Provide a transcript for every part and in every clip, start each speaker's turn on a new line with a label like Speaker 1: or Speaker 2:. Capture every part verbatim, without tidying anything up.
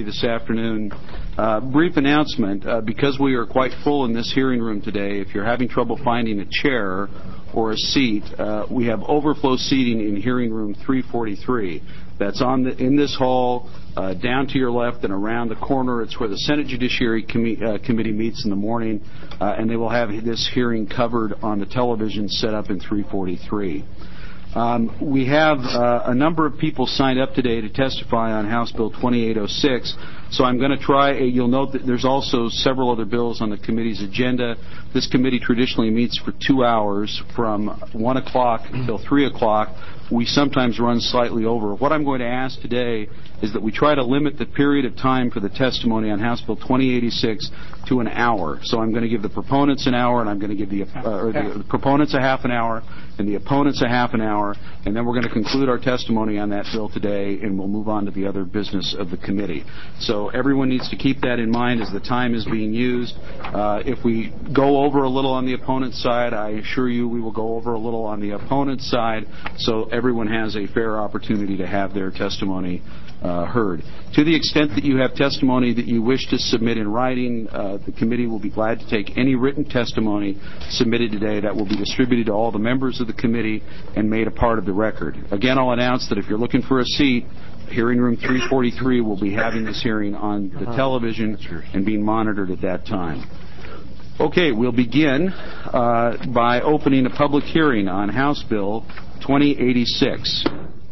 Speaker 1: thirty this afternoon. Uh, brief announcement, uh, because we are quite full in this hearing room today, if you're having trouble finding a chair or a seat, uh, we have overflow seating in hearing room three forty-three. That's on the, in this hall, uh, down to your left and around the corner. It's where the Senate Judiciary Com- uh, Committee meets in the morning, uh, and they will have this hearing covered on the television set up in three forty-three. Um, we have uh, a number of people signed up today to testify on House Bill twenty-eight oh six, so I'm going to try. Uh, you'll note that there's also several other bills on the committee's agenda. This committee traditionally meets for two hours from one o'clock until three o'clock. We sometimes run slightly over. What I'm going to ask today is that we try to limit the period of time for the testimony on House Bill twenty eighty-six to an hour. So I'm going to give the proponents an hour, and I'm going to give the, uh, or the, the proponents a half an hour, and the opponents a half an hour, and then we're going to conclude our testimony on that bill today, and we'll move on to the other business of the committee. So everyone needs to keep that in mind as the time is being used. Uh, if we go over a little on the opponent's side, I assure you we will go over a little on the opponent's side, so everyone has a fair opportunity to have their testimony uh, heard. To the extent that you have testimony that you wish to submit in writing, uh, the committee will be glad to take any written testimony submitted today that will be distributed to all the members of the committee and made a part of the record. Again, I'll announce that if you're looking for a seat, hearing room three forty-three will be having this hearing on the television and being monitored at that time. Okay, we'll begin uh, by opening a public hearing on House Bill twenty eighty-six.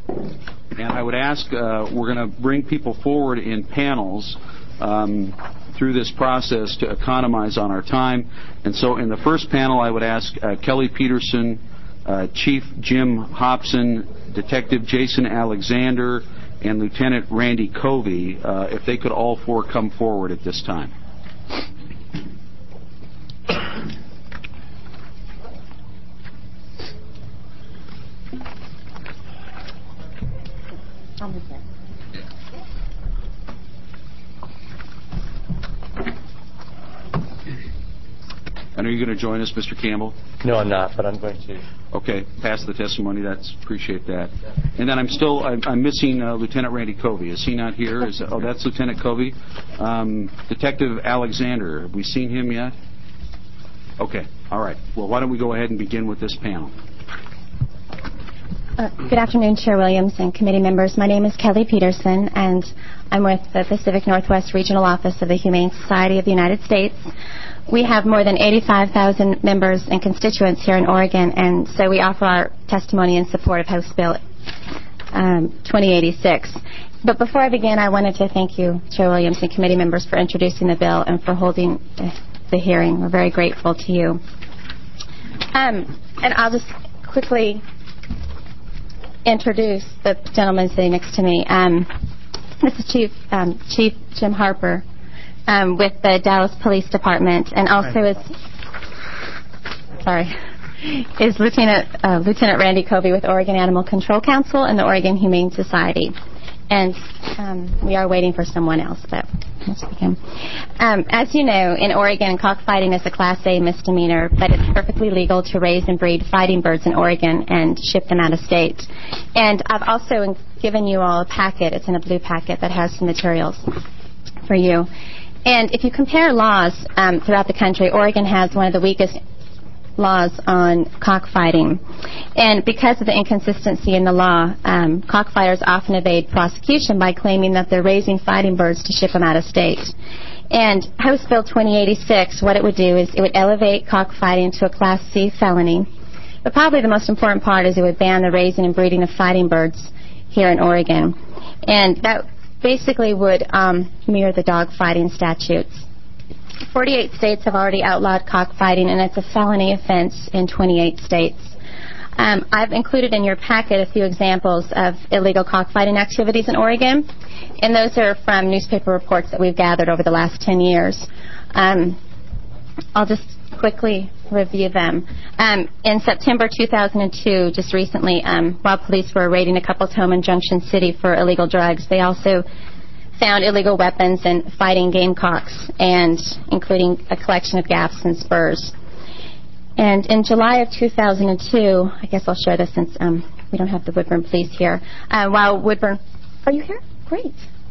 Speaker 1: And I would ask, uh, we're going to bring people forward in panels um, through this process to economize on our time. And so in the first panel, I would ask uh, Kelly Peterson, uh, Chief Jim Hobson, Detective Jason Alexander, and Lieutenant Randy Covey, uh, if they could all four come forward at this time. And are you going to join us, Mister Campbell?
Speaker 2: No, I'm not, but I'm going to.
Speaker 1: Okay, pass the testimony. That's appreciate that. And then I'm still I'm, I'm missing uh, Lieutenant Randy Covey. Is he not here? Is, oh, that's Lieutenant Covey. Um, Detective Alexander. Have we seen him yet? Okay. All right. Well, why don't we go ahead and begin with this panel?
Speaker 3: Uh, good afternoon, Chair Williams and committee members. My name is Kelly Peterson, and I'm with the Pacific Northwest Regional Office of the Humane Society of the United States. We have more than eighty-five thousand members and constituents here in Oregon, and so we offer our testimony in support of House Bill um, twenty eighty-six. But before I begin, I wanted to thank you, Chair Williams and committee members, for introducing the bill and for holding the hearing. We're very grateful to you. Um, and I'll just quickly introduce the gentleman sitting next to me. Um, this is Chief um, Chief Jim Harper um, with the Dallas Police Department, and also is sorry is Lieutenant uh, Lieutenant Randy Covey with Oregon Animal Control Council and the Oregon Humane Society. And um, we are waiting for someone else, but let's begin. Um, as you know, in Oregon, cockfighting is a Class A misdemeanor, but it's perfectly legal to raise and breed fighting birds in Oregon and ship them out of state. And I've also given you all a packet. It's in a blue packet that has some materials for you. And if you compare laws um, throughout the country, Oregon has one of the weakest laws on cockfighting. And because of the inconsistency in the law, um, cockfighters often evade prosecution by claiming that they're raising fighting birds to ship them out of state. And House Bill twenty eighty-six, what it would do is it would elevate cockfighting to a Class C felony. But probably the most important part is it would ban the raising and breeding of fighting birds here in Oregon. And that basically would um, mirror the dog fighting statutes. forty-eight states have already outlawed cockfighting, and it's a felony offense in twenty-eight states. Um, I've included in your packet a few examples of illegal cockfighting activities in Oregon, and those are from newspaper reports that we've gathered over the last ten years. Um, I'll just quickly review them. Um, in September two thousand two, just recently, um, while police were raiding a couple's home in Junction City for illegal drugs, they also found illegal weapons and fighting gamecocks, and including a collection of gaffs and spurs. And in July of two thousand two, I guess I'll share this since um, we don't have the Woodburn police here. Uh, while Woodburn, are you here? Great.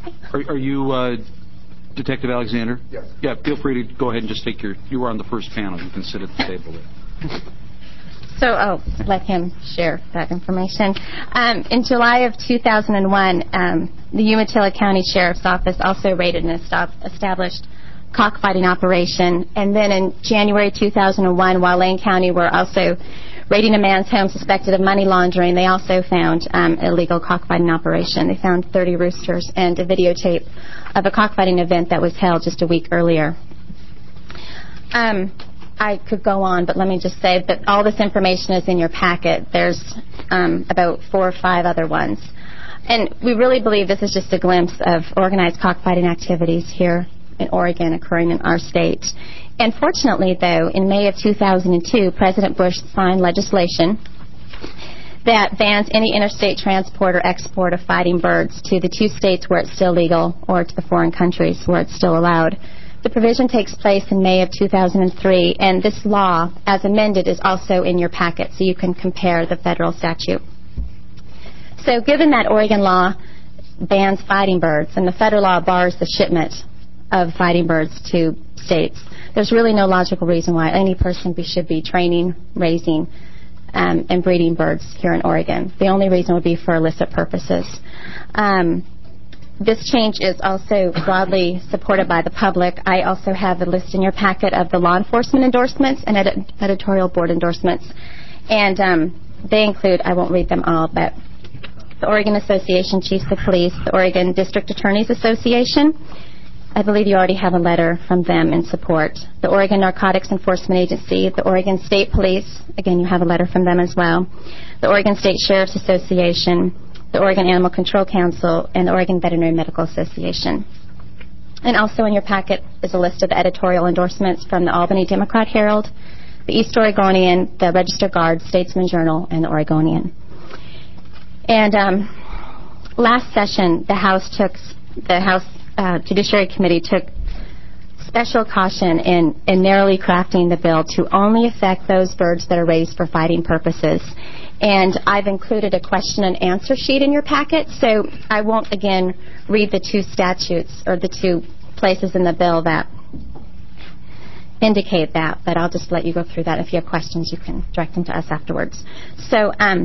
Speaker 1: Are, are you uh, Detective Alexander?
Speaker 4: Yes.
Speaker 1: Yeah, feel free to go ahead and just take your, you were on the first panel. You can sit at the table there.
Speaker 3: So I'll let him share that information. Um, in July of two thousand one, um, the Umatilla County Sheriff's Office also raided an established cockfighting operation. And then in January two thousand one, while Lane County were also raiding a man's home suspected of money laundering, they also found um, illegal cockfighting operation. They found thirty roosters and a videotape of a cockfighting event that was held just a week earlier. Um, I could go on, but let me just say that all this information is in your packet. There's um, about four or five other ones. And we really believe this is just a glimpse of organized cockfighting activities here in Oregon occurring in our state. And fortunately, though, in May of two thousand two, President Bush signed legislation that bans any interstate transport or export of fighting birds to the two states where it's still legal or to the foreign countries where it's still allowed. The provision takes place in May of two thousand three, and this law, as amended, is also in your packet, so you can compare the federal statute. So given that Oregon law bans fighting birds and the federal law bars the shipment of fighting birds to states, there's really no logical reason why any person be, should be training, raising, um, and breeding birds here in Oregon. The only reason would be for illicit purposes. Um, This change is also broadly supported by the public. I also have a list in your packet of the law enforcement endorsements and edi- editorial board endorsements. And um, they include, I won't read them all, but the Oregon Association Chiefs of Police, the Oregon District Attorneys Association. I believe you already have a letter from them in support. The Oregon Narcotics Enforcement Agency, the Oregon State Police, again, you have a letter from them as well. The Oregon State Sheriff's Association, the Oregon Animal Control Council, and the Oregon Veterinary Medical Association. And also in your packet is a list of the editorial endorsements from the Albany Democrat Herald, the East Oregonian, the Register Guard, Statesman Journal, and the Oregonian. And um, last session, the House took, the House uh, Judiciary Committee took special caution in, in narrowly crafting the bill to only affect those birds that are raised for fighting purposes. And I've included a question and answer sheet in your packet, so I won't again read the two statutes or the two places in the bill that indicate that, but I'll just let you go through that. If you have questions, you can direct them to us afterwards. So um,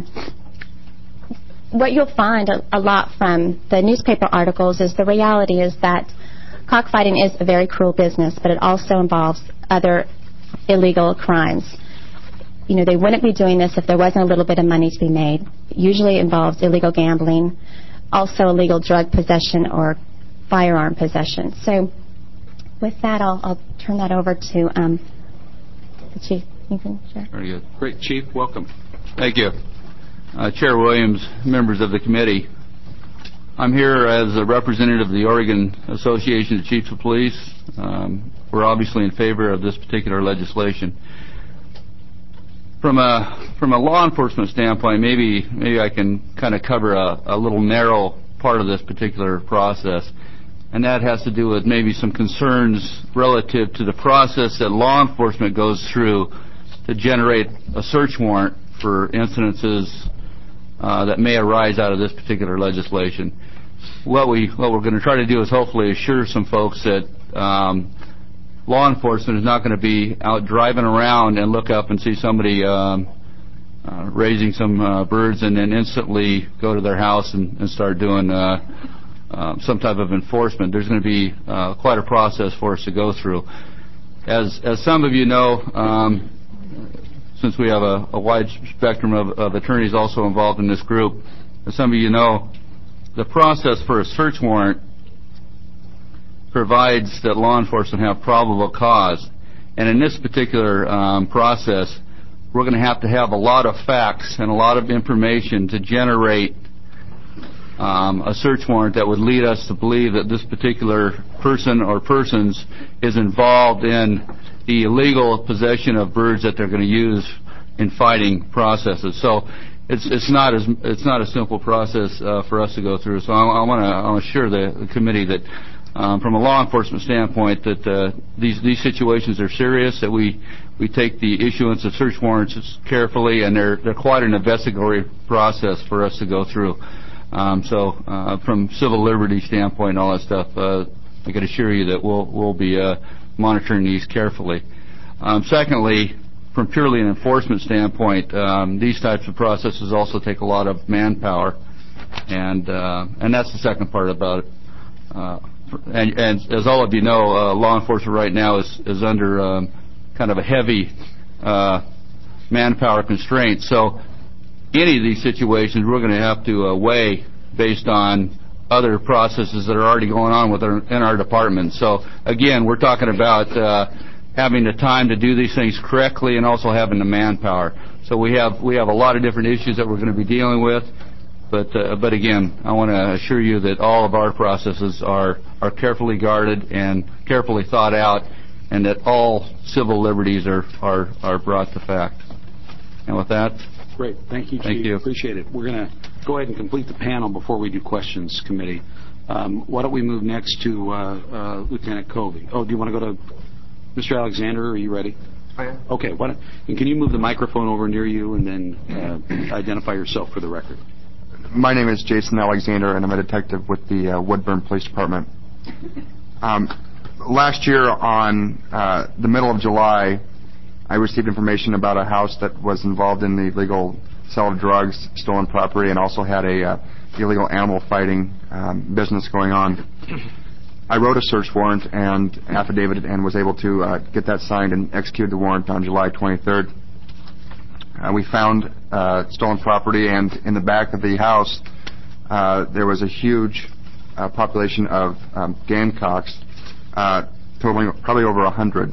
Speaker 3: what you'll find a, a lot from the newspaper articles is the reality is that cockfighting is a very cruel business, but it also involves other illegal crimes. You know, they wouldn't be doing this if there wasn't a little bit of money to be made. It usually involves illegal gambling, also illegal drug possession or firearm possession. So with that, I'll, I'll turn that over to um, the Chief. You can share.
Speaker 5: Very good.
Speaker 1: Great. Chief, welcome.
Speaker 5: Thank you. Uh, Chair Williams, members of the committee, I'm here as a representative of the Oregon Association of Chiefs of Police. Um, we're obviously in favor of this particular legislation. From a from a law enforcement standpoint, maybe maybe I can kind of cover a, a little narrow part of this particular process, and that has to do with maybe some concerns relative to the process that law enforcement goes through to generate a search warrant for incidences uh, that may arise out of this particular legislation. What we what we're going to try to do is hopefully assure some folks that um, law enforcement is not going to be out driving around and look up and see somebody um, uh, raising some uh, birds and then instantly go to their house and, and start doing uh, uh, some type of enforcement. There's going to be uh, quite a process for us to go through. As as some of you know, um, since we have a, a wide spectrum of, of attorneys also involved in this group, as some of you know, the process for a search warrant provides that law enforcement have probable cause. And in this particular um, process, we're going to have to have a lot of facts and a lot of information to generate um, a search warrant that would lead us to believe that this particular person or persons is involved in the illegal possession of birds that they're going to use in fighting processes. So it's it's not as it's not a simple process uh, for us to go through. So I, I want to assure the, the committee that Um, from a law enforcement standpoint, that uh, these these situations are serious, that we, we take the issuance of search warrants carefully, and they're they're quite an investigatory process for us to go through. Um, so uh, from civil liberty standpoint and all that stuff, uh, I can assure you that we'll, we'll be uh, monitoring these carefully. Um, secondly, from purely an enforcement standpoint, um, these types of processes also take a lot of manpower, and uh, and that's the second part about it. Uh, and, and as all of you know, uh, law enforcement right now is, is under um, kind of a heavy uh, manpower constraint. So any of these situations we're going to have to uh, weigh based on other processes that are already going on with our, in our department. So again, we're talking about uh, having the time to do these things correctly and also having the manpower. So we have we have a lot of different issues that we're going to be dealing with. But uh, but again, I want to assure you that all of our processes are are carefully guarded and carefully thought out, and that all civil liberties are are, are brought to fact. And with that,
Speaker 1: great. Thank you, Chief.
Speaker 5: Thank you.
Speaker 1: Appreciate it. We're going to go ahead and complete the panel before we do questions committee. Um, why don't we move next to uh, uh, Lieutenant Covey? Oh, do you want to go to Mister Alexander? Are you ready?
Speaker 4: I am.
Speaker 1: Okay. Why don't, and can you move the microphone over near you and then uh, identify yourself for the record?
Speaker 4: My name is Jason Alexander, and I'm a detective with the uh, Woodburn Police Department. Um, last year, on uh, the middle of July, I received information about a house that was involved in the illegal sale of drugs, stolen property, and also had a uh, illegal animal fighting um, business going on. I wrote a search warrant and affidavit and was able to uh, get that signed and execute the warrant on July twenty-third. Uh, we found uh, stolen property, and in the back of the house, uh, there was a huge uh, population of um, gamecocks, uh, totaling probably over a hundred.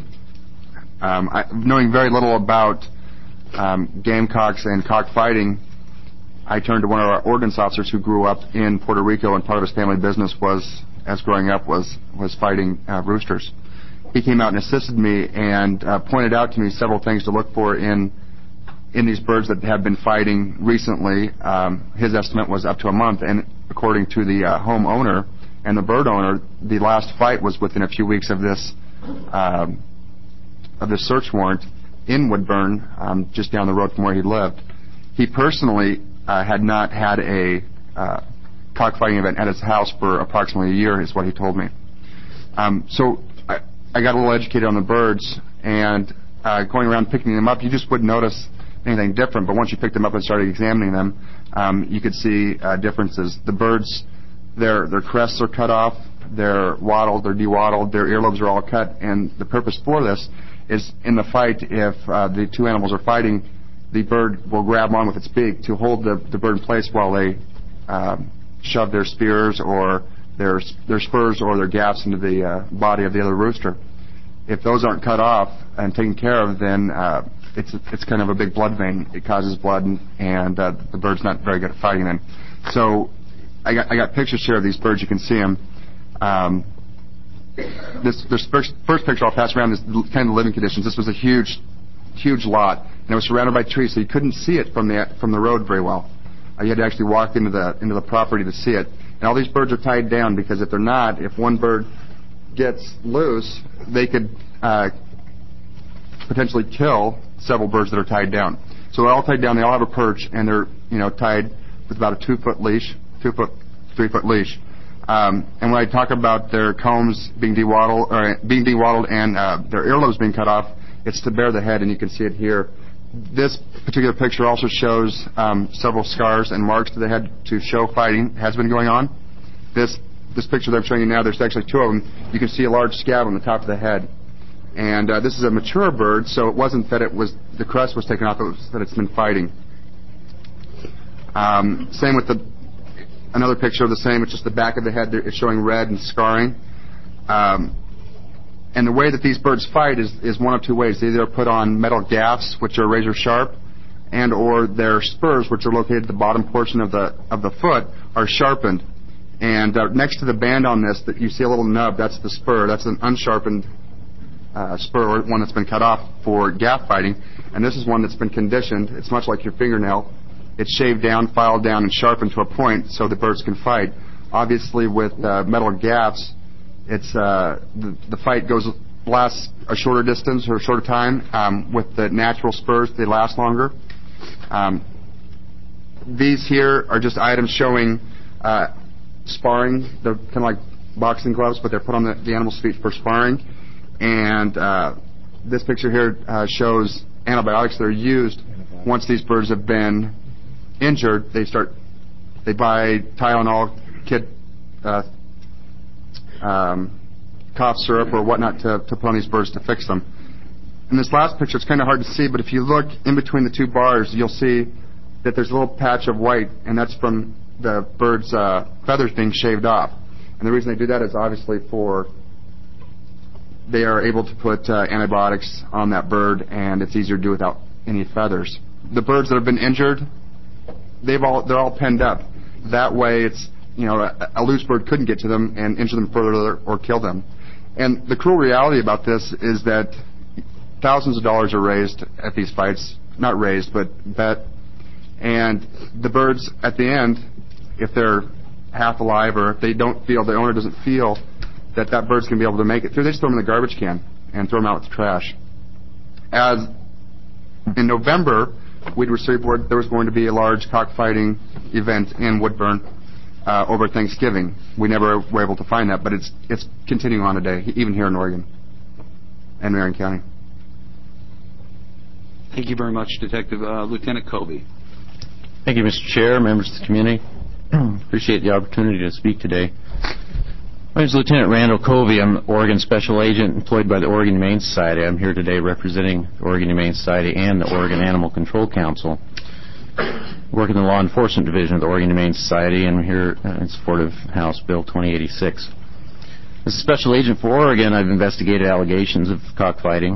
Speaker 4: Um, I, knowing very little about um, gamecocks and cockfighting, I turned to one of our ordnance officers who grew up in Puerto Rico, and part of his family business was, as growing up, was was fighting uh, roosters. He came out and assisted me and uh, pointed out to me several things to look for in in these birds that have been fighting recently. Um, his estimate was up to a month, and according to the uh, home owner and the bird owner, the last fight was within a few weeks of this um, of this search warrant in Woodburn, um, just down the road from where he lived. He personally uh, had not had a uh, cockfighting event at his house for approximately a year, is what he told me. Um, so I, I got a little educated on the birds, and uh, going around picking them up, you just wouldn't notice anything different, but once you picked them up and started examining them, um, you could see uh, differences. The birds, their their crests are cut off, they're wattled, they're de-wattled, their earlobes are all cut, and the purpose for this is in the fight, if uh, the two animals are fighting, the bird will grab on with its beak to hold the, the bird in place while they um, shove their spears or their their spurs or their gaffs into the uh, body of the other rooster. If those aren't cut off and taken care of, then uh, it's it's kind of a big blood vein. It causes blood, and, and uh, the bird's not very good at fighting then. So I got I got pictures here of these birds. You can see them. Um, this this first, first picture I'll pass around is kind of the living conditions. This was a huge huge lot, and it was surrounded by trees, so you couldn't see it from the from the road very well. Uh, you had to actually walk into the into the property to see it. And all these birds are tied down, because if they're not, if one bird gets loose, they could uh, potentially kill several birds that are tied down. So they're all tied down. They all have a perch, and they're you know tied with about a two foot leash, two foot, three foot leash. Um, and when I talk about their combs being de-wattled, or being de-wattled, and uh, their earlobes being cut off, it's to bare the head, and you can see it here. This particular picture also shows um, several scars and marks to the head to show fighting has been going on. This this picture that I'm showing you now, there's actually two of them. You can see a large scab on the top of the head. And uh, this is a mature bird, so it wasn't that it was the crest was taken off, it was that it's been fighting. Um, same with the another picture of the same. It's just the back of the head. It's showing red and scarring. Um, and the way that these birds fight is, is one of two ways. They either put on metal gaffs, which are razor sharp, and or their spurs, which are located at the bottom portion of the of the foot, are sharpened. And uh, next to the band on this, that you see a little nub. That's the spur. That's an unsharpened uh, spur, or one that's been cut off for gaff fighting. And this is one that's been conditioned. It's much like your fingernail. It's shaved down, filed down, and sharpened to a point so the birds can fight. Obviously, with uh, metal gaffs, it's uh, the, the fight goes lasts a shorter distance or a shorter time. Um, with the natural spurs, they last longer. Um, these here are just items showing uh, sparring. They're kind of like boxing gloves, but they're put on the, the animal's feet for sparring. And uh, this picture here uh, shows antibiotics that are used once these birds have been injured. They start, they buy Tylenol, kid, uh, um, cough syrup or whatnot to, to put on these birds to fix them. In this last picture, it's kind of hard to see, but if you look in between the two bars, you'll see that there's a little patch of white, and that's from the bird's uh, feathers being shaved off. And the reason they do that is obviously for they are able to put uh, antibiotics on that bird, and it's easier to do without any feathers. The birds that have been injured, they've all they're all penned up. That way, it's you know a, a loose bird couldn't get to them and injure them further or kill them. And the cruel reality about this is that thousands of dollars are raised at these fights, not raised, but bet. And the birds, at the end, if they're half alive or if they don't feel, the owner doesn't feel that that bird's going to be able to make it through, they just throw them in the garbage can and throw them out with the trash. As in November, we'd received word there was going to be a large cockfighting event in Woodburn uh, over Thanksgiving. We never were able to find that, but it's it's continuing on today, even here in Oregon and Marion County.
Speaker 1: Thank you very much, Detective. Uh, Lieutenant Covey.
Speaker 6: Thank you, Mister Chair, members of the community. Appreciate the opportunity to speak today. My name is Lieutenant Randall Covey. I'm an Oregon Special Agent employed by the Oregon Humane Society. I'm here today representing the Oregon Humane Society and the Oregon Animal Control Council. I work in the Law Enforcement Division of the Oregon Humane Society, and I'm here in support of House Bill twenty eighty-six. As a Special Agent for Oregon, I've investigated allegations of cockfighting.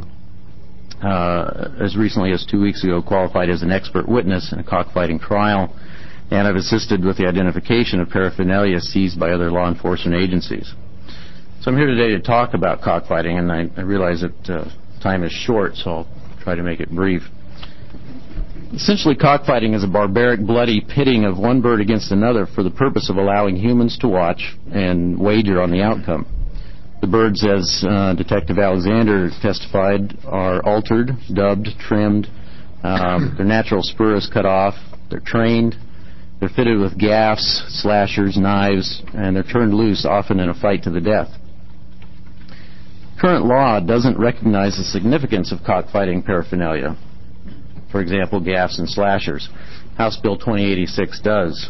Speaker 6: Uh, as recently as two weeks ago, qualified as an expert witness in a cockfighting trial, and I've assisted with the identification of paraphernalia seized by other law enforcement agencies. So I'm here today to talk about cockfighting, and I, I realize that uh, time is short, so I'll try to make it brief. Essentially, cockfighting is a barbaric, bloody pitting of one bird against another for the purpose of allowing humans to watch and wager on the outcome. The birds, as uh, Detective Alexander testified, are altered, dubbed, trimmed. Um, their natural spur is cut off. They're trained. They're fitted with gaffs, slashers, knives, and they're turned loose, often in a fight to the death. Current law doesn't recognize the significance of cockfighting paraphernalia. For example, gaffs and slashers. House Bill twenty eighty-six does.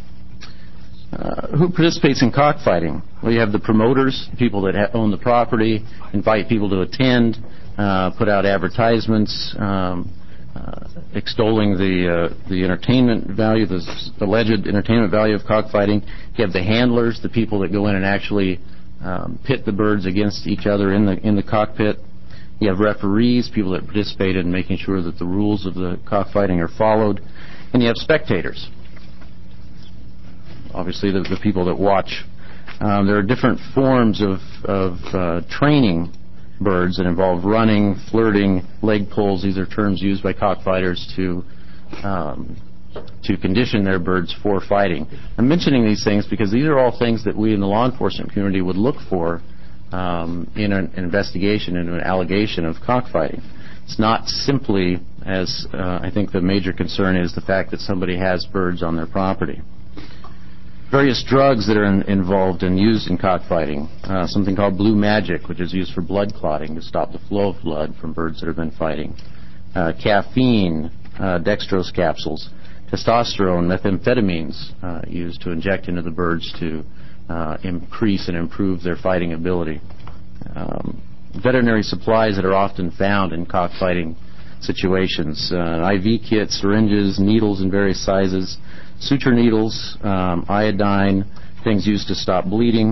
Speaker 6: Uh, who participates in cockfighting? Well, you have the promoters, people that ha- own the property, invite people to attend, uh, put out advertisements, um, uh, extolling the uh, the entertainment value, the, the alleged entertainment value of cockfighting. You have the handlers, the people that go in and actually um, pit the birds against each other in the in the cockpit. You have referees, people that participate in making sure that the rules of the cockfighting are followed, and you have spectators. Obviously, the, the people that watch. Um, there are different forms of, of uh, training birds that involve running, flirting, leg pulls. These are terms used by cockfighters to um, to condition their birds for fighting. I'm mentioning these things because these are all things that we in the law enforcement community would look for um, in an investigation, in an allegation of cockfighting. It's not simply, as uh, I think the major concern is, the fact that somebody has birds on their property. Various drugs that are in, involved and used in cockfighting. Uh, something called blue magic, which is used for blood clotting to stop the flow of blood from birds that have been fighting. Uh, caffeine, uh, dextrose capsules, testosterone, methamphetamines uh, used to inject into the birds to uh, increase and improve their fighting ability. Um, veterinary supplies that are often found in cockfighting situations. Uh, I V kits, syringes, needles in various sizes, suture needles, um, iodine, things used to stop bleeding.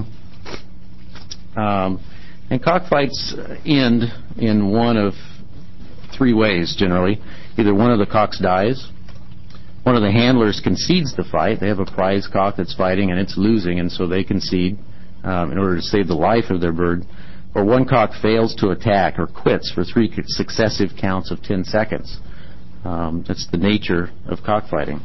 Speaker 6: Um, and cockfights end in one of three ways, generally. Either one of the cocks dies, one of the handlers concedes the fight. They have a prize cock that's fighting and it's losing, and so they concede um, in order to save the life of their bird. Or one cock fails to attack or quits for three successive counts of ten seconds. Um, that's the nature of cockfighting.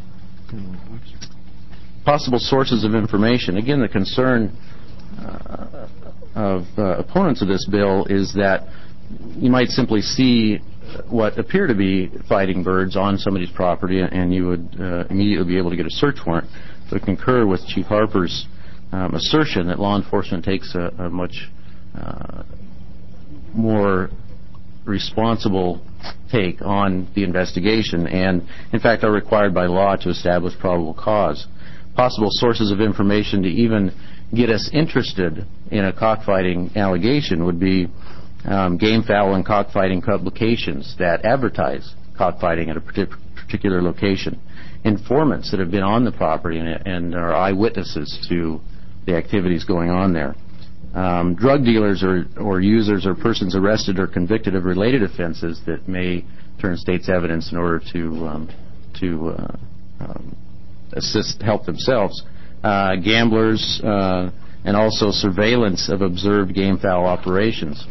Speaker 6: Possible sources of information. Again, the concern uh, of uh, opponents of this bill is that you might simply see what appear to be fighting birds on somebody's property, and you would uh, immediately be able to get a search warrant. concur with Chief Harper's um, assertion that law enforcement takes a, a much uh, more responsible take on the investigation and, in fact, are required by law to establish probable cause. Possible sources of information to even get us interested in a cockfighting allegation would be um, game fowl and cockfighting publications that advertise cockfighting at a partic- particular location, informants that have been on the property and, and are eyewitnesses to the activities going on there. Um, drug dealers or, or users or persons arrested or convicted of related offenses that may turn state's evidence in order to um, to uh, um, assist, help themselves. Uh, gamblers uh, and also surveillance of observed game fowl operations.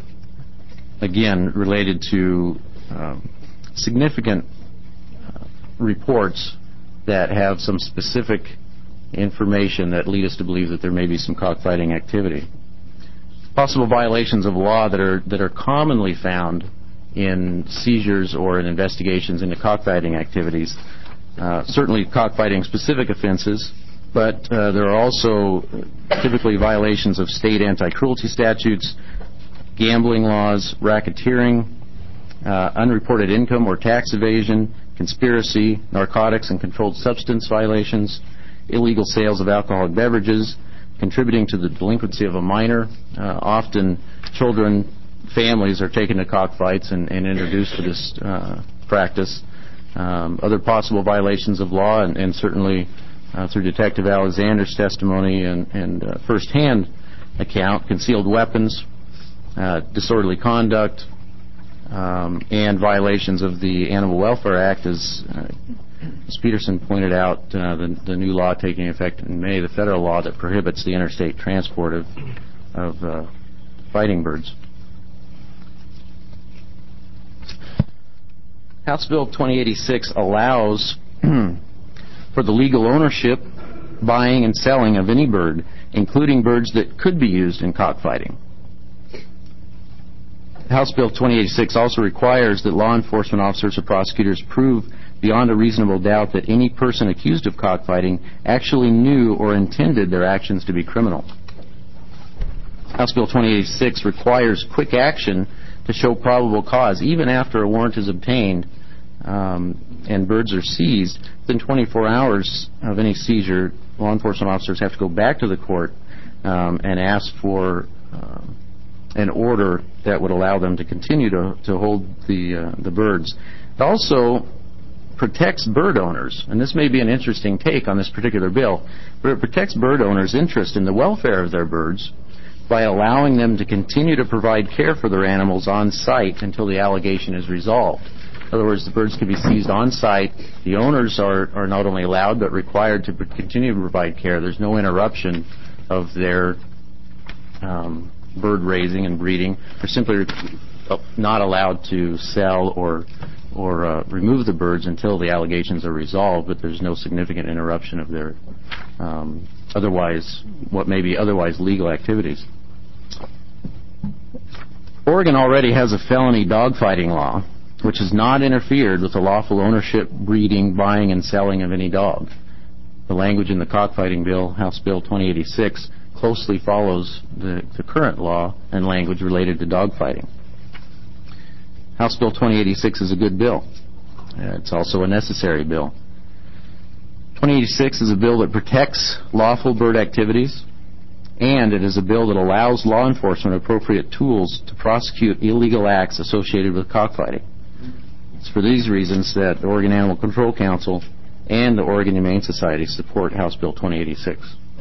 Speaker 6: Again, related to um, significant uh, reports that have some specific information that lead us to believe that there may be some cockfighting activity. Possible violations of law that are that are commonly found in seizures or in investigations into cockfighting activities. Uh, certainly cockfighting specific offenses, but uh, there are also typically violations of state anti-cruelty statutes, gambling laws, racketeering, uh, unreported income or tax evasion, conspiracy, narcotics and controlled substance violations, illegal sales of alcoholic beverages, contributing to the delinquency of a minor. Uh, often children, families are taken to cockfights and, and introduced to this uh, practice. Um, other possible violations of law, and, and certainly uh, through Detective Alexander's testimony and, and uh, first-hand account, concealed weapons, uh, disorderly conduct, um, and violations of the Animal Welfare Act, as uh, As Peterson pointed out, uh, the, the new law taking effect in May, the federal law that prohibits the interstate transport of, of uh, fighting birds. House Bill twenty eighty-six allows for the legal ownership, buying, and selling of any bird, including birds that could be used in cockfighting. House Bill twenty eighty-six also requires that law enforcement officers or prosecutors prove beyond a reasonable doubt that any person accused of cockfighting actually knew or intended their actions to be criminal. House Bill twenty eighty-six requires quick action to show probable cause, even after a warrant is obtained um, and birds are seized. Within twenty-four hours of any seizure, law enforcement officers have to go back to the court um, and ask for uh, an order that would allow them to continue to, to hold the uh, the birds. It also protects bird owners, and this may be an interesting take on this particular bill, but it protects bird owners' interest in the welfare of their birds by allowing them to continue to provide care for their animals on site until the allegation is resolved. In other words, the birds can be seized on site. The owners are, are not only allowed but required to continue to provide care. There's no interruption of their um, bird raising and breeding. They're simply not allowed to sell or or uh, remove the birds until the allegations are resolved, but there's no significant interruption of their um, otherwise, what may be otherwise legal activities. Oregon already has a felony dogfighting law, which has not interfered with the lawful ownership, breeding, buying, and selling of any dog. The language in the cockfighting bill, House Bill twenty eighty-six, closely follows the, the current law and language related to dogfighting. House Bill twenty eighty-six is a good bill. Uh, it's also a necessary bill. twenty eighty-six is a bill that protects lawful bird activities, and it is a bill that allows law enforcement appropriate tools to prosecute illegal acts associated with cockfighting. It's for these reasons that the Oregon Animal Control Council and the Oregon Humane Society support House Bill twenty eighty-six.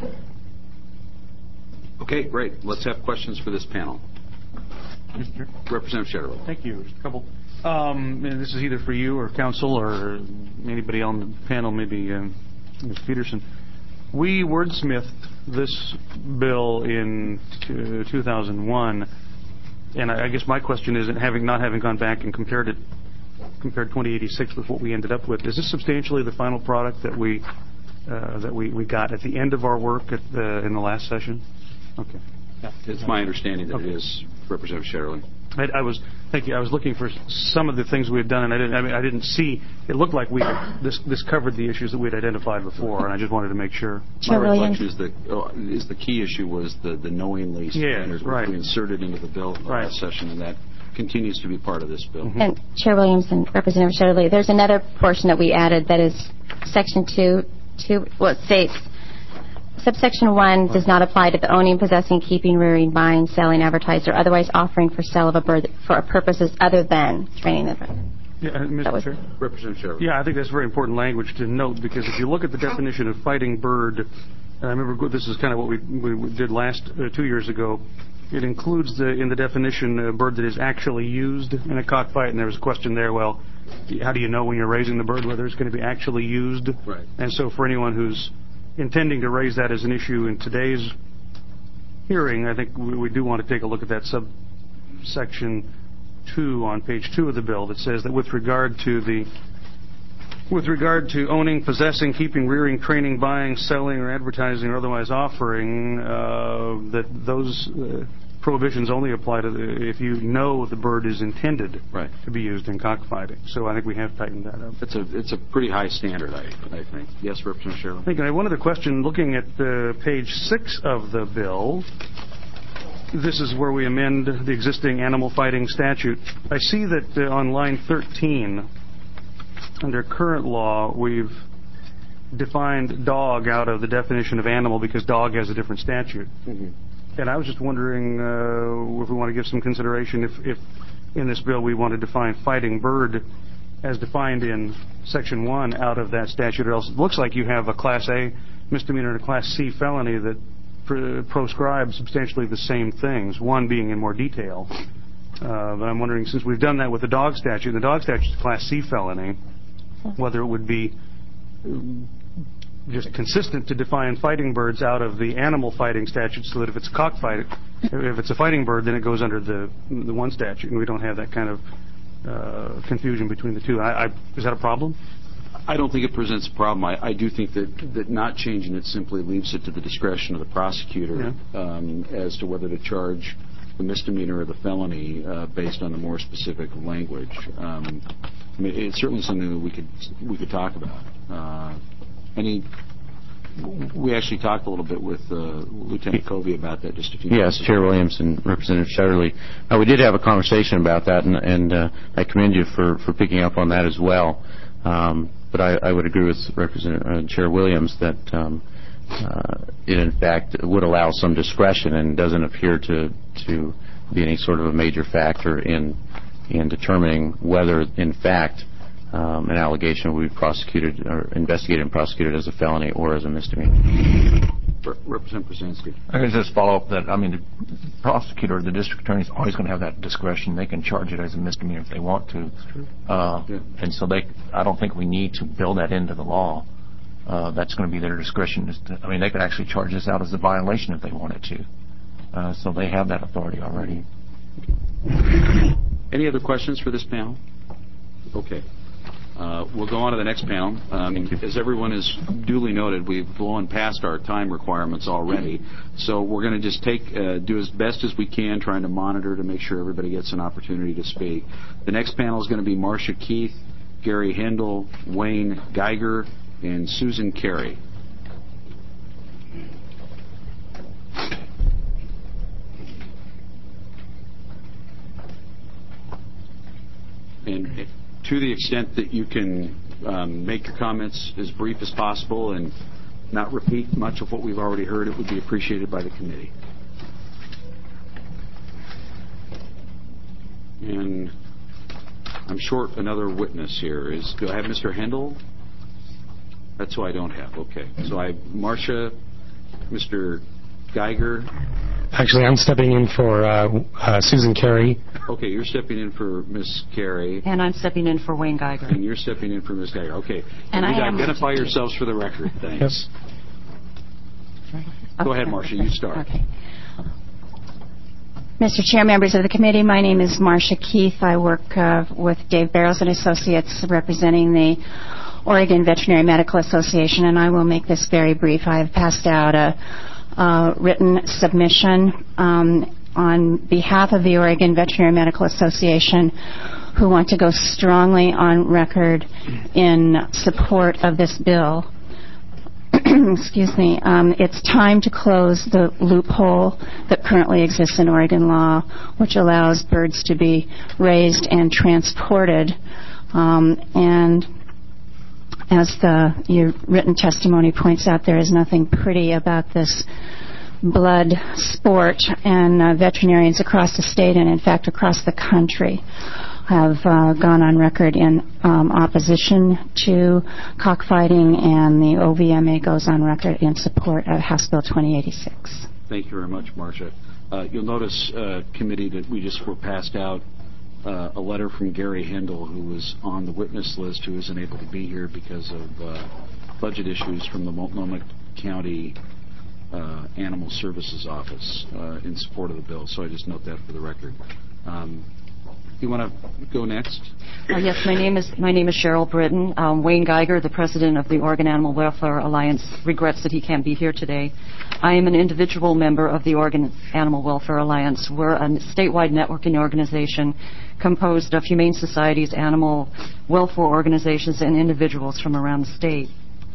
Speaker 1: Okay, great. Let's have questions for this panel.
Speaker 7: Mister
Speaker 1: Representative Shetterly.
Speaker 7: Thank you. Just a couple. Um, and this is either for you or council or anybody on the panel, maybe uh, Miz Peterson. We wordsmithed this bill in t- two thousand one, and I, I guess my question is, having not having gone back and compared it, compared twenty eighty-six with what we ended up with, is this substantially the final product that we uh, that we, we got at the end of our work at the, in the last session? Okay.
Speaker 1: It's my understanding that
Speaker 7: Okay.
Speaker 1: it is, Representative Shetterly.
Speaker 7: I, I was thank you. I was looking for some of the things we had done, and I didn't. I mean, I didn't see. It looked like we this this covered the issues that we had identified before, and I just wanted to make sure.
Speaker 1: My reflection is the oh, is the key issue was the the knowingly standard,
Speaker 7: yeah, right.
Speaker 1: which we inserted into the bill in the
Speaker 7: right.
Speaker 1: last session, and that continues to be part of this bill.
Speaker 3: Mm-hmm. And Chair Williams and Representative Shetterly, there's another portion that we added that is section two. Two. Well, it states. Subsection one does not apply to the owning, possessing, keeping, rearing, buying, selling, advertising, or otherwise offering for sale of a bird for purposes other than training the bird.
Speaker 7: Yeah, uh, Mister Chair?
Speaker 1: Representative Sherwood.
Speaker 7: Yeah, I think that's very important language to note, because if you look at the definition of fighting bird, and I remember this is kind of what we, we did last uh, two years ago, it includes the, in the definition a bird that is actually used in a cockfight, and there was a question there, well, how do you know when you're raising the bird whether it's going to be actually used?
Speaker 1: Right.
Speaker 7: And so for anyone who's intending to raise that as an issue in today's hearing, I think we, we do want to take a look at that subsection two on page two of the bill that says that with regard to the with regard to owning, possessing, keeping, rearing, training, buying, selling, or advertising, or otherwise offering, uh, that those uh, prohibitions only apply to the, if you know the bird is intended
Speaker 1: right.
Speaker 7: to be used in cockfighting. So I think we have tightened that up.
Speaker 1: It's a it's a pretty high standard, I I think. Yes, Representative Sherwood.
Speaker 7: I think I have one other question. Looking at uh, page six of the bill, this is where we amend the existing animal fighting statute. I see that uh, on line thirteen, under current law, we've defined dog out of the definition of animal because dog has a different statute.
Speaker 1: Mm-hmm.
Speaker 7: And I was just wondering uh, if we want to give some consideration if, if in this bill we want to define fighting bird as defined in section one out of that statute, or else it looks like you have a class A misdemeanor and a class C felony that pr- proscribe substantially the same things, one being in more detail. Uh, but I'm wondering, since we've done that with the dog statute, the dog statute is a class C felony, whether it would be just consistent to define fighting birds out of the animal fighting statute, so that if it's a cockfight, if it's a fighting bird, then it goes under the the one statute, and we don't have that kind of uh, confusion between the two. I, I, is that a problem?
Speaker 1: I don't think it presents a problem. I, I do think that, that not changing it simply leaves it to the discretion of the prosecutor
Speaker 7: yeah.
Speaker 1: um, as to whether to charge the misdemeanor or the felony uh, based on the more specific language. Um, I mean, it's certainly something that we could we could talk about. Uh, Any, we actually talked a little bit with uh, Lieutenant Covey about that just a few minutes
Speaker 6: Yes, Chair Williams and Representative Shetterly. Uh, we did have a conversation about that, and, and uh, I commend you for, for picking up on that as well. Um, but I, I would agree with Representative uh, Chair Williams that um, uh, it, in fact, would allow some discretion and doesn't appear to to be any sort of a major factor in in determining whether, in fact, Um, an allegation will be prosecuted or investigated and prosecuted as a felony or as a misdemeanor.
Speaker 1: Representative Brzezinski.
Speaker 8: I can just follow up that, I mean, the prosecutor, the district attorney is always going to have that discretion. They can charge it as a misdemeanor if they want to. Uh, yeah. And so they, I don't think we need to build that into the law. Uh, that's going to be their discretion. To, I mean, they could actually charge this out as a violation if they wanted to. Uh, so they have that authority already.
Speaker 1: Any other questions for this panel? Okay. Uh, we'll go on to the next panel. Um, as everyone has duly noted, we've blown past our time requirements already. So we're going to just take, uh, do as best as we can, trying to monitor to make sure everybody gets an opportunity to speak. The next panel is going to be Marcia Keith, Gary Hendel, Wayne Geiger, and Susan Carey. And to the extent that you can um, make your comments as brief as possible and not repeat much of what we've already heard, it would be appreciated by the committee. And I'm short another witness here. Is do I have Mister Hendel? That's who I don't have. Okay. So I have Marcia, Mister Geiger.
Speaker 9: Actually, I'm stepping in for uh, uh, Susan Carey.
Speaker 1: Okay, you're stepping in for Miss Carey.
Speaker 10: And I'm stepping in for Wayne Geiger.
Speaker 1: And you're stepping in for Miss Geiger. Okay.
Speaker 10: And
Speaker 1: you
Speaker 10: I am
Speaker 1: identify yourselves for the record. Thanks.
Speaker 9: Yes.
Speaker 1: Go ahead, Marcia. You start.
Speaker 10: Okay. Mister Chair, members of the committee, my name is Marcia Keith. I work uh, with Dave Barrows and Associates representing the Oregon Veterinary Medical Association, and I will make this very brief. I have passed out a Uh, written submission um, on behalf of the Oregon Veterinary Medical Association, who want to go strongly on record in support of this bill. Excuse me. Um, it's time to close the loophole that currently exists in Oregon law, which allows birds to be raised and transported. Um, and as the your written testimony points out, there is nothing pretty about this blood sport, and uh, veterinarians across the state and, in fact, across the country have uh, gone on record in um, opposition to cockfighting, and the O V M A goes on record in support of House Bill twenty eighty-six.
Speaker 1: Thank you very much, Marcia. Uh, you'll notice, uh, committee, that we just were passed out uh, a letter from Gary Hendel, who was on the witness list, who isn't able to be here because of uh, budget issues from the Multnomah County uh, Animal Services Office uh, in support of the bill. So I just note that for the record. Um, You want to go next?
Speaker 11: Uh, yes, my name is my name is Cheryl Britton. Um, Wayne Geiger, the president of the Oregon Animal Welfare Alliance, regrets that he can't be here today. I am an individual member of the Oregon Animal Welfare Alliance. We're a statewide networking organization composed of humane societies, animal welfare organizations, and individuals from around the state.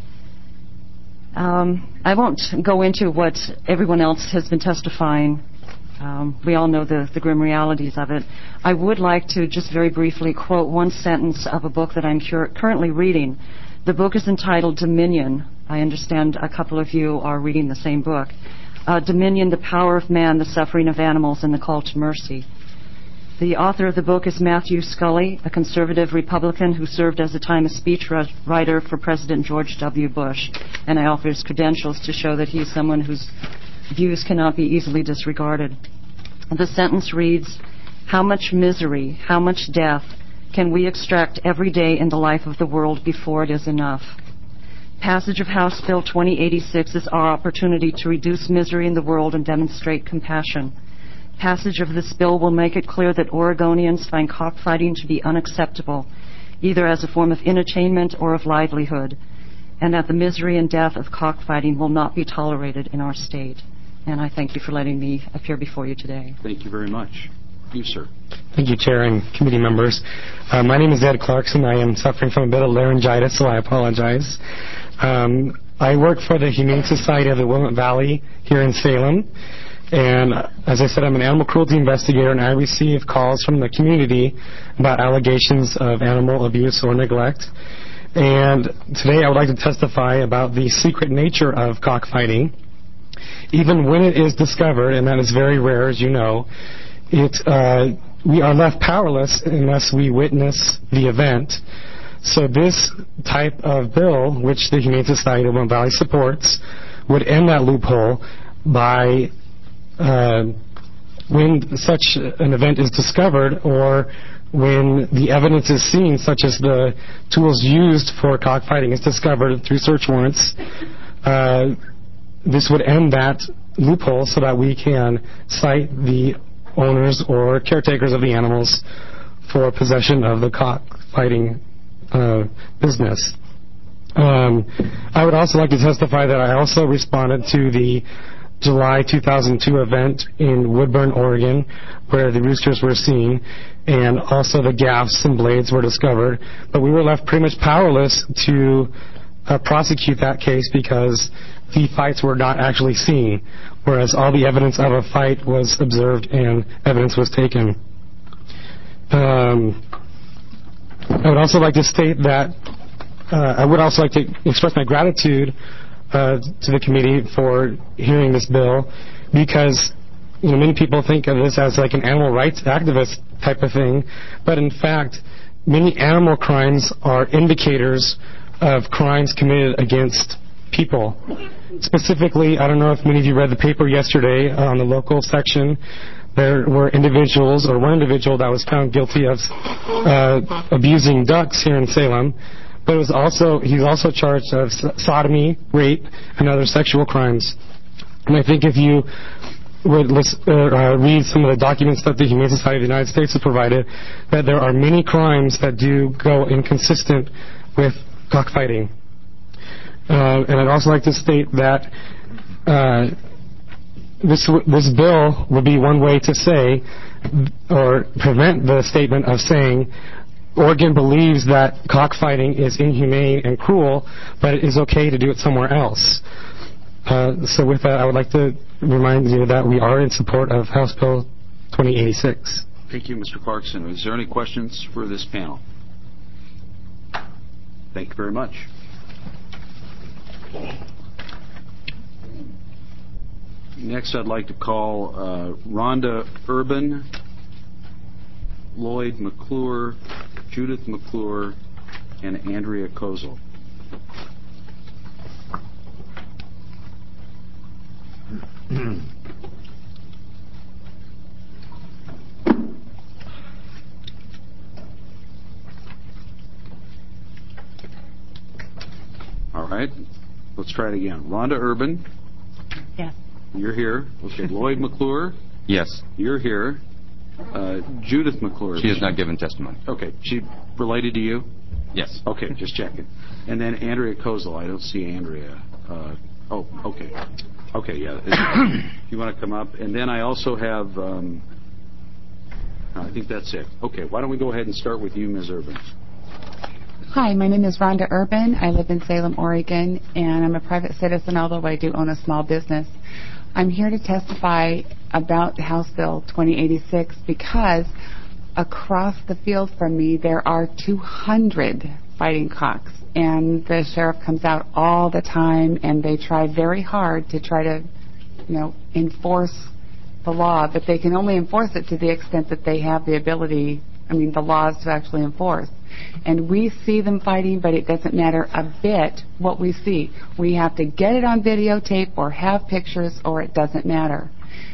Speaker 11: Um, I won't go into what everyone else has been testifying. Um, we all know the, the grim realities of it. I would like to just very briefly quote one sentence of a book that I'm cur- currently reading. The book is entitled Dominion. I understand a couple of you are reading the same book. Uh, Dominion, The Power of Man, the Suffering of Animals, and the Call to Mercy. The author of the book is Matthew Scully, a conservative Republican who served as a time a speechwriter for President George W. Bush, and I offer his credentials to show that he is someone whose views cannot be easily disregarded. The sentence reads, "How much misery, how much death can we extract every day in the life of the world before it is enough?" Passage of House Bill twenty eighty-six is our opportunity to reduce misery in the world and demonstrate compassion. Passage of this bill will make it clear that Oregonians find cockfighting to be unacceptable, either as a form of entertainment or of livelihood, and that the misery and death of cockfighting will not be tolerated in our state. And I thank you for letting me appear before you today.
Speaker 1: Thank you very much. You, sir.
Speaker 9: Thank you, Chair and committee members. Uh, my name is Ed Clarkson. I am suffering from a bit of laryngitis, so I apologize. Um, I work for the Humane Society of the Willamette Valley here in Salem. And as I said, I'm an animal cruelty investigator, and I receive calls from the community about allegations of animal abuse or neglect. And today I would like to testify about the secret nature of cockfighting. Even when it is discovered, and that is very rare, as you know, it, uh, we are left powerless unless we witness the event. So this type of bill, which the Humane Society of Willamette Valley supports, would end that loophole by uh, when such an event is discovered, or when the evidence is seen, such as the tools used for cockfighting is discovered through search warrants. Uh, this would end that loophole so that we can cite the owners or caretakers of the animals for possession of the cockfighting uh, business. Um, I would also like to testify that I also responded to the July two thousand two event in Woodburn, Oregon, where the roosters were seen, and also the gaffs and blades were discovered. But we were left pretty much powerless to uh, prosecute that case because the fights were not actually seen, whereas all the evidence of a fight was observed and evidence was taken. Um, I would also like to state that uh, I would also like to express my gratitude uh, to the committee for hearing this bill, because you know many people think of this as like an animal rights activist type of thing, but in fact, many animal crimes are indicators of crimes committed against people. Specifically, I don't know if many of you read the paper yesterday uh, on the local section. There were individuals, or one individual that was found guilty of uh, abusing ducks here in Salem, but it was also he's also charged of sodomy, rape, and other sexual crimes. And I think if you would list, uh, read some of the documents that the Humane Society of the United States has provided, that there are many crimes that do go inconsistent with cockfighting. Uh, and I'd also like to state that uh, this w- this bill would be one way to say, or prevent the statement of saying, Oregon believes that cockfighting is inhumane and cruel, but it is okay to do it somewhere else. Uh, so with that, I would like to remind you that we are in support of House Bill twenty eighty-six.
Speaker 1: Thank you, Mister Clarkson. Is there any questions for this panel? Thank you very much. Next, I'd like to call uh, Rhonda Urban, Lloyd McClure, Judith McClure, and Andrea Kozel. All right, let's try it again. Rhonda Urban.
Speaker 10: Yes.
Speaker 1: You're here. Okay, Lloyd McClure.
Speaker 6: Yes.
Speaker 1: You're here. Uh, Judith McClure.
Speaker 6: She has not given testimony.
Speaker 1: Okay, she related to you?
Speaker 6: Yes.
Speaker 1: Okay, just checking. And then Andrea Kozel. I don't see Andrea. Uh, oh, okay. Okay, yeah. If you want to come up. And then I also have, um, I think that's it. Okay, why don't we go ahead and start with you, Miz Urban.
Speaker 12: Hi, my name is Rhonda Urban. I live in Salem, Oregon, and I'm a private citizen, although I do own a small business. I'm here to testify about House Bill twenty eighty-six because across the field from me there are two hundred fighting cocks, and the sheriff comes out all the time, and they try very hard to try to, you know, enforce the law, but they can only enforce it to the extent that they have the ability, I mean, the laws to actually enforce. And we see them fighting, but it doesn't matter a bit what we see. We have to get it on videotape or have pictures, or it doesn't matter.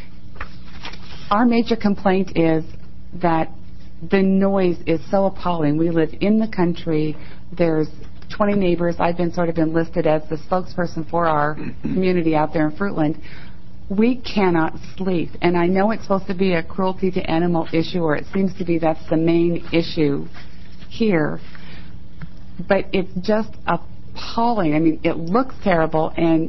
Speaker 12: Our major complaint is that the noise is so appalling. We live in the country. There's twenty neighbors. I've been sort of enlisted as the spokesperson for our community out there in Fruitland. We cannot sleep. And I know it's supposed to be a cruelty to animal issue, or it seems to be that's the main issue here, but it's just appalling. I mean, it looks terrible, and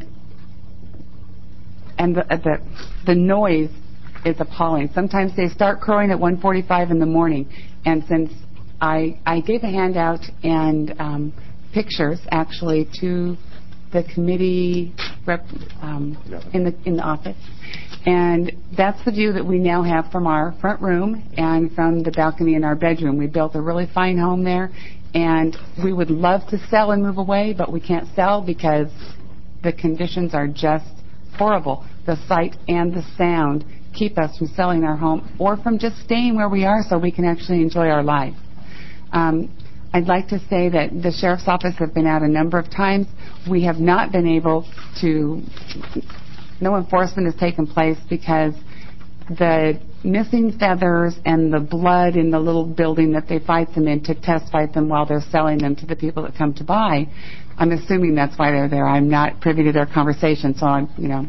Speaker 12: and the the, the noise is appalling. Sometimes they start crowing at one forty-five in the morning, and since I I gave a handout and um, pictures actually to the committee rep, um, in the in the office. And that's the view that we now have from our front room and from the balcony in our bedroom. We built a really fine home there, and we would love to sell and move away, but we can't sell because the conditions are just horrible. The sight and the sound keep us from selling our home or from just staying where we are so we can actually enjoy our life. Um, I'd like to say that the Sheriff's Office have been out a number of times. We have not been able to... No enforcement has taken place because the missing feathers and the blood in the little building that they fight them in to test fight them while they're selling them to the people that come to buy. I'm assuming that's why they're there. I'm not privy to their conversation, so I'm, you know.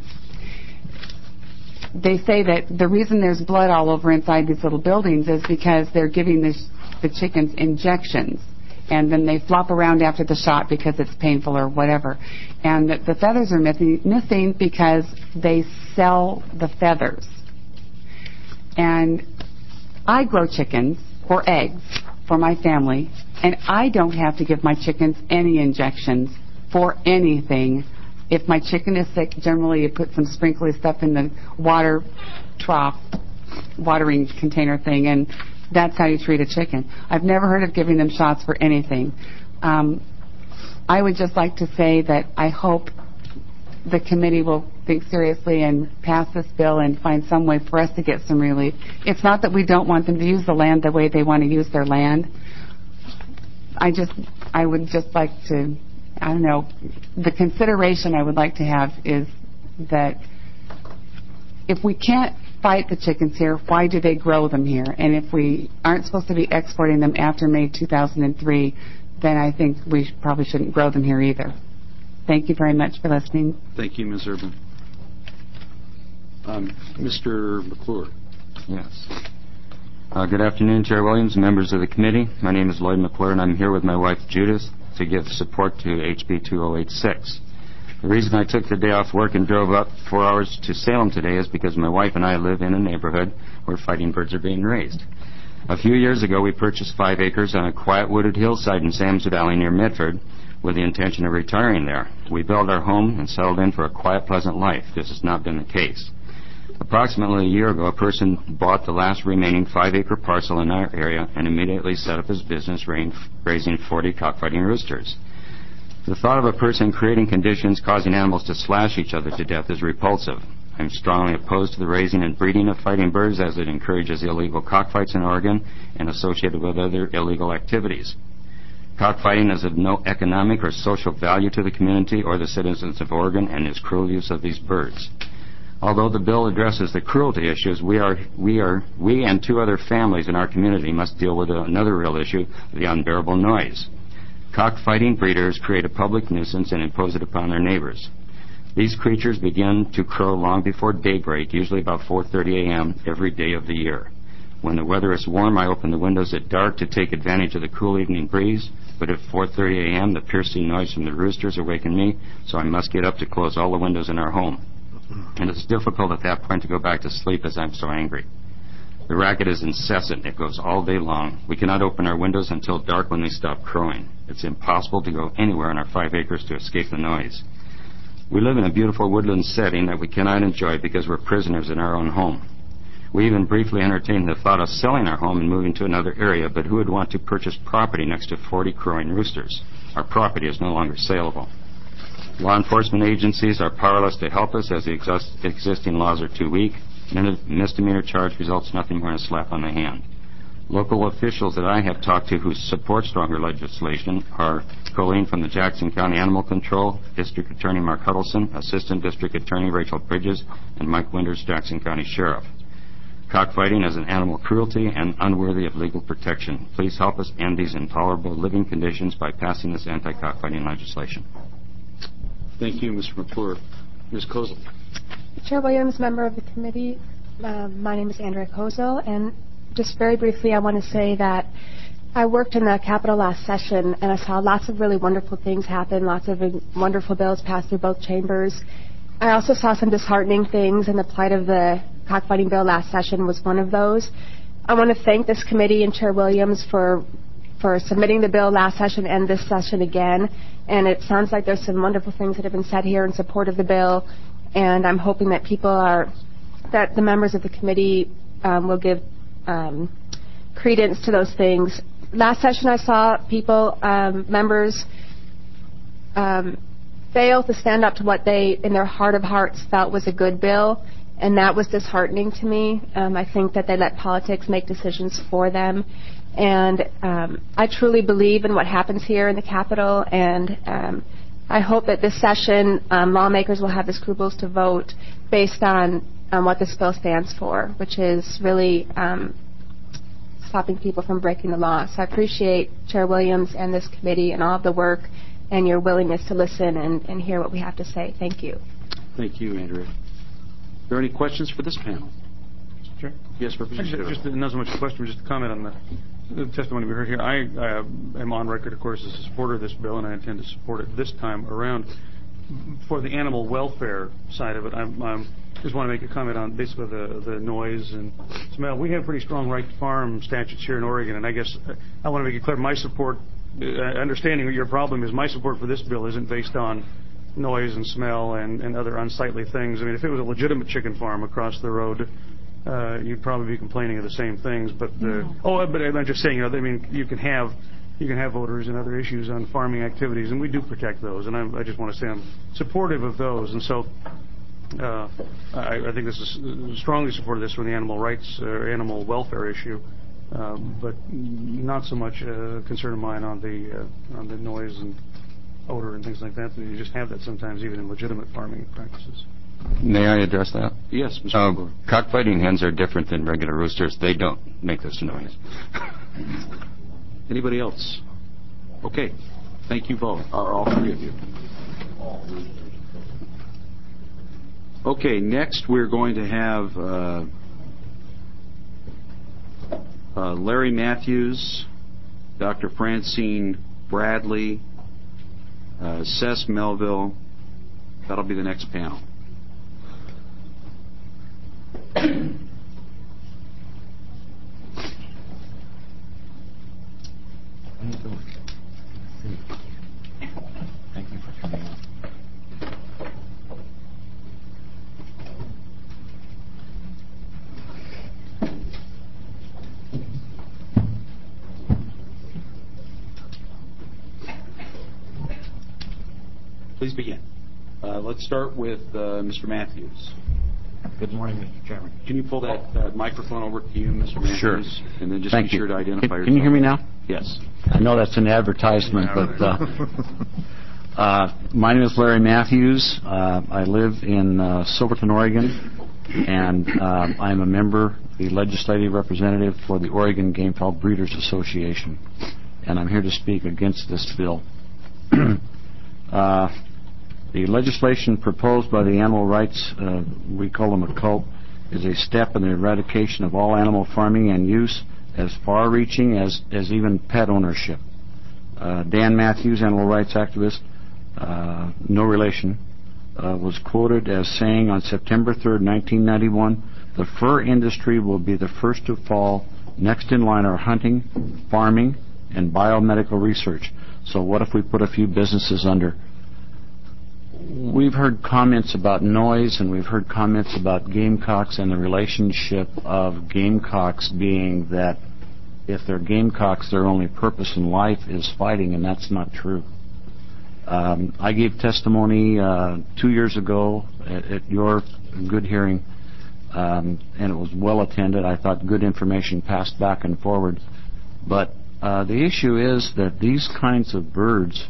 Speaker 12: They say that the reason there's blood all over inside these little buildings is because they're giving the, the chickens injections. And then they flop around after the shot because it's painful or whatever. And the, the feathers are missing, missing because they sell the feathers. And I grow chickens for eggs for my family, and I don't have to give my chickens any injections for anything. If my chicken is sick, generally you put some sprinkly stuff in the water trough, watering container thing, and that's how you treat a chicken. I've never heard of giving them shots for anything. Um, I would just like to say that I hope the committee will think seriously and pass this bill and find some way for us to get some relief. It's not that we don't want them to use the land the way they want to use their land. I just, I would just like to, I don't know, the consideration I would like to have is that if we can't fight the chickens here, why do they grow them here? And if we aren't supposed to be exporting them after May two thousand three, then I think we probably shouldn't grow them here either. Thank you very much for listening.
Speaker 1: Thank you, Miz Urban. Um, Mister McClure.
Speaker 13: Yes. Uh, good afternoon, Chair Williams and members of the committee. My name is Lloyd McClure, and I'm here with my wife, Judith, to give support to H B two oh eight six. The reason I took the day off work and drove up four hours to Salem today is because my wife and I live in a neighborhood where fighting birds are being raised. A few years ago, we purchased five acres on a quiet wooded hillside in Sam's Valley near Medford with the intention of retiring there. We built our home and settled in for a quiet, pleasant life. This has not been the case. Approximately a year ago, a person bought the last remaining five-acre parcel in our area and immediately set up his business raising forty cockfighting roosters. The thought of a person creating conditions causing animals to slash each other to death is repulsive. I'm strongly opposed to the raising and breeding of fighting birds as it encourages illegal cockfights in Oregon and associated with other illegal activities. Cockfighting is of no economic or social value to the community or the citizens of Oregon and is cruel use of these birds. Although the bill addresses the cruelty issues, we are, we are, we and two other families in our community must deal with another real issue, the unbearable noise. Cockfighting breeders create a public nuisance and impose it upon their neighbors. These creatures begin to crow long before daybreak, usually about four thirty a.m. every day of the year. When the weather is warm, I open the windows at dark to take advantage of the cool evening breeze, but at four thirty a.m. the piercing noise from the roosters awaken me, so I must get up to close all the windows in our home. And it's difficult at that point to go back to sleep as I'm so angry. The racket is incessant. It goes all day long. We cannot open our windows until dark when they stop crowing. It's impossible to go anywhere in our five acres to escape the noise. We live in a beautiful woodland setting that we cannot enjoy because we're prisoners in our own home. We even briefly entertained the thought of selling our home and moving to another area, but who would want to purchase property next to forty crowing roosters? Our property is no longer saleable. Law enforcement agencies are powerless to help us as the exist- existing laws are too weak. And a misdemeanor charge results nothing more than a slap on the hand. Local officials that I have talked to who support stronger legislation are Colleen from the Jackson County Animal Control, District Attorney Mark Huddleston, Assistant District Attorney Rachel Bridges, and Mike Winters, Jackson County Sheriff. Cockfighting is an animal cruelty and unworthy of legal protection. Please help us end these intolerable living conditions by passing this anti-cockfighting legislation.
Speaker 1: Thank you, Mister McClure. Miz Kozel.
Speaker 14: Chair Williams, member of the committee, uh, my name is Andrea Kozel, and just very briefly I want to say that I worked in the Capitol last session and I saw lots of really wonderful things happen, lots of wonderful bills passed through both chambers. I also saw some disheartening things, and the plight of the cockfighting bill last session was one of those. I want to thank this committee and Chair Williams for for submitting the bill last session and this session again, and it sounds like there's some wonderful things that have been said here in support of the bill, and I'm hoping that people are, that the members of the committee um, will give um, credence to those things. Last session I saw people, um, members, um, fail to stand up to what they, in their heart of hearts, felt was a good bill, and that was disheartening to me. Um, I think that they let politics make decisions for them. And um, I truly believe in what happens here in the Capitol, and um, I hope that this session um, lawmakers will have the scruples to vote based on um, what this bill stands for, which is really um, stopping people from breaking the law. So I appreciate Chair Williams and this committee and all of the work and your willingness to listen and, and hear what we have to say. Thank you.
Speaker 1: Thank you, Andrea. Are there any questions for this panel?
Speaker 7: Sure.
Speaker 1: Yes, Representative.
Speaker 7: Just, just not so much a question, but just a comment on the, the testimony we heard here. I uh, am on record, of course, as a supporter of this bill, and I intend to support it this time around. For the animal welfare side of it, I I'm, just want to make a comment on basically the, the noise and smell. We have pretty strong right to farm statutes here in Oregon, and I guess I want to make it clear my support, uh, understanding what your problem is, my support for this bill isn't based on noise and smell and, and other unsightly things. I mean, if it was a legitimate chicken farm across the road, Uh, you'd probably be complaining of the same things, but uh, oh, but I'm just saying, you know, I mean, you can have you can have odors and other issues on farming activities, and we do protect those. And I'm, I just want to say I'm supportive of those. And so, uh, I, I think this is strongly supportive of this for the animal rights or uh, animal welfare issue, um, but not so much a concern of mine on the uh, on the noise and odor and things like that. And you just have that sometimes even in legitimate farming practices.
Speaker 13: May I address that?
Speaker 1: Yes, Mister
Speaker 13: Uh,
Speaker 1: McClure.
Speaker 13: cockfighting hens are different than regular roosters. They don't make this noise.
Speaker 1: Anybody else? Okay. Thank you both, or all three of you. Okay, next we're going to have uh, uh, Larry Matthews, Doctor Francine Bradley, uh, Cess Melville, That'll be the next panel.
Speaker 8: Thank you for coming in.
Speaker 1: Please begin. Uh, let's start with uh, Mister Matthews.
Speaker 8: Good morning, Mister Chairman.
Speaker 1: Can you pull that uh, microphone over to you, Mister Matthews?
Speaker 6: Sure.
Speaker 1: And then just
Speaker 6: Thank
Speaker 1: be sure
Speaker 6: you.
Speaker 1: to identify
Speaker 6: Can,
Speaker 1: yourself.
Speaker 6: can you hear me now?
Speaker 1: Yes.
Speaker 6: I know that's an advertisement, but uh, uh, my name is Larry Matthews. Uh, I live in uh, Silverton, Oregon, and uh, I'm a member, the legislative representative for the Oregon Gamefowl Breeders Association, and I'm here to speak against this bill. uh, the legislation proposed by the animal rights, uh, we call them a cult, is a step in the eradication of all animal farming and use as far-reaching as, as even pet ownership. Uh, Dan Matthews, animal rights activist, uh, no relation, uh, was quoted as saying on September third, nineteen ninety-one, "The fur industry will be the first to fall. Next in line are hunting, farming, and biomedical research." So what if we put a few businesses under? We've heard comments about noise, and we've heard comments about gamecocks and the relationship of gamecocks being that if they're gamecocks, their only purpose in life is fighting, and that's not true. Um, I gave testimony uh, two years ago at, at your good hearing, um, and it was well attended. I thought good information passed back and forward. But uh, the issue is that these kinds of birds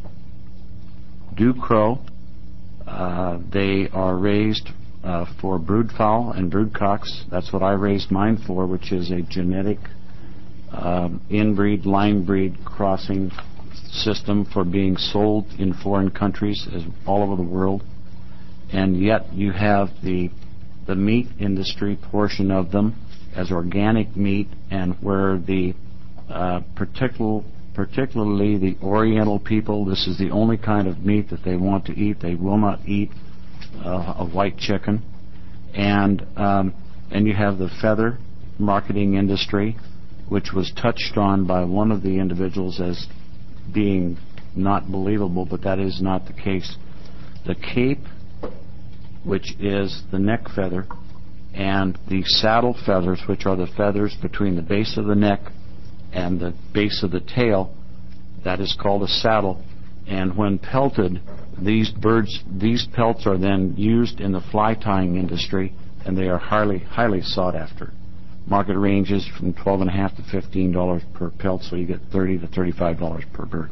Speaker 6: do crow. Uh, they are raised uh, for broodfowl and broodcocks. That's what I raised mine for, which is a genetic um, inbreed, line breed crossing system for being sold in foreign countries as all over the world. And yet you have the the meat industry portion of them as organic meat, and where the uh, particular particularly the Oriental people, this is the only kind of meat that they want to eat. They will not eat uh, a white chicken. And um, and you have the feather marketing industry, which was touched on by one of the individuals as being not believable, but that is not the case. The cape, which is the neck feather, and the saddle feathers, which are the feathers between the base of the neck and the base of the tail, that is called a saddle. And when pelted, these birds, these pelts are then used in the fly tying industry, and they are highly, highly sought after. Market ranges from twelve and a half to fifteen dollars per pelt, so you get thirty to thirty-five dollars per bird.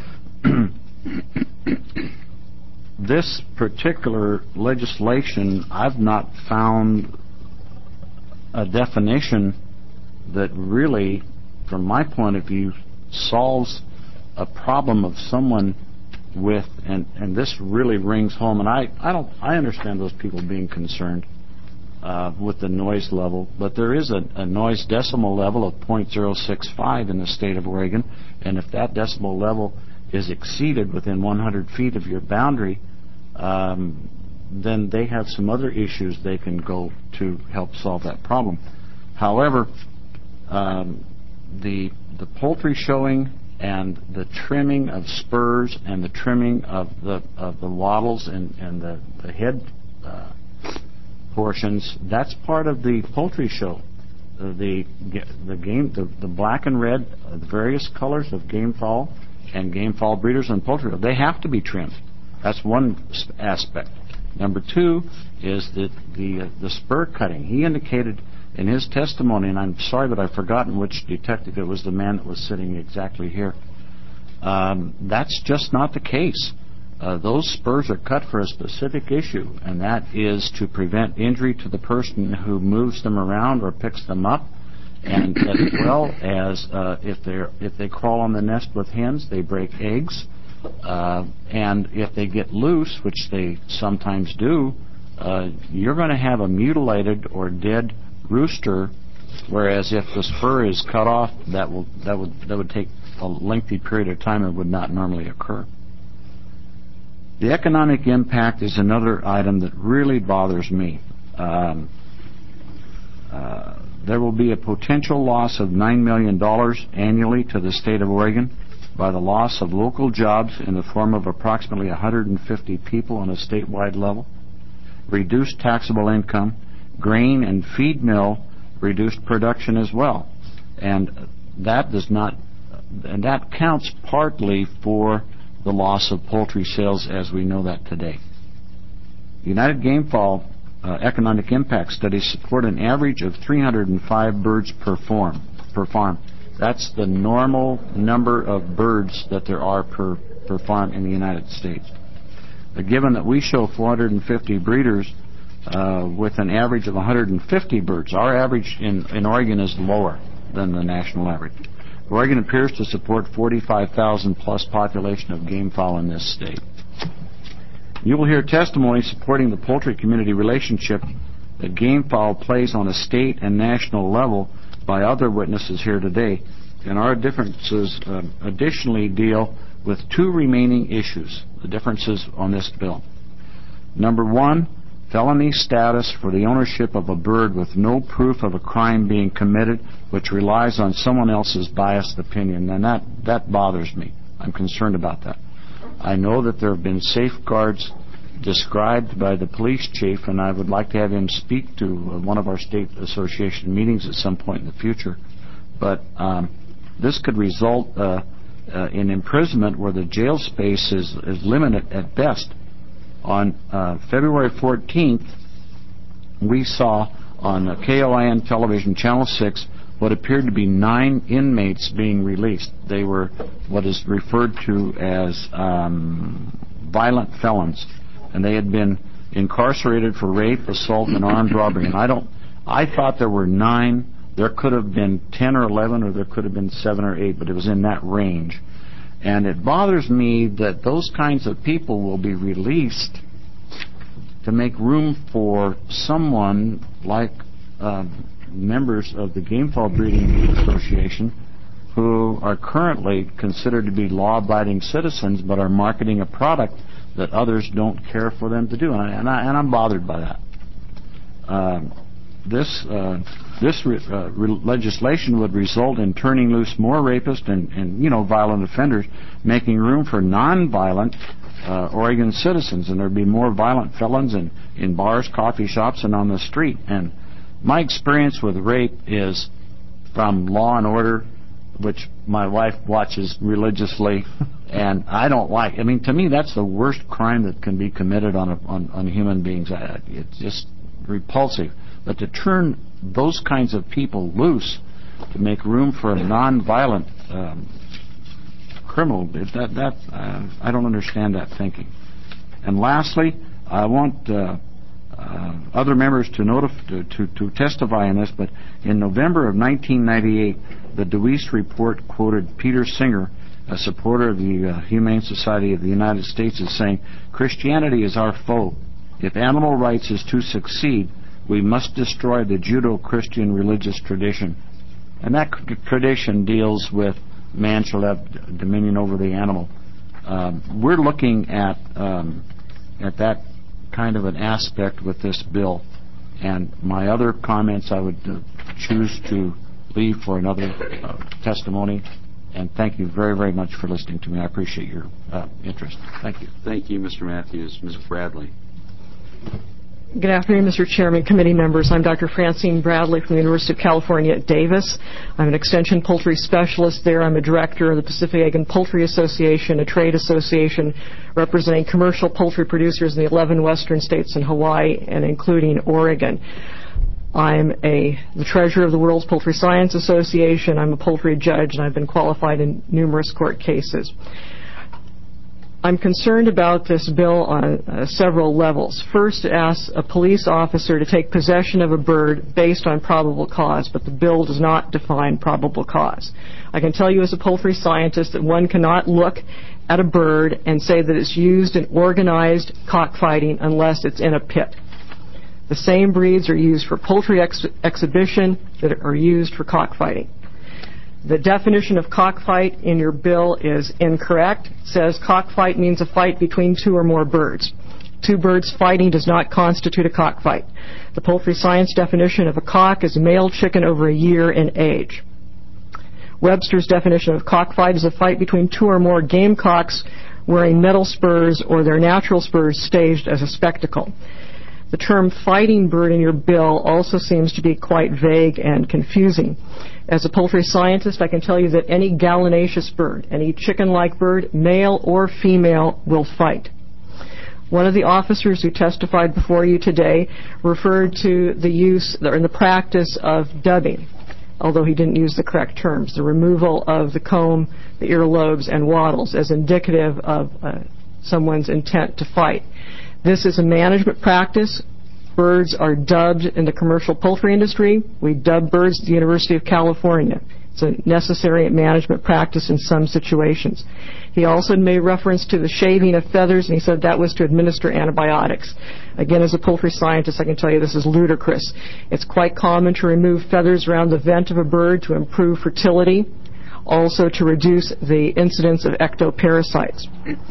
Speaker 6: This particular legislation, I've not found a definition that really, from my point of view, solves a problem of someone with, and, and this really rings home, and I, I don't, I understand those people being concerned uh, with the noise level, but there is a, a noise decimal level of zero point zero six five in the state of Oregon, and if that decimal level is exceeded within one hundred feet of your boundary, um, then they have some other issues they can go to help solve that problem. However, um, the the poultry showing and the trimming of spurs and the trimming of the of the wattles and, and the, the head uh, portions, that's part of the poultry show. Uh, the the game the, the black and red, uh, the various colors of gamefowl and gamefowl breeders and poultry, they have to be trimmed. That's one aspect. Number two is that the uh, the spur cutting. He indicated in his testimony, and I'm sorry that I've forgotten which detective it was, the man that was sitting exactly here. Um, that's just not the case. Uh, those spurs are cut for a specific issue, and that is to prevent injury to the person who moves them around or picks them up, and as well as uh, if they if they crawl on the nest with hens, they break eggs, uh, and if they get loose, which they sometimes do, uh, you're going to have a mutilated or dead rooster, whereas if the spur is cut off, that will that would that would take a lengthy period of time and would not normally occur.
Speaker 15: The economic impact is another item that really bothers me. Um, uh, there will be a potential loss of nine million dollars annually to the state of Oregon by the loss of local jobs in the form of approximately one hundred fifty people on a statewide level, reduced taxable income, grain and feed mill reduced production as well. And that does not, and that counts partly for the loss of poultry sales as we know that today. United Game Fall uh, economic impact studies support an average of three hundred five birds per farm. Per farm. That's the normal number of birds that there are per, per farm in the United States. But given that we show four hundred fifty breeders uh, with an average of one hundred fifty birds, our average in, in Oregon is lower than the national average. Oregon appears to support forty-five thousand plus population of game fowl in this state. You will hear testimony supporting the poultry community relationship that game fowl plays on a state and national level by other witnesses here today, and our differences uh, additionally deal with two remaining issues, the differences on this bill. Number one, felony status for the ownership of a bird with no proof of a crime being committed, which relies on someone else's biased opinion, and that, that bothers me. I'm concerned about that. I know that there have been safeguards described by the police chief, and I would like to have him speak to uh, one of our state association meetings at some point in the future. But um, this could result uh, uh, in imprisonment where the jail space is, is limited at best. On uh, February fourteenth, we saw on uh, K O I N television, Channel six, what appeared to be nine inmates being released. They were what is referred to as um, violent felons, and they had been incarcerated for rape, assault, and armed robbery. And I don't, I thought there were nine. There could have been ten or eleven, or there could have been seven or eight, but it was in that range. And it bothers me that those kinds of people will be released to make room for someone like uh, members of the Game Fowl Breeding Association who are currently considered to be law-abiding citizens but are marketing a product that others don't care for them to do. And, I, and, I, and I'm bothered by that. Uh, this uh, this re, uh, re legislation would result in turning loose more rapists and, and you know, violent offenders, making room for non-violent uh, Oregon citizens, and there'd be more violent felons in, in bars, coffee shops, and on the street. And my experience with rape is from Law and Order, which my wife watches religiously, and I don't like. I mean, to me, that's the worst crime that can be committed on a, on, on human beings. I, it's just repulsive. But to turn those kinds of people loose to make room for a non-violent um, criminal, that that uh, I don't understand that thinking. And lastly, I want uh, uh, other members to, notif- to, to to testify on this. But in November of nineteen ninety-eight, the DeWeese report quoted Peter Singer, a supporter of the uh, Humane Society of the United States, as saying, "Christianity is our foe. If animal rights is to succeed, we must destroy the Judeo-Christian religious tradition." And that tradition deals with man shall have dominion over the animal. Um, we're looking at um, at that kind of an aspect with this bill. And my other comments I would uh, choose to leave for another uh, testimony. And thank you very, very much for listening to me. I appreciate your uh, interest. Thank you.
Speaker 1: Thank you, Mister Matthews. Miz Bradley.
Speaker 16: Good afternoon, Mister Chairman, committee members. I'm Doctor Francine Bradley from the University of California at Davis. I'm an extension poultry specialist there. I'm a director of the Pacific Egg and Poultry Association, a trade association representing commercial poultry producers in the eleven western states and Hawaii, and including Oregon. I'm a, the treasurer of the World's Poultry Science Association. I'm a poultry judge, and I've been qualified in numerous court cases. I'm concerned about this bill on uh, several levels. First, it asks a police officer to take possession of a bird based on probable cause, but the bill does not define probable cause. I can tell you as a poultry scientist that one cannot look at a bird and say that it's used in organized cockfighting unless it's in a pit. The same breeds are used for poultry ex exhibition that are used for cockfighting. The definition of cockfight in your bill is incorrect. It says cockfight means a fight between two or more birds. Two birds fighting does not constitute a cockfight. The poultry science definition of a cock is a male chicken over a year in age. Webster's definition of cockfight is a fight between two or more gamecocks wearing metal spurs or their natural spurs staged as a spectacle. The term fighting bird in your bill also seems to be quite vague and confusing. As a poultry scientist, I can tell you that any gallinaceous bird, any chicken-like bird, male or female, will fight. One of the officers who testified before you today referred to the use or the practice of dubbing, although he didn't use the correct terms, the removal of the comb, the earlobes, and wattles as indicative of uh, someone's intent to fight. This is a management practice. Birds are dubbed in the commercial poultry industry. We dub birds at the University of California. It's a necessary management practice in some situations. He also made reference to the shaving of feathers, and he said that was to administer antibiotics. Again, as a poultry scientist, I can tell you this is ludicrous. It's quite common to remove feathers around the vent of a bird to improve fertility, also to reduce the incidence of ectoparasites.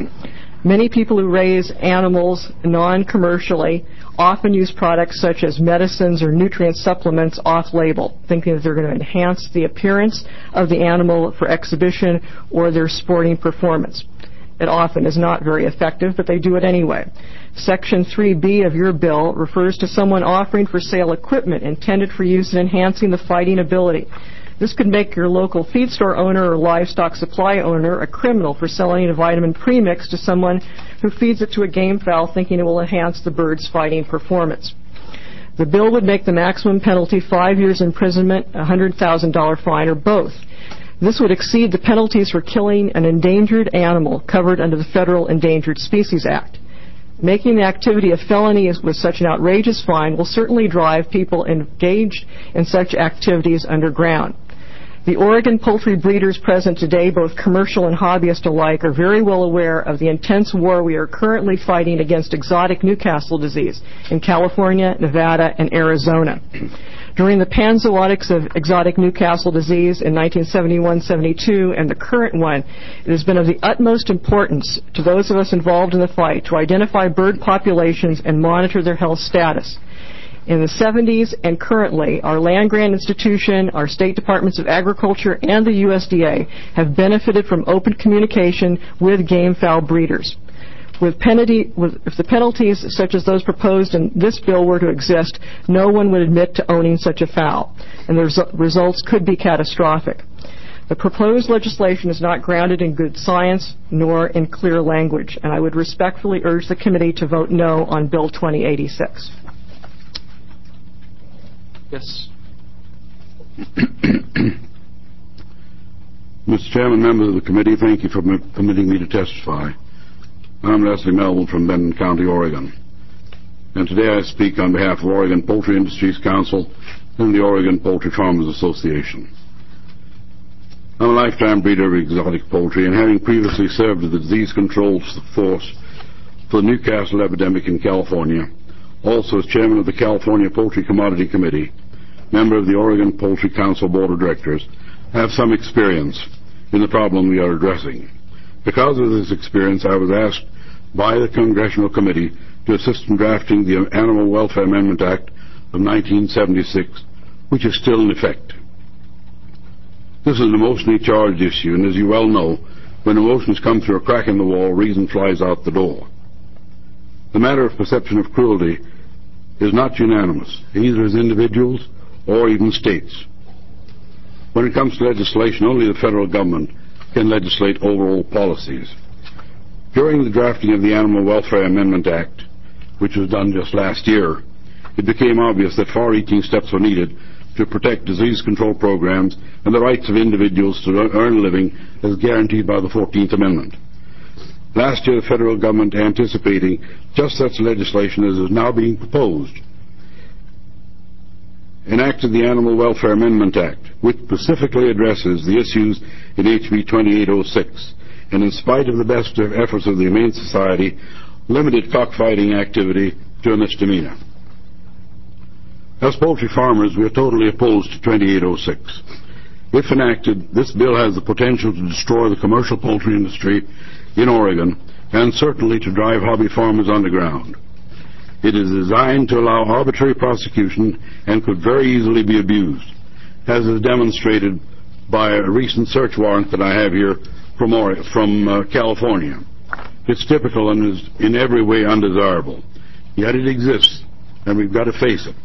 Speaker 16: Many people who raise animals non-commercially often use products such as medicines or nutrient supplements off-label, thinking that they're going to enhance the appearance of the animal for exhibition or their sporting performance. It often is not very effective, but they do it anyway. Section three B of your bill refers to someone offering for sale equipment intended for use in enhancing the fighting ability. This could make your local feed store owner or livestock supply owner a criminal for selling a vitamin premix to someone who feeds it to a game fowl thinking it will enhance the bird's fighting performance. The bill would make the maximum penalty five years imprisonment, a one hundred thousand dollars fine, or both. This would exceed the penalties for killing an endangered animal covered under the Federal Endangered Species Act. Making the activity a felony with such an outrageous fine will certainly drive people engaged in such activities underground. The Oregon poultry breeders present today, both commercial and hobbyist alike, are very well aware of the intense war we are currently fighting against exotic Newcastle disease in California, Nevada, and Arizona. During the panzootics of exotic Newcastle disease in nineteen seventy-one seventy-two and the current one, it has been of the utmost importance to those of us involved in the fight to identify bird populations and monitor their health status. In the seventies and currently, our land-grant institution, our state departments of agriculture, and the U S D A have benefited from open communication with game fowl breeders. With penalty, with, if the penalties such as those proposed in this bill were to exist, no one would admit to owning such a fowl, and the resu- results could be catastrophic. The proposed legislation is not grounded in good science nor in clear language, and I would respectfully urge the committee to vote no on Bill twenty eighty-six.
Speaker 7: Yes.
Speaker 17: Mister Chairman, members of the committee, thank you for m- permitting me to testify. I'm Leslie Melville from Benton County, Oregon. And today I speak on behalf of Oregon Poultry Industries Council and the Oregon Poultry Farmers Association. I'm a lifetime breeder of exotic poultry, and having previously served as the disease control force for the Newcastle epidemic in California, also as chairman of the California Poultry Commodity Committee, member of the Oregon Poultry Council Board of Directors, I have some experience in the problem we are addressing. Because of this experience, I was asked by the Congressional Committee to assist in drafting the Animal Welfare Amendment Act of nineteen seventy-six, which is still in effect. This is an emotionally charged issue, and as you well know, when emotions come through a crack in the wall, reason flies out the door. The matter of perception of cruelty is not unanimous, either as individuals or even states. When it comes to legislation, only the federal government can legislate overall policies. During the drafting of the Animal Welfare Amendment Act, which was done just last year, it became obvious that far-reaching steps were needed to protect disease control programs and the rights of individuals to earn a living as guaranteed by the fourteenth Amendment. Last year, the federal government, anticipating just such legislation as is now being proposed, enacted the Animal Welfare Amendment Act, which specifically addresses the issues in H B twenty-eight oh six, and in spite of the best efforts of the Humane Society, limited cockfighting activity to a misdemeanor. As poultry farmers, we are totally opposed to twenty-eight oh six. If enacted, this bill has the potential to destroy the commercial poultry industry in Oregon and certainly to drive hobby farmers underground. It is designed to allow arbitrary prosecution and could very easily be abused, as is demonstrated by a recent search warrant that I have here from, Oregon, from uh, California. It's typical and is in every way undesirable. Yet it exists, and we've got to face it.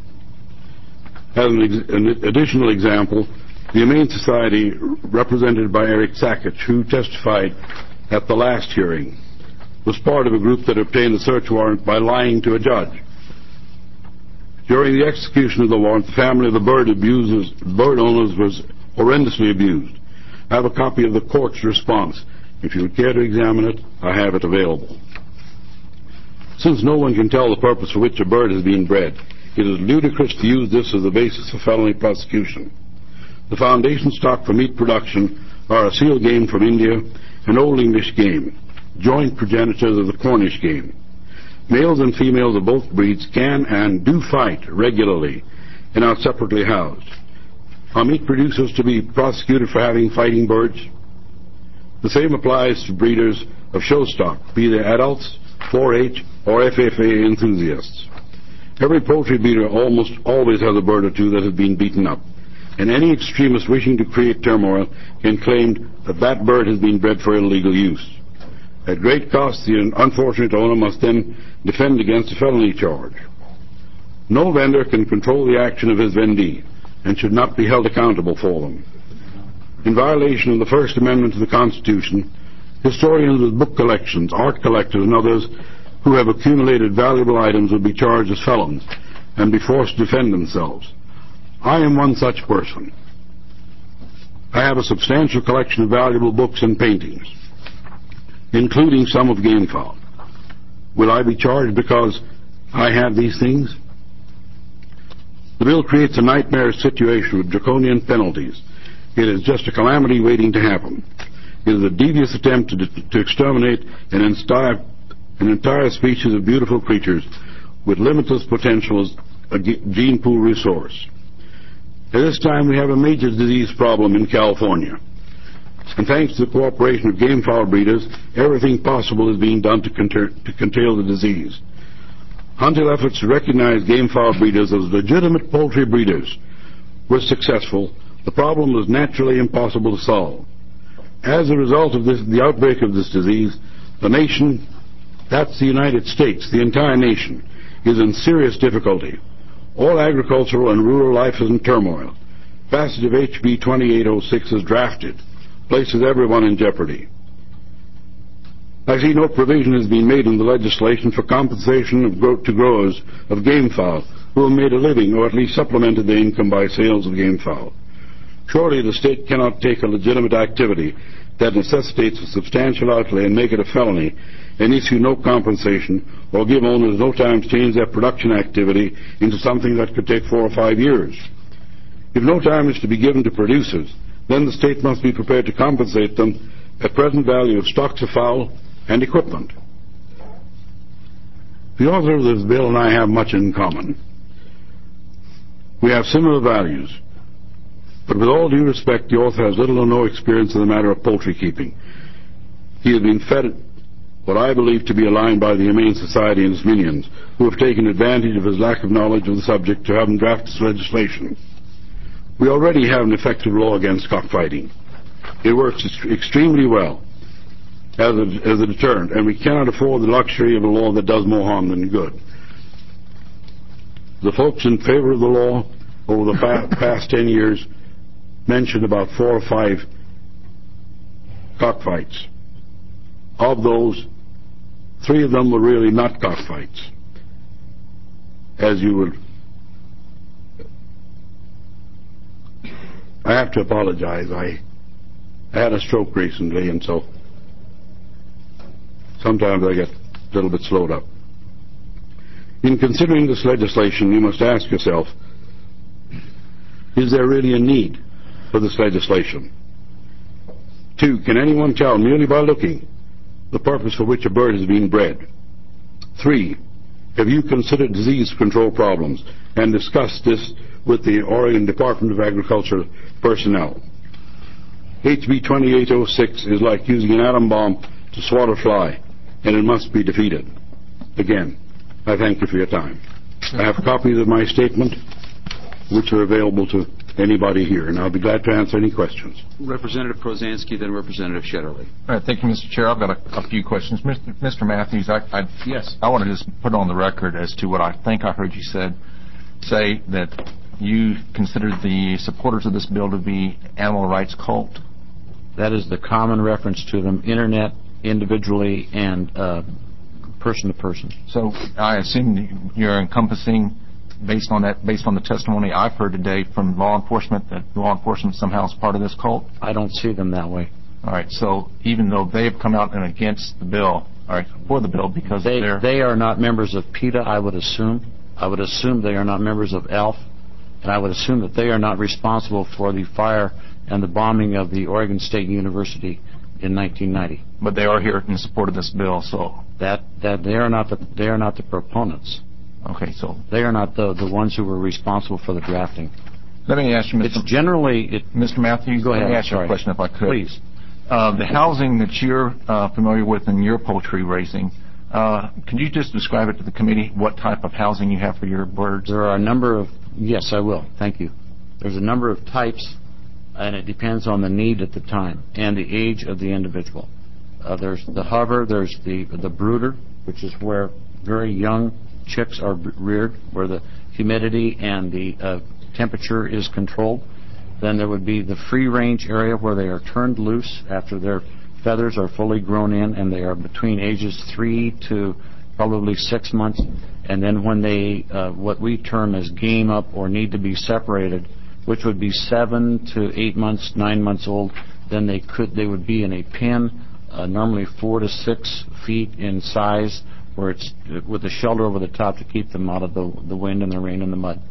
Speaker 17: As an, ex- an additional example, the Humane Society, represented by Eric Sackett, who testified at the last hearing, was part of a group that obtained a search warrant by lying to a judge. During the execution of the warrant, the family of the bird abusers, bird owners was horrendously abused. I have a copy of the court's response. If you would care to examine it, I have it available. Since no one can tell the purpose for which a bird is being bred, it is ludicrous to use this as the basis for felony prosecution. The foundation stock for meat production are a seal game from India and Old English game, joint progenitors of the Cornish game. Males and females of both breeds can and do fight regularly and are separately housed. Are meat producers to be prosecuted for having fighting birds? The same applies to breeders of show stock, be they adults, four H, or F F A enthusiasts. Every poultry breeder almost always has a bird or two that has been beaten up, and any extremist wishing to create turmoil can claim that that bird has been bred for illegal use. At great cost, the unfortunate owner must then defend against a felony charge. No vendor can control the action of his vendee and should not be held accountable for them. In violation of the First Amendment to the Constitution, historians with book collections, art collectors, and others who have accumulated valuable items will be charged as felons and be forced to defend themselves. I am one such person. I have a substantial collection of valuable books and paintings, including some of gamefowl. Will I be charged because I have these things? The bill creates a nightmare situation with draconian penalties. It is just a calamity waiting to happen. It is a devious attempt to, to exterminate an entire, an entire species of beautiful creatures with limitless potential as a gene pool resource. At this time, we have a major disease problem in California. And thanks to the cooperation of gamefowl breeders, everything possible is being done to, conter- to curtail the disease. Until efforts to recognize gamefowl breeders as legitimate poultry breeders were successful, the problem was naturally impossible to solve. As a result of this, the outbreak of this disease, the nation, that's the United States, the entire nation, is in serious difficulty. All agricultural and rural life is in turmoil. Passage of H B twenty-eight oh six is drafted, places everyone in jeopardy. I see no provision has been made in the legislation for compensation of grow- to growers of gamefowl who have made a living or at least supplemented their income by sales of gamefowl. Surely the state cannot take a legitimate activity that necessitates a substantial outlay and make it a felony and issue no compensation or give owners no time to change their production activity into something that could take four or five years. If no time is to be given to producers, then the state must be prepared to compensate them at present value of stocks of fowl and equipment. The author of this bill and I have much in common. We have similar values, but with all due respect, the author has little or no experience in the matter of poultry keeping. He has been fed what I believe to be a line by the Humane Society and its minions, who have taken advantage of his lack of knowledge of the subject to have him draft this legislation. We already have an effective law against cockfighting. It works est- extremely well as a, as a deterrent, and we cannot afford the luxury of a law that does more harm than good. The folks in favor of the law over the fa- past ten years mentioned about four or five cockfights. Of those, three of them were really not cockfights, as you would. I have to apologize. I, I had a stroke recently, and so sometimes I get a little bit slowed up. In considering this legislation, you must ask yourself, is there really a need for this legislation? Two, can anyone tell merely by looking the purpose for which a bird is being bred? Three, have you considered disease control problems and discussed this with the Oregon Department of Agriculture personnel? H B twenty-eight oh six is like using an atom bomb to swat a fly, and it must be defeated. Again, I thank you for your time. I have copies of my statement, which are available to anybody here, and I'll be glad to answer any questions.
Speaker 1: Representative Prozansky, then Representative Shetterly.
Speaker 8: All right, thank you, Mister Chair. I've got a, a few questions. Mister Mister Matthews, I, I,
Speaker 1: yes.
Speaker 8: I want to just put on the record as to what I think I heard you said, say that you consider the supporters of this bill to be animal rights cult.
Speaker 15: That is the common reference to them, internet, individually, and uh, person to person.
Speaker 8: So I assume you're encompassing, based on that, based on the testimony I've heard today from law enforcement, that law enforcement somehow is part of this cult?
Speaker 15: I don't see them that way.
Speaker 8: All right. So even though they've come out and against the bill, all right, for the bill because
Speaker 15: they
Speaker 8: they're
Speaker 15: they are not members of PETA, I would assume. I would assume they are not members of A L F, and I would assume that they are not responsible for the fire and the bombing of the Oregon State University in nineteen ninety.
Speaker 8: But they are here in support of this bill, so
Speaker 15: that that they are not the they are not the proponents.
Speaker 8: Okay, so
Speaker 15: they are not the the ones who were responsible for the drafting.
Speaker 8: Let me ask you, Mister
Speaker 15: It's generally it,
Speaker 8: Mister Matthews.
Speaker 15: Go ahead.
Speaker 8: Let me ask you
Speaker 15: Sorry.
Speaker 8: a question, if I could.
Speaker 15: Please.
Speaker 8: Uh, the housing that you're uh, familiar with in your poultry raising, uh, can you just describe it to the committee? What type of housing you have for your birds?
Speaker 15: There are a number of yes, I will. Thank you. There's a number of types, and it depends on the need at the time and the age of the individual. Uh, there's the hover, there's the the brooder, which is where very young chicks are reared, where the humidity and the uh, temperature is controlled. Then there would be the free-range area where they are turned loose after their feathers are fully grown in, and they are between ages three to probably six months. And then when they, uh, what we term as game up or need to be separated, which would be seven to eight months, nine months old, then they could, they would be in a pen, uh, normally four to six feet in size, where it's with a shelter over the top to keep them out of the, the wind and the rain and the mud.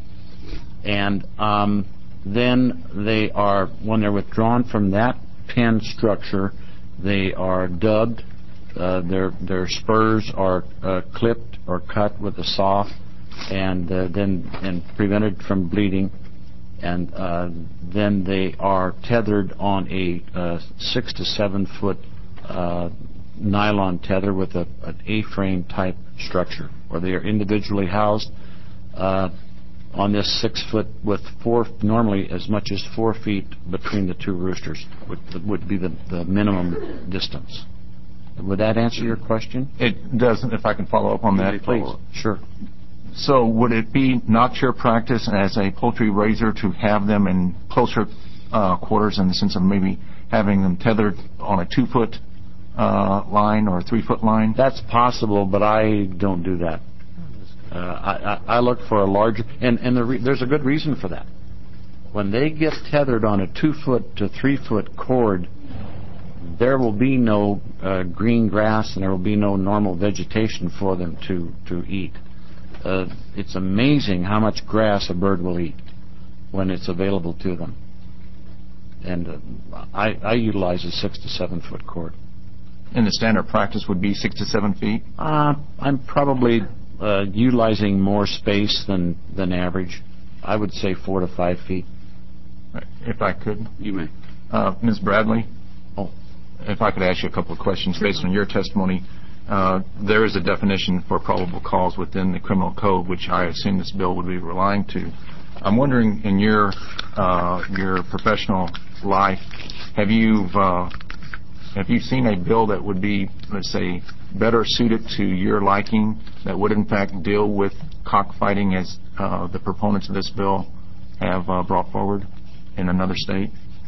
Speaker 15: And um, then they are, when they're withdrawn from that pen structure, they are dubbed. Uh, their their spurs are uh, clipped or cut with a saw, and uh, then and prevented from bleeding. And uh, then they are tethered on a uh, six to seven foot uh, nylon tether with a, an A-frame type structure, where they are individually housed uh, on this six foot with four, normally as much as four feet between the two roosters would, would be the, the minimum distance. Would that answer your question?
Speaker 8: It doesn't. If I can follow up on that,
Speaker 15: please. Sure.
Speaker 8: So would it be not your practice as a poultry raiser to have them in closer uh, quarters, in the sense of maybe having them tethered on a two-foot uh, line or a three-foot line?
Speaker 15: That's possible, but I don't do that. Uh, I, I, I look for a larger, and, and the re, there's a good reason for that. When they get tethered on a two-foot to three-foot cord, there will be no uh, green grass and there will be no normal vegetation for them to, to eat. Uh, it's amazing how much grass a bird will eat when it's available to them. And uh, I, I utilize a six to seven foot cord.
Speaker 8: And the standard practice would be six to seven feet?
Speaker 15: Uh, I'm probably uh, utilizing more space than, than average. I would say four to five feet.
Speaker 8: If I could.
Speaker 1: You may.
Speaker 8: Uh, Miz Bradley?
Speaker 15: Oh.
Speaker 8: If I could ask you a couple of questions based on your testimony. Uh, there is a definition for probable cause within the criminal code, which I assume this bill would be relying to. I'm wondering, in your uh, your professional life, have you uh, have you seen a bill that would be, let's say, better suited to your liking, that would in fact deal with cockfighting as uh, the proponents of this bill have uh, brought forward in another state?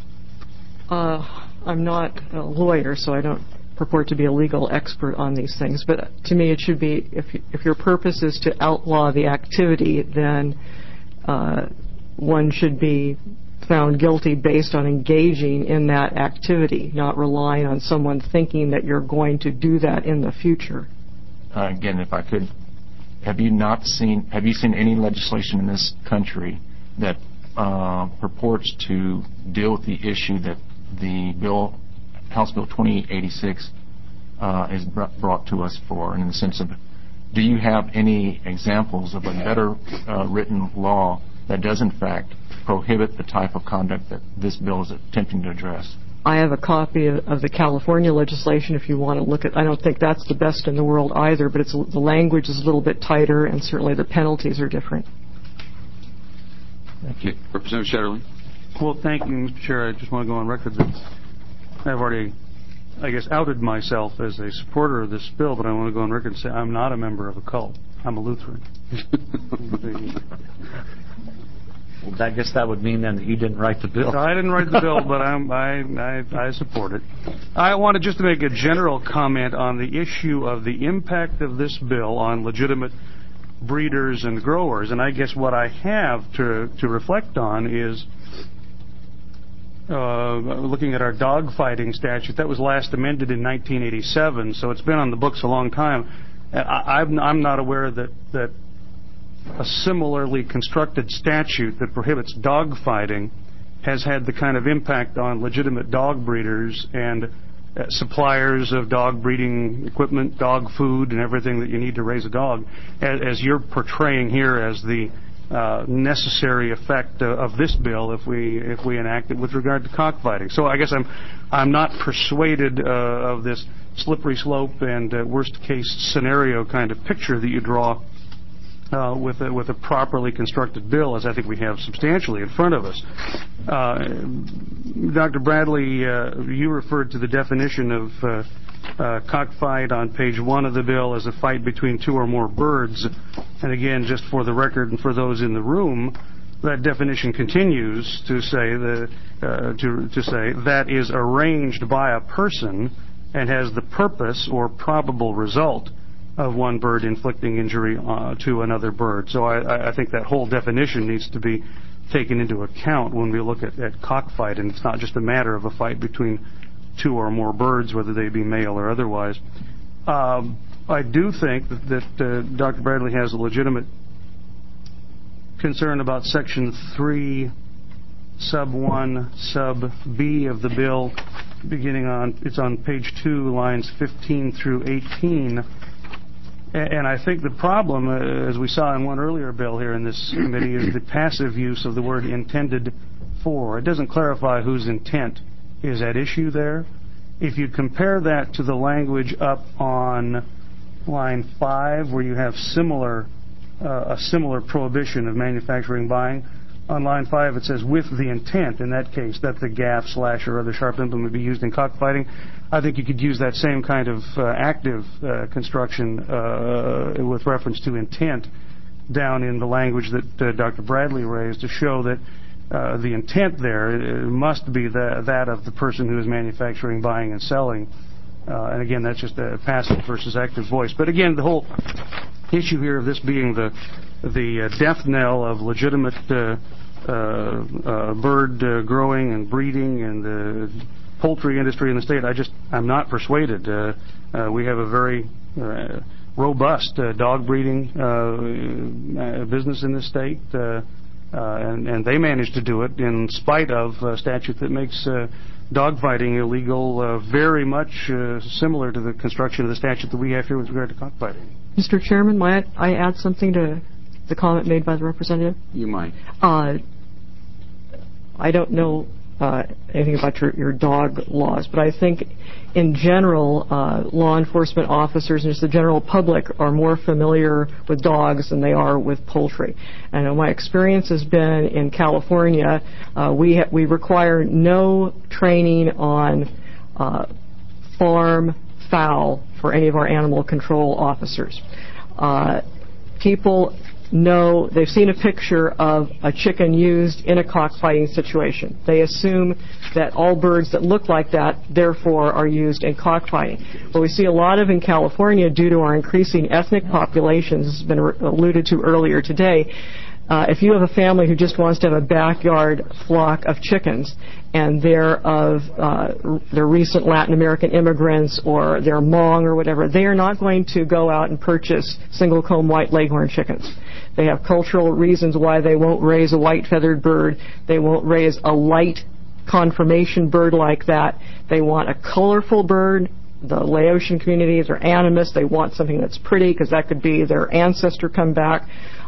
Speaker 16: Uh, I'm not a lawyer, so I don't purport to be a legal expert on these things, but to me it should be, if if your purpose is to outlaw the activity, then uh, one should be found guilty based on engaging in that activity, not relying on someone thinking that you're going to do that in the future.
Speaker 8: Uh, again, if I could, have you not seen, have you seen any legislation in this country that uh, purports to deal with the issue that the bill, House Bill twenty eighty-six, uh, is br- brought to us for, in the sense of, do you have any examples of a better uh, written law that does in fact prohibit the type of conduct that this bill is attempting to address?
Speaker 16: I have a copy of, of the California legislation if you want to look at. I don't think that's the best in the world either, but it's the language is a little bit tighter, and certainly the penalties are different.
Speaker 5: Thank you.
Speaker 1: Representative Shetterly.
Speaker 7: Well, thank you, Mister Chair. I just want to go on record that I've already, I guess, outed myself as a supporter of this bill, but I want to go on record and say I'm not a member of a cult. I'm a Lutheran.
Speaker 15: Well, I guess that would mean then that you didn't write the bill.
Speaker 7: No, I didn't write the bill, but I'm, I, I, I support it. I wanted just to make a general comment on the issue of the impact of this bill on legitimate breeders and growers. And I guess what I have to, to reflect on is uh, looking at our dog fighting statute. That was last amended in nineteen eighty-seven, so it's been on the books a long time. I, I'm, I'm not aware that, that a similarly constructed statute that prohibits dog fighting has had the kind of impact on legitimate dog breeders and uh, suppliers of dog breeding equipment, dog food, and everything that you need to raise a dog, as, as you're portraying here as the uh, necessary effect uh, of this bill if we if we enact it with regard to cockfighting. So I guess I'm I'm not persuaded uh, of this slippery slope and uh, worst case scenario kind of picture that you draw Uh, with a, with a properly constructed bill, as I think we have substantially in front of us. Uh, Doctor Bradley, uh, you referred to the definition of uh, uh, cockfight on page one of the bill as a fight between two or more birds. And again, just for the record and for those in the room, that definition continues to say the uh, to to say that is arranged by a person and has the purpose or probable result of one bird inflicting injury uh, to another bird. So I, I think that whole definition needs to be taken into account when we look at, at cockfight, and it's not just a matter of a fight between two or more birds, whether they be male or otherwise. Um, I do think that, that uh, Doctor Bradley has a legitimate concern about Section three, Sub one, Sub B of the bill, beginning on, it's on page two, lines fifteen through eighteen. And I think the problem, uh, as we saw in one earlier bill here in this committee, is the passive use of the word intended for. It doesn't clarify whose intent is at issue there. If you compare that to the language up on line five, where you have similar uh, a similar prohibition of manufacturing buying, on line five it says with the intent, in that case, that the gaff, slash, or other sharp implement be used in cockfighting. I think you could use that same kind of uh, active uh, construction uh, with reference to intent down in the language that uh, Doctor Bradley raised to show that uh, the intent there must be the, that of the person who is manufacturing, buying, and selling. Uh, and again, that's just a passive versus active voice. But again, the whole issue here of this being the the uh, death knell of legitimate uh, uh, uh, bird uh, growing and breeding and the poultry industry in the state, I just, I'm not persuaded. Uh, uh, we have a very uh, robust uh, dog breeding uh, business in this state, uh, uh, and, and they managed to do it in spite of a statute that makes uh, dog fighting illegal, uh, very much uh, similar to the construction of the statute that we have here with regard to cockfighting.
Speaker 16: Mister Chairman, might I add something to the comment made by the representative?
Speaker 1: You might.
Speaker 16: Uh, I don't know uh, anything about your, your dog laws, but I think in general, uh, law enforcement officers and just the general public are more familiar with dogs than they are with poultry. And uh, my experience has been in California, uh, we ha- we require no training on uh, farm fowl for any of our animal control officers. Uh, people know, they've seen a picture of a chicken used in a cockfighting situation. They assume that all birds that look like that, therefore, are used in cockfighting. What we see a lot of in California, due to our increasing ethnic populations, this has been alluded to earlier today, uh, if you have a family who just wants to have a backyard flock of chickens, and they're of uh, they're recent Latin American immigrants or they're Hmong or whatever, they are not going to go out and purchase single-comb white leghorn chickens. They have cultural reasons why they won't raise a white-feathered bird. They won't raise a light conformation bird like that. They want a colorful bird. The Laotian communities are animists. They want something that's pretty because that could be their ancestor come back.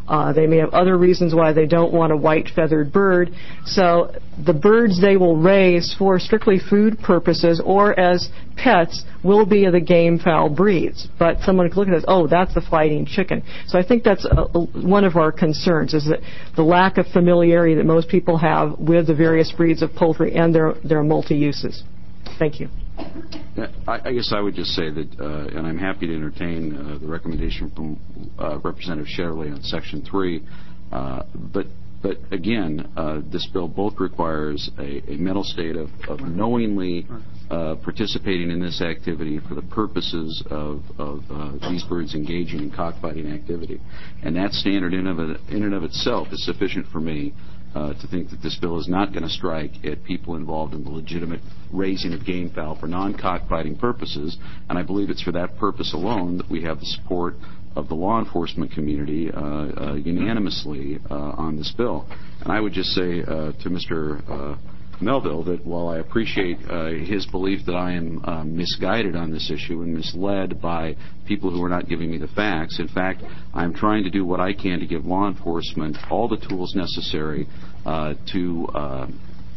Speaker 16: Uh, they may have other reasons why they don't want a white-feathered bird. So the birds they will raise for strictly food purposes or as pets will be of the game fowl breeds. But someone could look at this, oh, that's the fighting chicken. So I think that's a, a, one of our concerns, is that the lack of familiarity that most people have with the various breeds of poultry and their, their multi-uses. Thank you.
Speaker 1: I, I guess I would just say that, uh, and I'm happy to entertain uh, the recommendation from uh, Representative Shetterly on Section three, uh, but but again, uh, this bill both requires a, a mental state of, of knowingly uh, participating in this activity for the purposes of, of uh, these birds engaging in cockfighting activity. And that standard in, of it, in and of itself is sufficient for me Uh, to think that this bill is not going to strike at people involved in the legitimate raising of game fowl for non-cockfighting purposes, and I believe it's for that purpose alone that we have the support of the law enforcement community uh, uh, unanimously uh, on this bill. And I would just say uh, to Mister Uh, Melville that while I appreciate uh, his belief that I am uh, misguided on this issue and misled by people who are not giving me the facts, in fact, I'm trying to do what I can to give law enforcement all the tools necessary uh, to uh,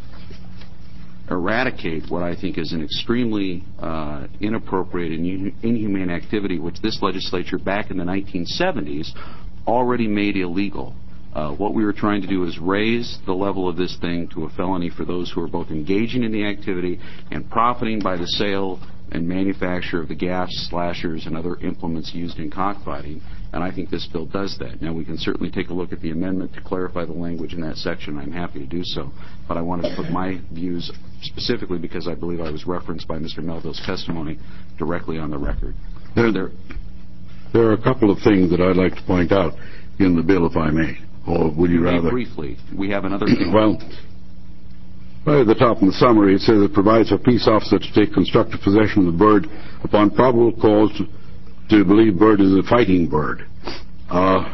Speaker 1: eradicate what I think is an extremely uh, inappropriate and inhumane activity which this legislature back in the nineteen seventies already made illegal. Uh, what we were trying to do is raise the level of this thing to a felony for those who are both engaging in the activity and profiting by the sale and manufacture of the gaffs, slashers, and other implements used in cockfighting. And I think this bill does that. Now, we can certainly take a look at the amendment to clarify the language in that section. I'm happy to do so. But I wanted to put my views, specifically because I believe I was referenced by Mister Melville's testimony, directly on the record.
Speaker 17: There, there, there are a couple of things that I'd like to point out in the bill, if I may. Or would you rather?
Speaker 1: Briefly. We have another thing.
Speaker 17: Well, right at the top in the summary, it says it provides for peace officer to take constructive possession of the bird upon probable cause to, to believe bird is a fighting bird. Uh,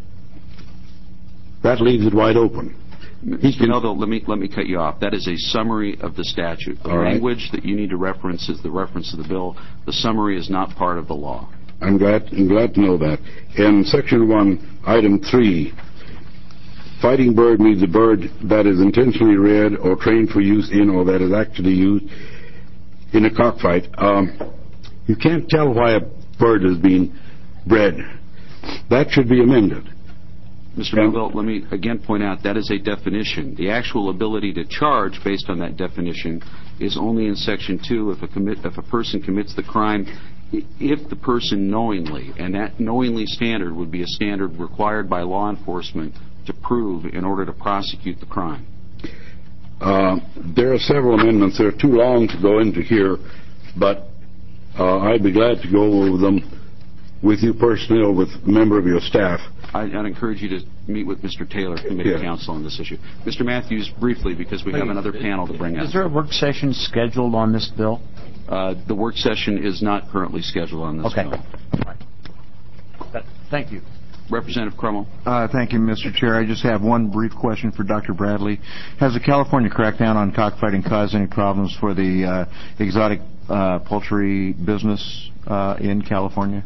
Speaker 17: that leaves it wide open.
Speaker 1: Mister Melville, let me let me cut you off. That is a summary of the statute. The
Speaker 17: All
Speaker 1: language
Speaker 17: right.
Speaker 1: that you need to reference is the reference to the bill. The summary is not part of the law.
Speaker 17: I'm glad I'm glad to know that. In Section one, Item three, fighting bird means a bird that is intentionally reared or trained for use in or that is actually used in a cockfight. Um, you can't tell why a bird is being bred. That should be amended.
Speaker 1: Mister Melville, let me again point out that is a definition. The actual ability to charge based on that definition is only in Section two if a, commit, if a person commits the crime if the person knowingly, and that knowingly standard would be a standard required by law enforcement to prove in order to prosecute the crime.
Speaker 17: Uh, there are several amendments. They're too long to go into here, but uh, I'd be glad to go over them with you personally or with a member of your staff.
Speaker 1: I, I'd encourage you to meet with Mister Taylor, Committee
Speaker 17: Yeah.
Speaker 1: Counsel, on this issue. Mister Matthews, briefly, because we have another panel to bring up.
Speaker 15: Is there a work session scheduled on this bill?
Speaker 1: Uh, the work session is not currently scheduled on this
Speaker 15: Okay.
Speaker 1: bill.
Speaker 15: That, thank you.
Speaker 1: Representative Crummell.
Speaker 4: Uh, thank you, Mister Chair. I just have one brief question for Doctor Bradley. Has the California crackdown on cockfighting caused any problems for the uh, exotic uh, poultry business uh, in California?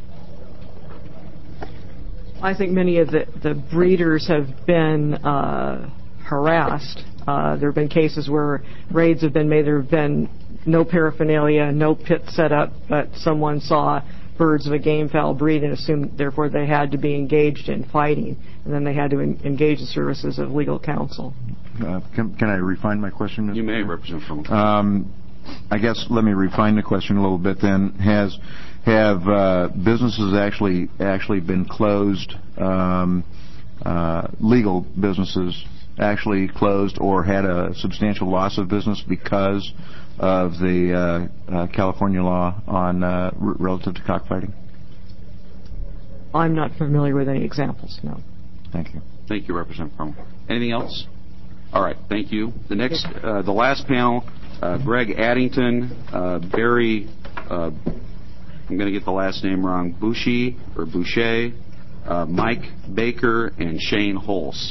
Speaker 16: I think many of the, the breeders have been uh, harassed. Uh, there have been cases where raids have been made. There have been no paraphernalia, no pit set up, but someone saw birds of a game fowl breed and assumed, therefore, they had to be engaged in fighting, and then they had to en- engage the services of legal counsel.
Speaker 4: Uh, can, can I refine my question, Mister
Speaker 1: You may, Representative Crummell.
Speaker 4: Um, I guess let me refine the question a little bit then. Has have uh, businesses actually actually been closed, um, uh, legal businesses actually closed or had a substantial loss of business because of the uh, uh, California law on uh, r- relative to cockfighting?
Speaker 16: I'm not familiar with any examples, no.
Speaker 4: Thank you.
Speaker 1: Thank you, Representative Crummell. Anything else? All right, thank you. The next, uh, the last panel, uh, Greg Addington, uh, Barry, uh, I'm going to get the last name wrong, Boucher or Boucher, uh, Mike Baker, and Shane Holst.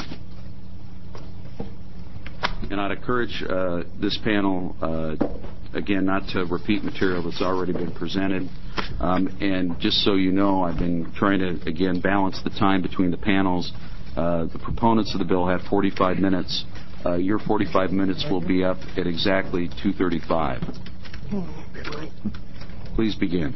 Speaker 1: And I'd encourage uh, this panel uh, again, not to repeat material that's already been presented. Um, and just so you know, I've been trying to, again, balance the time between the panels. Uh, the proponents of the bill had forty-five minutes. Uh, your forty-five minutes will be up at exactly two thirty-five. Please begin.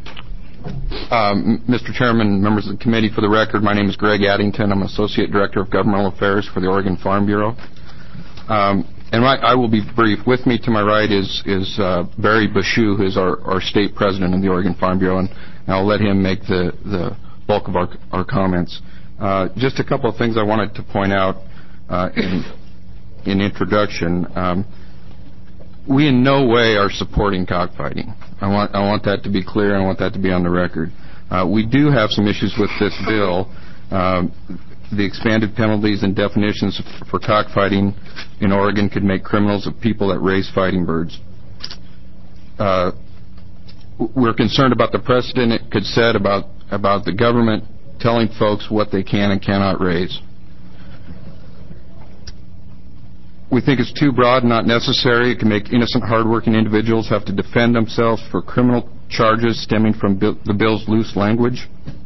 Speaker 18: Um, Mister Chairman, members of the committee, for the record, my name is Greg Addington. I'm Associate Director of Governmental Affairs for the Oregon Farm Bureau. Um, and I, I will be brief. With me to my right is, is uh, Barry Bashu, who is our, our State President of the Oregon Farm Bureau, and I'll let him make the, the bulk of our, our comments. Uh, just a couple of things I wanted to point out uh, in, in introduction. Um, we in no way are supporting cockfighting. I want, I want that to be clear, and I want that to be on the record. Uh, we do have some issues with this bill. Um, the expanded penalties and definitions for cockfighting in Oregon could make criminals of people that raise fighting birds. Uh, we're concerned about the precedent it could set about, about the government telling folks what they can and cannot raise. We think it's too broad and not necessary. It can make innocent, hardworking individuals have to defend themselves for criminal charges stemming from bi- the bill's loose language.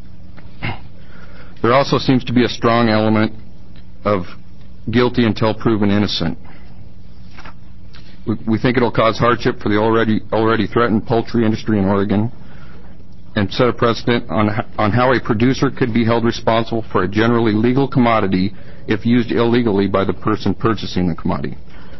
Speaker 18: There also seems to be a strong element of guilty until proven innocent. We, we think it'll cause hardship for the already already threatened poultry industry in Oregon and set a precedent on, on how a producer could be held responsible for a generally legal commodity if used illegally by the person purchasing the commodity.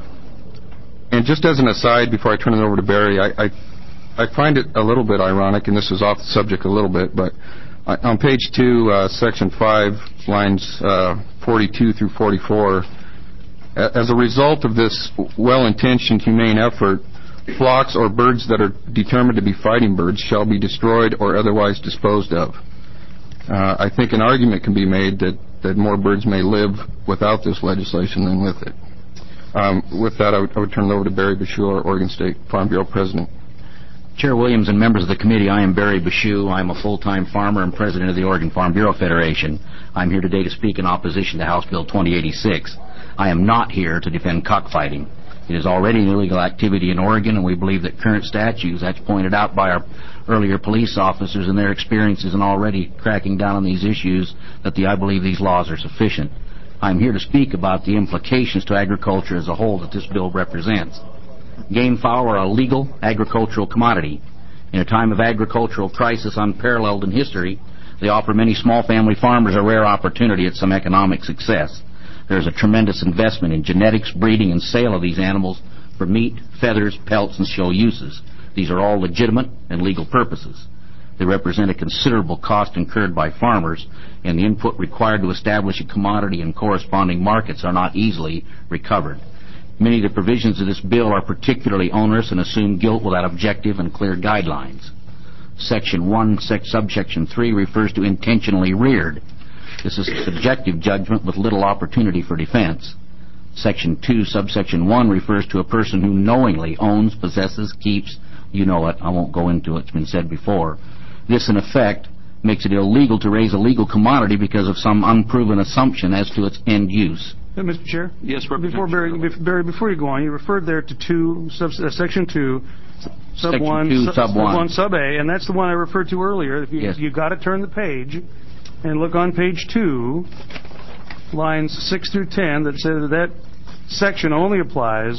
Speaker 18: And just as an aside, before I turn it over to Barry, I, I, I find it a little bit ironic, and this is off the subject a little bit, but I, on page two, uh, section five, lines uh, forty-two through forty-four, as a result of this well-intentioned, humane effort, flocks or birds that are determined to be fighting birds shall be destroyed or otherwise disposed of. Uh, I think an argument can be made that, that more birds may live without this legislation than with it. Um, with that, I would, I would turn it over to Barry Bashu, our Oregon State Farm Bureau President.
Speaker 19: Chair Williams and members of the committee, I am Barry Bashu. I'm a full-time farmer and president of the Oregon Farm Bureau Federation. I'm here today to speak in opposition to House Bill twenty eighty-six. I am not here to defend cockfighting. It is already an illegal activity in Oregon, and we believe that current statutes, that's pointed out by our earlier police officers and their experiences in already cracking down on these issues, that the, I believe these laws are sufficient. I'm here to speak about the implications to agriculture as a whole that this bill represents. Game fowl are a legal agricultural commodity. In a time of agricultural crisis unparalleled in history, they offer many small family farmers a rare opportunity at some economic success. There's a tremendous investment in genetics, breeding, and sale of these animals for meat, feathers, pelts, and show uses. These are all legitimate and legal purposes. They represent a considerable cost incurred by farmers, and the input required to establish a commodity and corresponding markets are not easily recovered. Many of the provisions of this bill are particularly onerous and assume guilt without objective and clear guidelines. Section one, subsection three refers to intentionally reared. This is a subjective judgment with little opportunity for defense. Section two, subsection one refers to a person who knowingly owns, possesses, keeps, you know it, I won't go into it, it's been said before. This, in effect, makes it illegal to raise a legal commodity because of some unproven assumption as to its end use.
Speaker 7: Uh, Mister Chair?
Speaker 1: Yes,
Speaker 7: before Barry, bef- Barry, before you go on, you referred there to two, sub, uh, section two, sub
Speaker 19: section
Speaker 7: one,
Speaker 19: two,
Speaker 7: sub,
Speaker 19: sub,
Speaker 7: sub
Speaker 19: one.
Speaker 7: one, sub A, and that's the one I referred to earlier. If you,
Speaker 19: yes.
Speaker 7: you got to turn the page and look on page two, lines six through ten, that says that that section only applies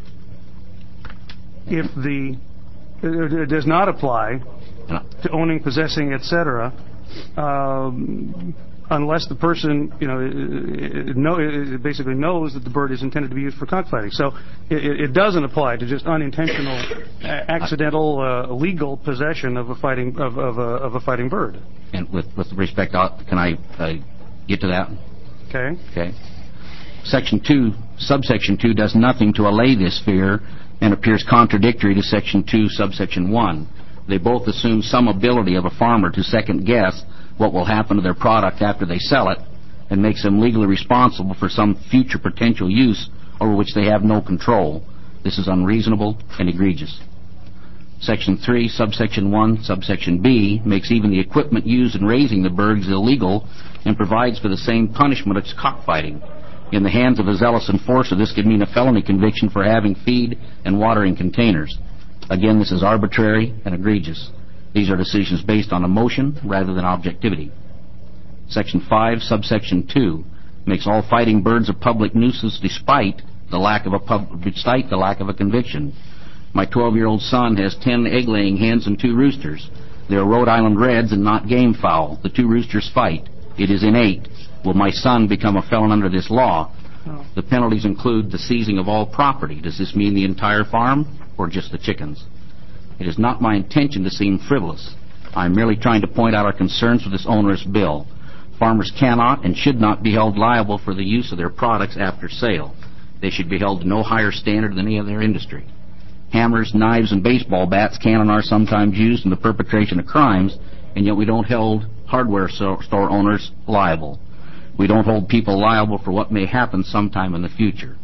Speaker 7: if the it, it does not apply to owning, possessing, et cetera, um, unless the person, you know, it, know, it basically knows that the bird is intended to be used for cockfighting. So it, it doesn't apply to just unintentional, accidental, uh, illegal possession of a fighting of, of, a, of a fighting bird.
Speaker 19: And with, with respect, can I uh, get to that?
Speaker 7: Okay.
Speaker 19: Okay. Section two, subsection two, does nothing to allay this fear and appears contradictory to section two, subsection one. They both assume some ability of a farmer to second guess what will happen to their product after they sell it and makes them legally responsible for some future potential use over which they have no control. This is unreasonable and egregious. Section three, subsection one, subsection B, makes even the equipment used in raising the birds illegal and provides for the same punishment as cockfighting. In the hands of a zealous enforcer, this could mean a felony conviction for having feed and watering containers. Again, this is arbitrary and egregious. These are decisions based on emotion rather than objectivity. Section five, subsection two, makes all fighting birds a public nuisance despite the lack of a pub- despite the lack of a conviction. My twelve-year-old son has ten egg-laying hens and two roosters. They are Rhode Island Reds and not game fowl. The two roosters fight. It is innate. Will my son become a felon under this law? No. The penalties include the seizing of all property. Does this mean the entire farm or just the chickens? It is not my intention to seem frivolous. I am merely trying to point out our concerns with this onerous bill. Farmers cannot and should not be held liable for the use of their products after sale. They should be held to no higher standard than any other industry. Hammers, knives, and baseball bats can and are sometimes used in the perpetration of crimes, and yet we don't hold hardware so- store owners liable. We don't hold people liable for what may happen sometime in the future.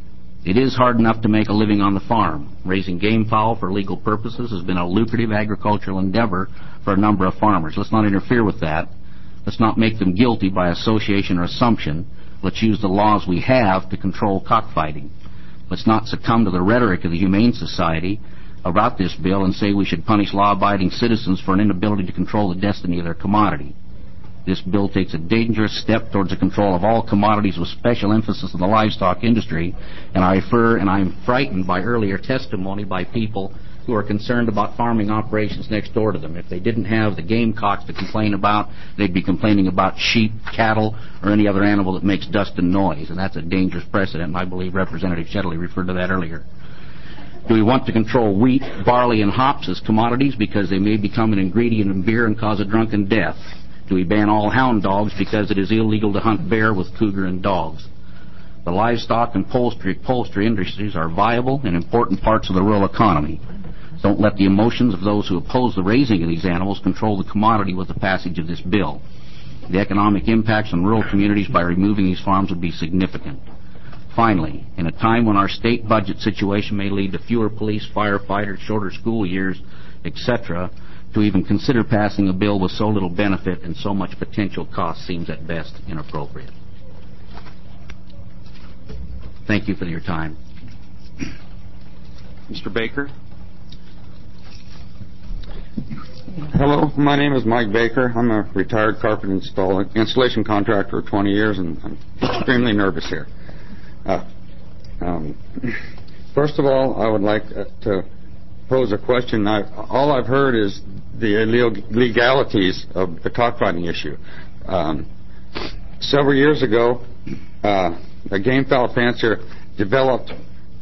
Speaker 19: It is hard enough to make a living on the farm. Raising game fowl for legal purposes has been a lucrative agricultural endeavor for a number of farmers. Let's not interfere with that. Let's not make them guilty by association or assumption. Let's use the laws we have to control cockfighting. Let's not succumb to the rhetoric of the Humane Society about this bill and say we should punish law-abiding citizens for an inability to control the destiny of their commodity. This bill takes a dangerous step towards the control of all commodities with special emphasis on the livestock industry, and I refer and I am frightened by earlier testimony by people who are concerned about farming operations next door to them. If they didn't have the gamecocks to complain about, they'd be complaining about sheep, cattle, or any other animal that makes dust and noise, and that's a dangerous precedent, and I believe Representative Shetley referred to that earlier. Do we want to control wheat, barley, and hops as commodities because they may become an ingredient in beer and cause a drunken death? Do we ban all hound dogs because it is illegal to hunt bear with cougar and dogs? The livestock and poultry, poultry industries are viable and important parts of the rural economy. Don't let the emotions of those who oppose the raising of these animals control the commodity with the passage of this bill. The economic impacts on rural communities by removing these farms would be significant. Finally, in a time when our state budget situation may lead to fewer police, firefighters, shorter school years, et cetera, to even consider passing a bill with so little benefit and so much potential cost seems at best inappropriate. Thank you for your time.
Speaker 1: Mister Baker?
Speaker 20: Hello, my name is Mike Baker. I'm a retired carpet install, installation contractor for twenty years, and I'm extremely nervous here. Uh, um, first of all, I would like uh, to pose a question. I, all I've heard is the illegalities of the cockfighting issue. Um, several years ago, uh, a game fowl fancier developed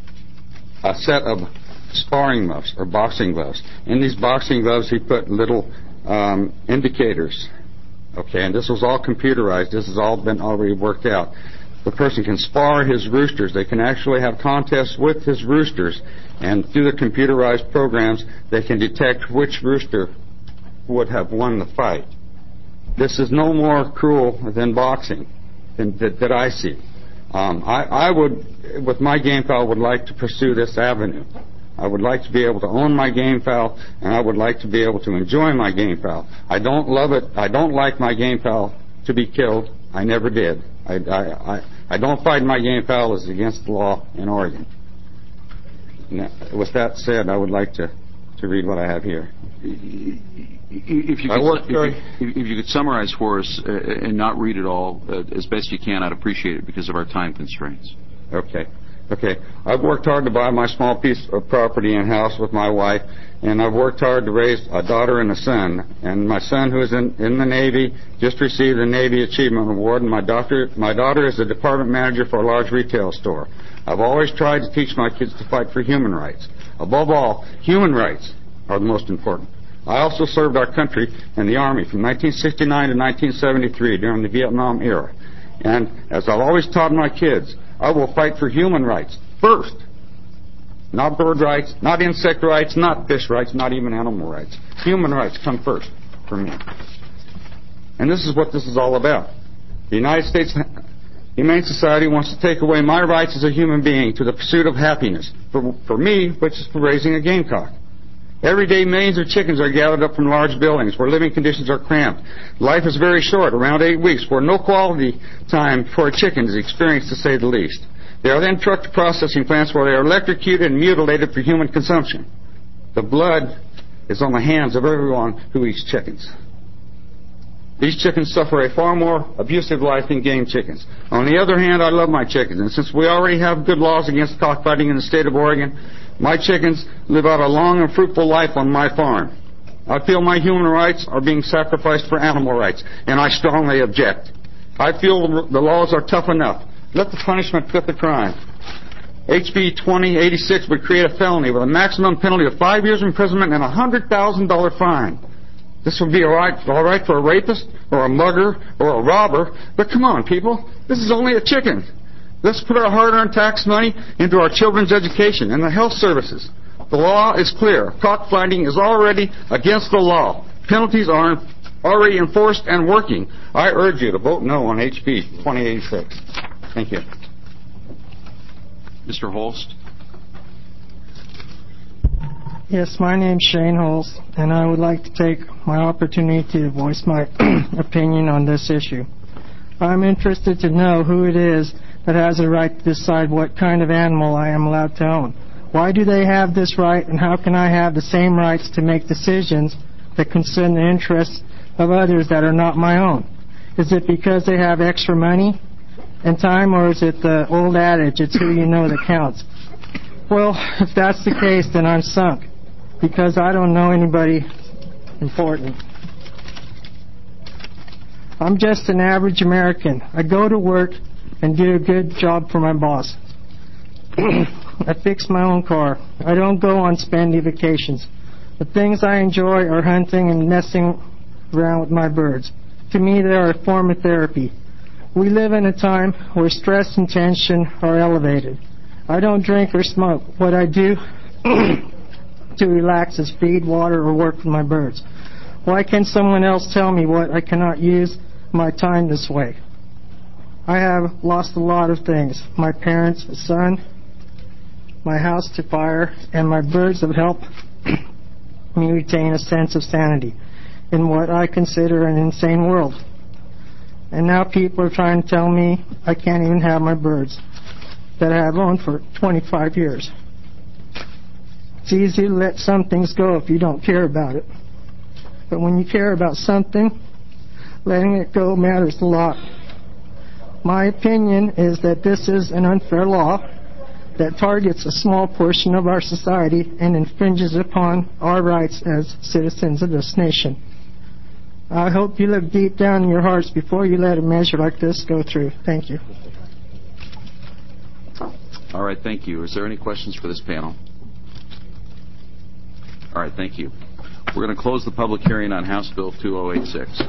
Speaker 20: a set of sparring gloves or boxing gloves. In these boxing gloves, he put little um, indicators. Okay, and this was all computerized. This has all been already worked out. The person can spar his roosters. They can actually have contests with his roosters, and through the computerized programs, they can detect which rooster would have won the fight. This is no more cruel than boxing than, that, that I see. Um, I, I would, with my game fowl, would like to pursue this avenue. I would like to be able to own my game fowl, and I would like to be able to enjoy my game fowl. I don't love it. I don't like my game fowl to be killed. I never did. I, I, I, I don't fight my game fowl as against the law in Oregon. Now, with that said, I would like to, to read what I have here.
Speaker 1: If you, could, if, you, if you could summarize for us uh, and not read it all uh, as best you can, I'd appreciate it because of our time constraints.
Speaker 20: Okay. Okay. I've worked hard to buy my small piece of property and house with my wife, and I've worked hard to raise a daughter and a son. And my son, who is in, in the Navy, just received a Navy Achievement Award, and my daughter, my daughter is the department manager for a large retail store. I've always tried to teach my kids to fight for human rights. Above all, human rights are the most important. I also served our country in the Army from nineteen sixty-nine to nineteen seventy-three during the Vietnam era. And as I've always taught my kids, I will fight for human rights first. Not bird rights, not insect rights, not fish rights, not even animal rights. Human rights come first for me. And this is what this is all about. The United States Humane Society wants to take away my rights as a human being to the pursuit of happiness. For, for me, which is for raising a gamecock. Every day, millions of chickens are gathered up from large buildings where living conditions are cramped. Life is very short, around eight weeks, where no quality time for a chicken is experienced, to say the least. They are then trucked to processing plants where they are electrocuted and mutilated for human consumption. The blood is on the hands of everyone who eats chickens. These chickens suffer a far more abusive life than game chickens. On the other hand, I love my chickens, and since we already have good laws against cockfighting in the state of Oregon, my chickens live out a long and fruitful life on my farm. I feel my human rights are being sacrificed for animal rights, and I strongly object. I feel the laws are tough enough. Let the punishment fit the crime. H B twenty eighty-six would create a felony with a maximum penalty of five years imprisonment and a one hundred thousand dollars fine. This would be all right, all right for a rapist or a mugger or a robber, but come on, people, this is only a chicken. Let's put our hard-earned tax money into our children's education and the health services. The law is clear. Cockfighting is already against the law. Penalties are already enforced and working. I urge you to vote no on H B twenty eighty-six. Thank you.
Speaker 1: Mister Holst.
Speaker 21: Yes, my name's Shane Holst, and I would like to take my opportunity to voice my opinion on this issue. I'm interested to know who it is that has a right to decide what kind of animal I am allowed to own. Why do they have this right, and how can I have the same rights to make decisions that concern the interests of others that are not my own? Is it because they have extra money and time, or is it the old adage, it's who you know that counts? Well, if that's the case, then I'm sunk, because I don't know anybody important. I'm just an average American. I go to work and do a good job for my boss. I fix my own car. I don't go on spendy vacations. The things I enjoy are hunting and messing around with my birds. To me, they are a form of therapy. We live in a time where stress and tension are elevated. I don't drink or smoke. What I do to relax is feed, water, or work with my birds. Why can someone else tell me what I cannot use my time this way? I have lost a lot of things. My parents, a son, my house to fire, and my birds have helped me retain a sense of sanity in what I consider an insane world. And now people are trying to tell me I can't even have my birds that I have owned for twenty-five years. It's easy to let some things go if you don't care about it. But when you care about something, letting it go matters a lot. My opinion is that this is an unfair law that targets a small portion of our society and infringes upon our rights as citizens of this nation. I hope you look deep down in your hearts before you let a measure like this go through. Thank you.
Speaker 1: All right, thank you. Is there any questions for this panel? All right, thank you. We're going to close the public hearing on House Bill two oh eight six.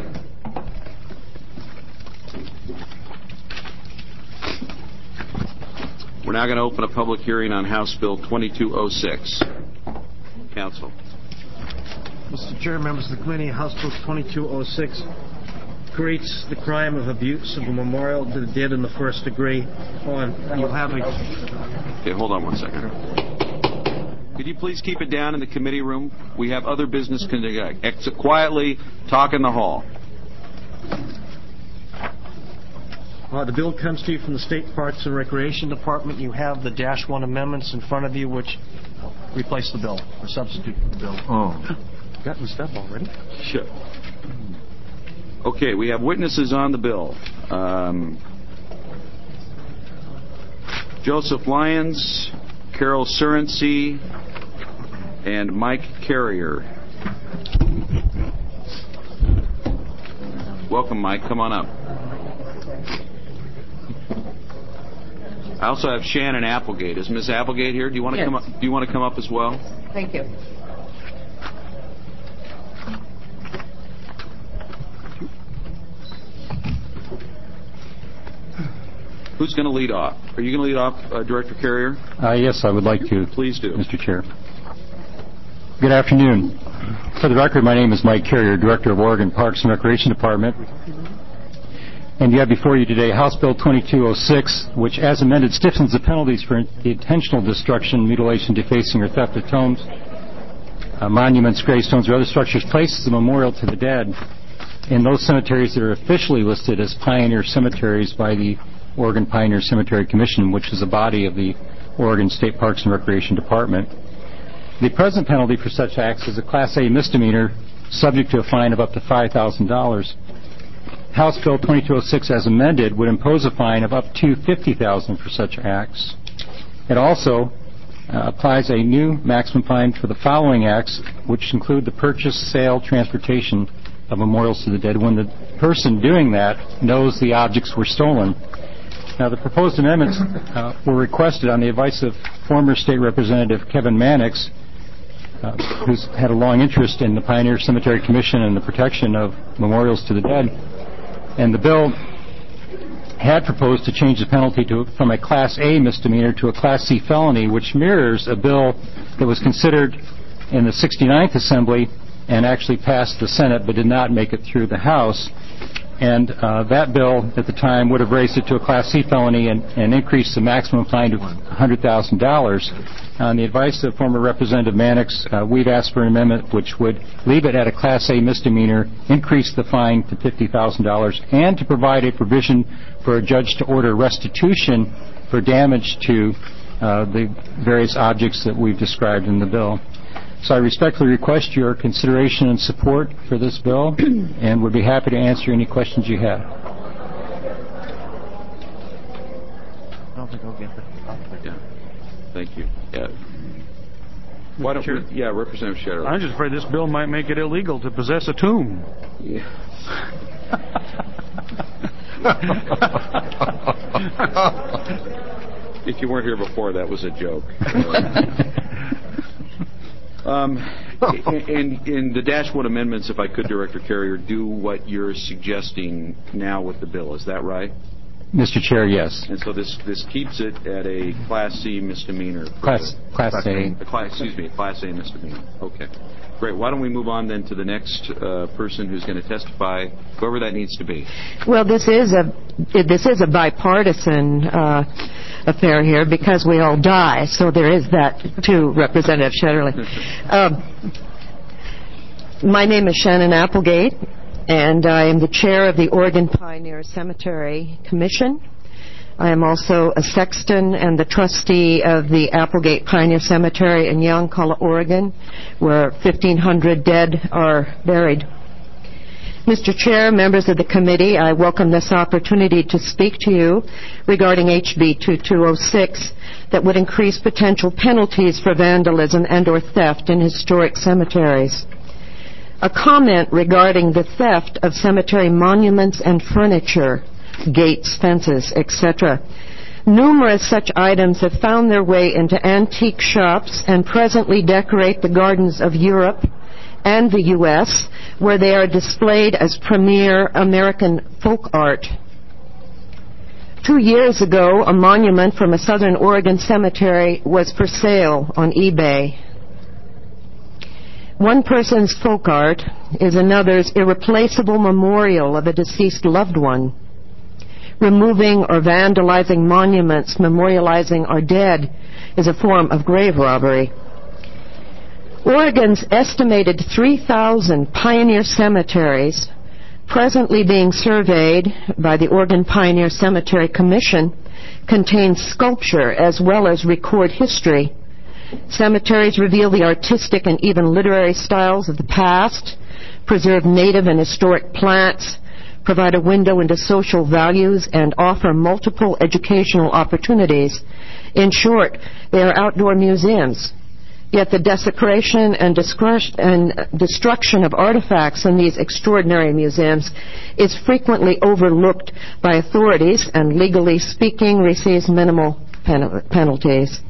Speaker 1: We're now going to open a public hearing on House Bill twenty-two oh six. Council.
Speaker 22: Mister Chair, members of the committee, House Bill twenty-two oh six creates the crime of abuse of a memorial to the dead in the first degree. On you have a.
Speaker 1: Okay, hold on one second. Could you please keep it down in the committee room? We have other business. Exit quietly. Talk in the hall.
Speaker 22: Uh, the bill comes to you from the State Parks and Recreation Department. You have the Dash one amendments in front of you, which replace the bill or substitute for the bill.
Speaker 1: Oh.
Speaker 22: Gotten stuff already?
Speaker 1: Sure. Okay, we have witnesses on the bill. Um, Joseph Lyons, Carol Surency, and Mike Carrier. Welcome, Mike. Come on up. I also have Shannon Applegate. Is Miss Applegate here? Do you want to
Speaker 23: Yes.
Speaker 1: come up? Do you want to come up as well?
Speaker 23: Thank you.
Speaker 1: Who's going to lead off? Are you going to lead off, uh, Director Carrier?
Speaker 24: Uh, yes, I would like to.
Speaker 1: Please do.
Speaker 24: Mister Chair. Good afternoon. For the record, my name is Mike Carrier, Director of Oregon Parks and Recreation Department. And you have before you today House Bill twenty-two oh six, which, as amended, stiffens the penalties for the intentional destruction, mutilation, defacing, or theft of tombs, uh, monuments, gravestones, or other structures placed as a memorial to the dead in those cemeteries that are officially listed as pioneer cemeteries by the Oregon Pioneer Cemetery Commission, which is a body of the Oregon State Parks and Recreation Department. The present penalty for such acts is a Class A misdemeanor subject to a fine of up to five thousand dollars. House Bill twenty-two oh six as amended would impose a fine of up to fifty thousand dollars for such acts. It also uh, applies a new maximum fine for the following acts, which include the purchase, sale, transportation of memorials to the dead when the person doing that knows the objects were stolen. Now, the proposed amendments uh, were requested on the advice of former State Representative Kevin Mannix, uh, who's had a long interest in the Pioneer Cemetery Commission and the protection of memorials to the dead. And the bill had proposed to change the penalty to, from a Class A misdemeanor to a Class C felony, which mirrors a bill that was considered in the sixty-ninth Assembly and actually passed the Senate but did not make it through the House. And uh, that bill at the time would have raised it to a Class C felony and, and increased the maximum fine to one hundred thousand dollars. On the advice of former Representative Mannix, uh, we've asked for an amendment which would leave it at a Class A misdemeanor, increase the fine to fifty thousand dollars, and to provide a provision for a judge to order restitution for damage to uh, the various objects that we've described in the bill. So I respectfully request your consideration and support for this bill, and would be happy to answer any questions you have.
Speaker 8: I don't think I'll get that.
Speaker 1: Yeah. Thank you. Yeah. Why don't we, yeah, Representative Shadow.
Speaker 7: I'm just afraid this bill might make it illegal to possess a tomb.
Speaker 1: Yeah. If you weren't here before, that was a joke. Um, and in the Dashwood amendments, if I could, Director Carrier, do what you're suggesting now with the bill. Is that right?
Speaker 24: Mister Chair, yes.
Speaker 1: And so this this keeps it at a Class C misdemeanor.
Speaker 24: Class Class A.
Speaker 1: A class, excuse me, a Class A misdemeanor. Okay. Great. Why don't we move on then to the next uh, person who's going to testify, whoever that needs to be.
Speaker 2: Well, this is a this is a bipartisan uh, affair here because we all die. So there is that too, Representative Shetterly. Um, my name is Shannon Applegate, and I am the chair of the Oregon Pioneer Cemetery Commission. I am also a sexton and the trustee of the Applegate Pioneer Cemetery in Youngcolla, Oregon, where fifteen hundred dead are buried. Mister Chair, members of the committee, I welcome this opportunity to speak to you regarding H B twenty-two oh six that would increase potential penalties for vandalism and or theft in historic cemeteries. A comment regarding the theft of cemetery monuments and furniture, gates, fences, et cetera. Numerous such items have found their way into antique shops and presently decorate the gardens of Europe and the U S, where they are displayed as premier American folk art. Two years ago, a monument from a Southern Oregon cemetery was for sale on eBay. One person's folk art is another's irreplaceable memorial of a deceased loved one. Removing or vandalizing monuments memorializing our dead is a form of grave robbery. Oregon's estimated three thousand pioneer cemeteries, presently being surveyed by the Oregon Pioneer Cemetery Commission, contain sculpture as well as record history. Cemeteries reveal the artistic and even literary styles of the past, preserve native and historic plants, provide a window into social values, and offer multiple educational opportunities. In short, they are outdoor museums. Yet the desecration and, and destruction of artifacts in these extraordinary museums is frequently overlooked by authorities and, legally speaking, receives minimal pen- penalties.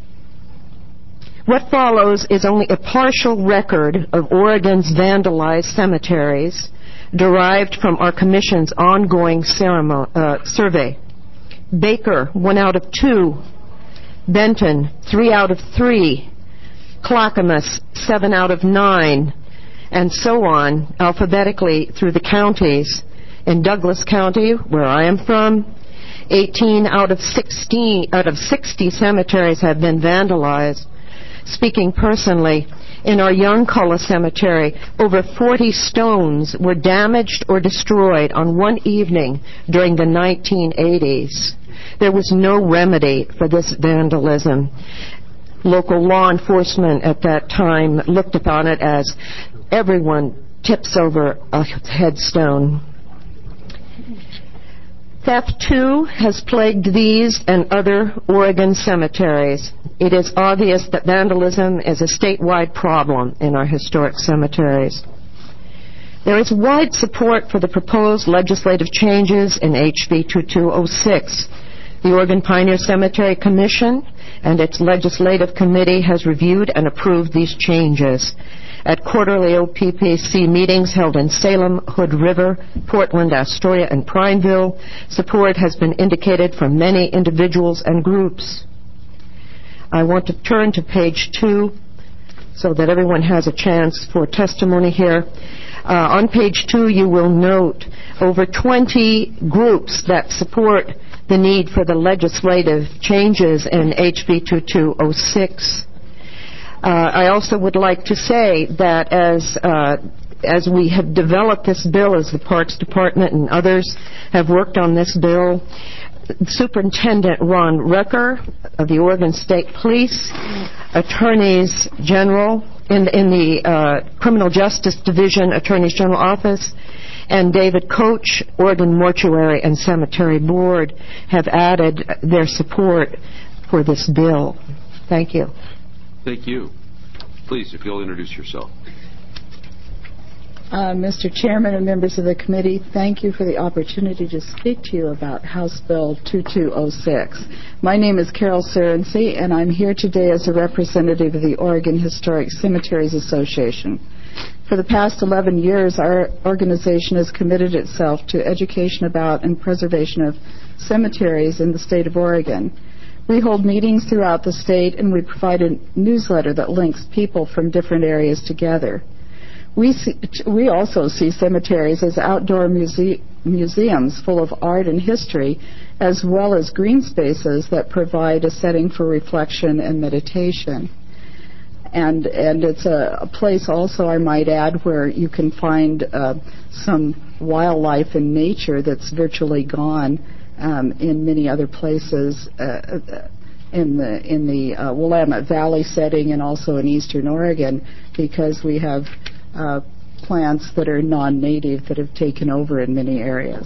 Speaker 2: What follows is only a partial record of Oregon's vandalized cemeteries derived from our Commission's ongoing ceremony, uh, survey. Baker, one out of two. Benton, three out of three. Clackamas, seven out of nine. And so on, alphabetically through the counties. In Douglas County, where I am from, eighteen out of sixteen, out of sixty cemeteries have been vandalized. Speaking personally, in our Youngcolla Cemetery, over forty stones were damaged or destroyed on one evening during the nineteen eighties. There was no remedy for this vandalism. local law enforcement at that time looked upon it as everyone tips over a headstone. Theft, too, has plagued these and other Oregon cemeteries. It is obvious that vandalism is a statewide problem in our historic cemeteries. There is wide support for the proposed legislative changes in H B twenty-two oh six. The Oregon Pioneer Cemetery Commission and its legislative committee has reviewed and approved these changes. At quarterly O P P C meetings held in Salem, Hood River, Portland, Astoria, and Prineville, support has been indicated from many individuals and groups. I want to turn to page two so that everyone has a chance for testimony here. Uh, on page two, you will note over twenty groups that support the need for the legislative changes in H B twenty-two oh six. Uh, I also would like to say that as uh, as we have developed this bill, as the Parks Department and others have worked on this bill, Superintendent Ron Rucker of the Oregon State Police, Attorneys General in, in the uh, Criminal Justice Division, Attorneys General Office, and David Koch, Oregon Mortuary and Cemetery Board, have added their support for this bill. Thank you.
Speaker 1: Thank you. Please, if you'll introduce yourself.
Speaker 3: Uh, Mister Chairman and members of the committee, thank you for the opportunity to speak to you about House Bill twenty-two oh six. My name is Carol Serency, and I'm here today as a representative of the Oregon Historic Cemeteries Association. For the past eleven years, our organization has committed itself to education about and preservation of cemeteries in the state of Oregon. We hold meetings throughout the state, and we provide a newsletter that links people from different areas together. We, see, we also see cemeteries as outdoor muse- museums full of art and history, as well as green spaces that provide a setting for reflection and meditation. And, and it's a, a place also, I might add, where you can find uh, some wildlife and nature that's virtually gone Um, in many other places uh, in the in the uh, Willamette Valley setting and also in eastern Oregon, because we have uh, plants that are non-native that have taken over in many areas.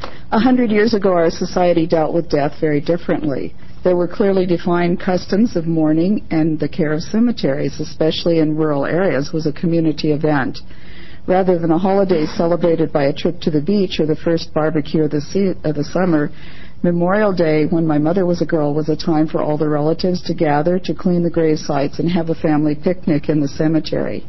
Speaker 3: A hundred years ago, our society dealt with death very differently. There were clearly defined customs of mourning, and the care of cemeteries, especially in rural areas, was a community event. Rather than a holiday celebrated by a trip to the beach or the first barbecue of the, sea, of the summer, Memorial Day, when my mother was a girl, was a time for all the relatives to gather, to clean the grave sites, and have a family picnic in the cemetery.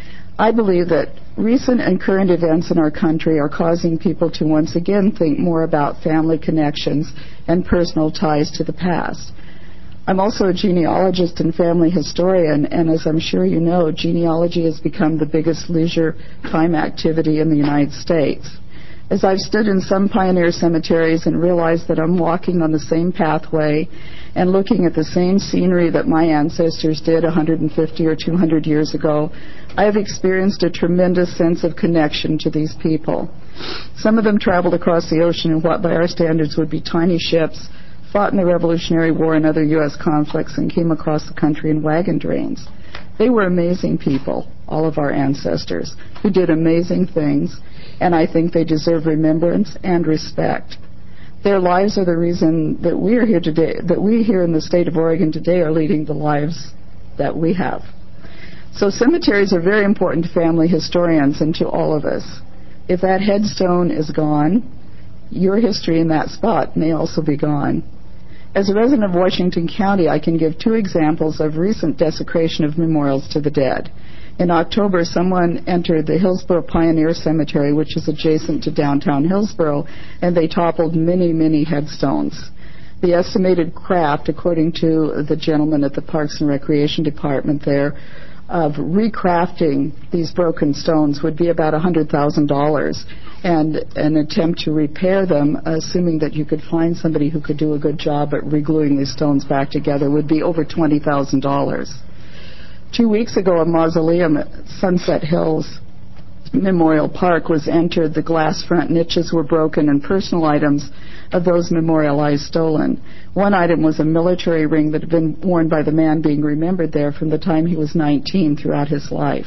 Speaker 3: I believe that recent and current events in our country are causing people to once again think more about family connections and personal ties to the past. I'm also a genealogist and family historian, and as I'm sure you know, genealogy has become the biggest leisure time activity in the United States. As I've stood in some pioneer cemeteries and realized that I'm walking on the same pathway and looking at the same scenery that my ancestors did one hundred fifty or two hundred years ago, I have experienced a tremendous sense of connection to these people. Some of them traveled across the ocean in what by our standards would be tiny ships, fought in the Revolutionary War and other U S conflicts, and came across the country in wagon trains. They were amazing people, all of our ancestors, who did amazing things, and I think they deserve remembrance and respect. Their lives are the reason that we are here today, that we here in the state of Oregon today are leading the lives that we have. So cemeteries are very important to family historians and to all of us. If that headstone is gone, your history in that spot may also be gone. As a resident of Washington County, I can give two examples of recent desecration of memorials to the dead. In October, someone entered the Hillsboro Pioneer Cemetery, which is adjacent to downtown Hillsboro, and they toppled many, many headstones. The estimated craft, according to the gentleman at the Parks and Recreation Department there, of recrafting these broken stones would be about one hundred thousand dollars, and an attempt to repair them, assuming that you could find somebody who could do a good job at regluing these stones back together, would be over twenty thousand dollars. Two weeks ago, a mausoleum at Sunset Hills Memorial Park was entered, the glass front niches were broken and personal items of those memorialized stolen. One item was a military ring that had been worn by the man being remembered there from the time he was nineteen throughout his life.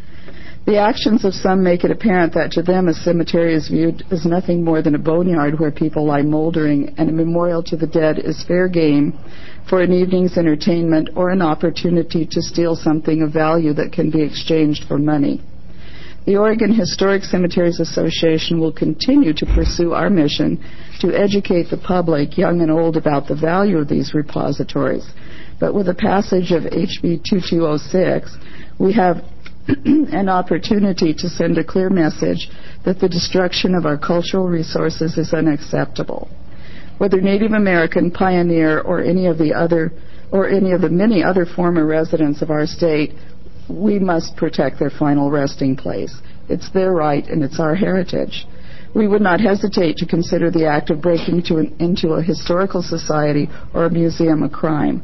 Speaker 3: The actions of some make it apparent that to them a cemetery is viewed as nothing more than a boneyard where people lie moldering, and a memorial to the dead is fair game for an evening's entertainment or an opportunity to steal something of value that can be exchanged for money. The Oregon Historic Cemeteries Association will continue to pursue our mission to educate the public, young and old, about the value of these repositories. But with the passage of H B twenty-two oh six, we have an opportunity to send a clear message that the destruction of our cultural resources is unacceptable. Whether Native American, pioneer, or any of the other, or any of the many other former residents of our state, we must protect their final resting place. It's their right and it's our heritage. We would not hesitate to consider the act of breaking to an, into a historical society or a museum a crime.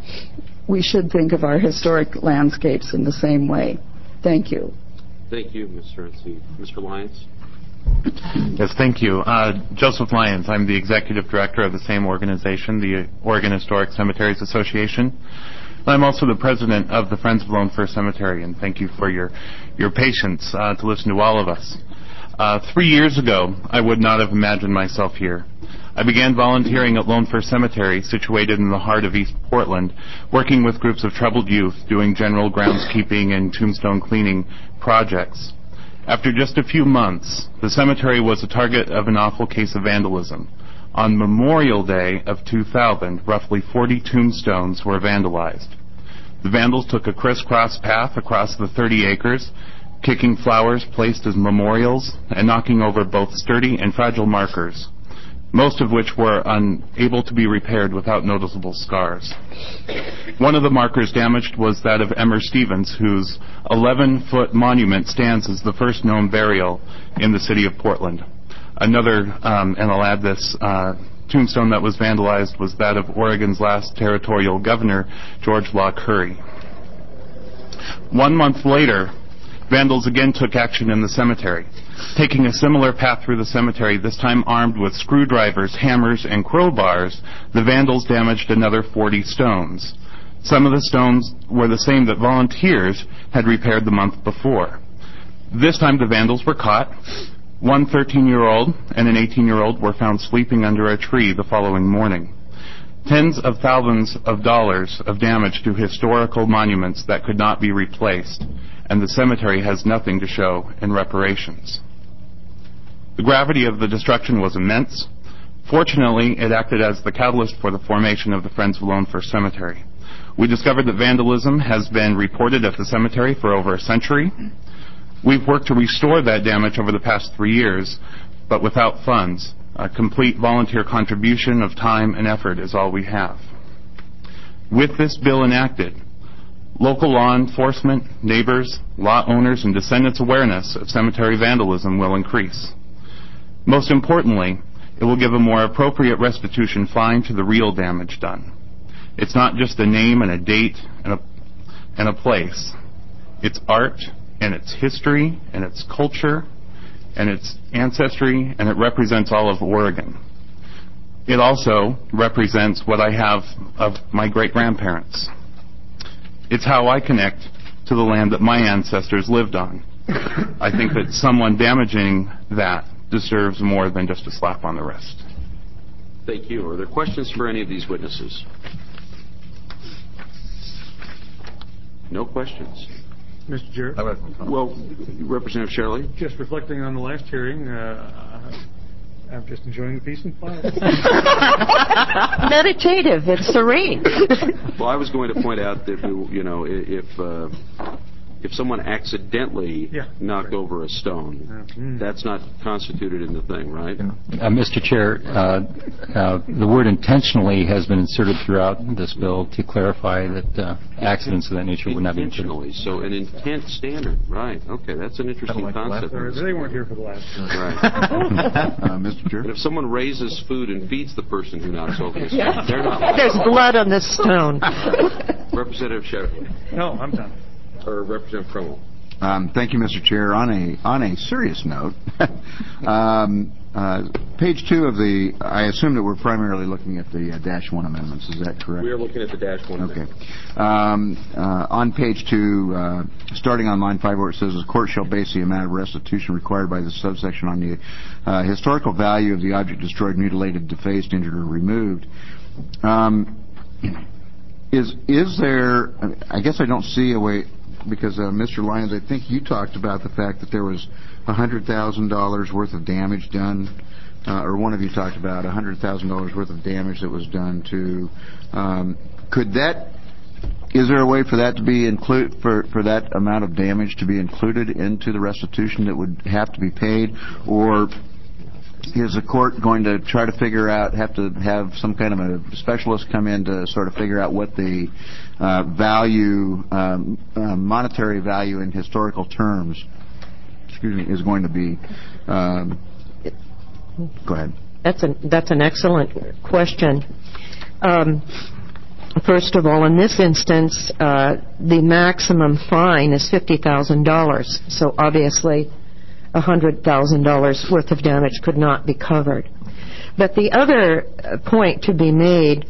Speaker 3: We should think of our historic landscapes in the same way. Thank you.
Speaker 9: Thank you, Miz Cerency. Mister Lyons?
Speaker 10: Yes, thank you. Uh, Joseph Lyons. I'm the executive director of the same organization, the Oregon Historic Cemeteries Association. I'm also the president of the Friends of Lone Fir Cemetery, and thank you for your, your patience uh, to listen to all of us. Uh, three years ago, I would not have imagined myself here. I began volunteering at Lone Fir Cemetery, situated in the heart of East Portland, working with groups of troubled youth, doing general groundskeeping and tombstone cleaning projects. After just a few months, the cemetery was a target of an awful case of vandalism. On Memorial Day of two thousand, roughly forty tombstones were vandalized. The vandals took a crisscross path across the thirty acres, kicking flowers placed as memorials and knocking over both sturdy and fragile markers, most of which were unable to be repaired without noticeable scars. One of the markers damaged was that of Emmer Stevens, whose eleven-foot monument stands as the first known burial in the city of Portland. Another, um, and I'll add this, uh, tombstone that was vandalized was that of Oregon's last territorial governor, George Law Curry. One month later, vandals again took action in the cemetery. Taking a similar path through the cemetery, this time armed with screwdrivers, hammers, and crowbars, the vandals damaged another forty stones. Some of the stones were the same that volunteers had repaired the month before. This time the vandals were caught. One thirteen-year-old and an eighteen-year-old were found sleeping under a tree the following morning. Tens of thousands of dollars of damage to historical monuments that could not be replaced, and the cemetery has nothing to show in reparations. The gravity of the destruction was immense. Fortunately, it acted as the catalyst for the formation of the Friends of Lone Fir Cemetery. We discovered that vandalism has been reported at the cemetery for over a century. We've worked to restore that damage over the past three years, but without funds. A complete volunteer contribution of time and effort is all we have. With this bill enacted, local law enforcement, neighbors, lot owners, and descendants' awareness of cemetery vandalism will increase. Most importantly, it will give a more appropriate restitution fine to the real damage done. It's not just a name and a date and a, and a place. It's art, and its history, and its culture, and its ancestry, and it represents all of Oregon. It also represents what I have of my great-grandparents. It's how I connect to the land that my ancestors lived on. I think that someone damaging that deserves more than just a slap on the wrist.
Speaker 9: Thank you. Are there questions for any of these witnesses? No questions.
Speaker 7: Mister Chair.
Speaker 9: Well, Representative Shirley.
Speaker 7: Just reflecting on the last hearing, uh, I'm just enjoying the peace and quiet.
Speaker 2: Meditative. It's serene.
Speaker 9: Well, I was going to point out that, you know, if uh, if someone accidentally
Speaker 7: yeah,
Speaker 9: knocked
Speaker 7: right.
Speaker 9: over a stone, yeah. mm. that's not constituted in the thing, right?
Speaker 24: Uh, Mister Chair, uh, uh, the word intentionally has been inserted throughout this bill to clarify that uh, accidents of that nature would not be inserted.
Speaker 9: Intentionally, so an intent standard, right? Okay, that's an interesting like concept.
Speaker 7: They weren't here for the last one.
Speaker 9: Right. uh, Mister Chair? But if someone raises food and feeds the person who knocks over the stone,
Speaker 2: yeah.
Speaker 9: they're not...
Speaker 2: There's blood on this stone.
Speaker 9: Representative Sheriff.
Speaker 7: No, I'm done.
Speaker 9: Or Representative Cromwell.
Speaker 11: Um, thank you, Mister Chair. On a on a serious note, um, uh, page two of the, I assume that we're primarily looking at the uh, dash one amendments. Is that correct?
Speaker 9: We are looking at the dash one.
Speaker 11: Okay. Um, uh, on page two, uh, starting on line five, where it says, "The court shall base the amount of restitution required by this subsection on the uh, historical value of the object destroyed, mutilated, defaced, injured, or removed." Um, is is there? I guess I don't see a way. Because, uh, Mister Lyons, I think you talked about the fact that there was one hundred thousand dollars worth of damage done, uh, or one of you talked about one hundred thousand dollars worth of damage that was done to, um, could that, is there a way for that to be include, for, for that amount of damage to be included into the restitution that would have to be paid, or is the court going to try to figure out, have to have some kind of a specialist come in to sort of figure out what the uh, value, um, uh, monetary value in historical terms, excuse me, is going to be? Um, go ahead.
Speaker 2: That's an that's an excellent question. Um, first of all, in this instance, uh, the maximum fine is fifty thousand dollars. So obviously, one hundred thousand dollars worth of damage could not be covered. But the other point to be made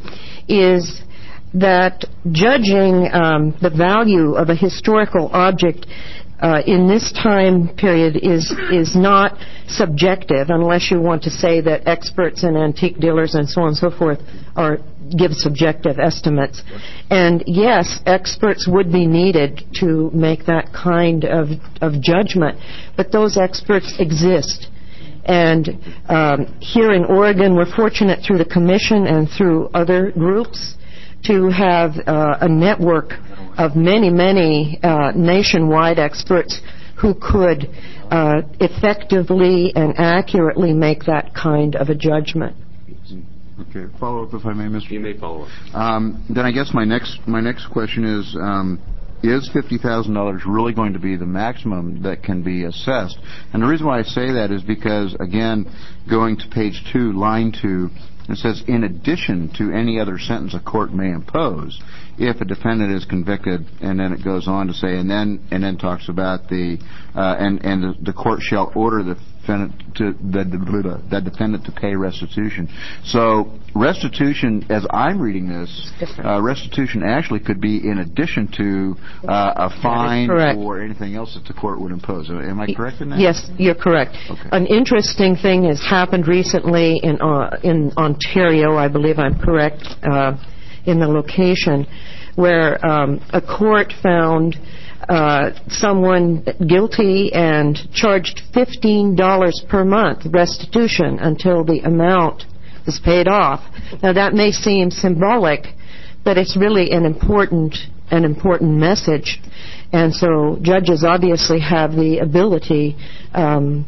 Speaker 2: is that judging um, the value of a historical object uh, in this time period is is not subjective, unless you want to say that experts and antique dealers and so on and so forth are give subjective estimates. And yes, experts would be needed to make that kind of, of judgment, but those experts exist. And um, here in Oregon, we're fortunate through the Commission and through other groups to have uh, a network of many, many uh, nationwide experts who could uh, effectively and accurately make that kind of a judgment.
Speaker 11: Okay, follow up if I may, Mister
Speaker 9: You may follow up.
Speaker 11: Um, then I guess my next my next question is: um, is fifty thousand dollars really going to be the maximum that can be assessed? And the reason why I say that is because, again, going to page two, line two, it says, "In addition to any other sentence a court may impose, if a defendant is convicted," and then it goes on to say, and then and then talks about the uh, and and the, the court shall order the defendant to the, the, the defendant to pay restitution. So restitution, as I'm reading this, uh, restitution actually could be in addition to uh, a fine or anything else that the court would impose. Am I correct in that?
Speaker 2: Yes, you're correct.
Speaker 11: Okay.
Speaker 2: An interesting thing has happened recently in uh, in Ontario. I believe I'm correct uh, in the location, where um, a court found uh, someone guilty and charged fifteen dollars per month restitution until the amount is paid off. Now that may seem symbolic, but it's really an important an important message. And so judges obviously have the ability um,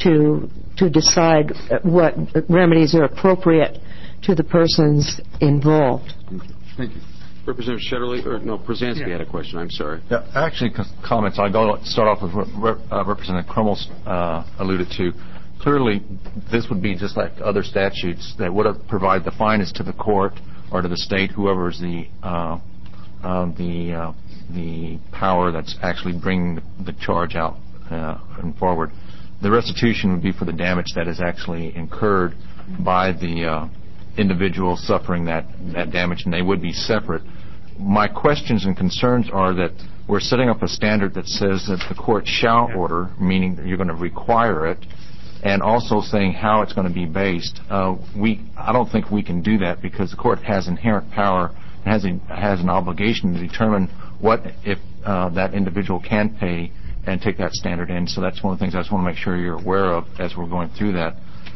Speaker 2: to to decide what remedies are appropriate to the persons involved.
Speaker 11: Thank you.
Speaker 9: Representative Shetterly, or no, Przanski yeah. had a question. I'm sorry.
Speaker 8: Yeah, actually, comments. I'll go start off with what uh, Representative Crummels uh, alluded to. Clearly, this would be just like other statutes that would provide the fine is to the court or to the state, whoever is the uh, uh, the uh, the power that's actually bringing the, the charge out uh, and forward. The restitution would be for the damage that is actually incurred by the uh, individual suffering that, that damage, and they would be separate. My questions and concerns are that we're setting up a standard that says that the court shall order, meaning that you're going to require it, and also saying how it's going to be based. Uh, we, I don't think we can do that because the court has inherent power and has, a, has an obligation to determine what if uh, that individual can pay and take that standard in. So that's one of the things I just want to make sure you're aware of as we're going through that.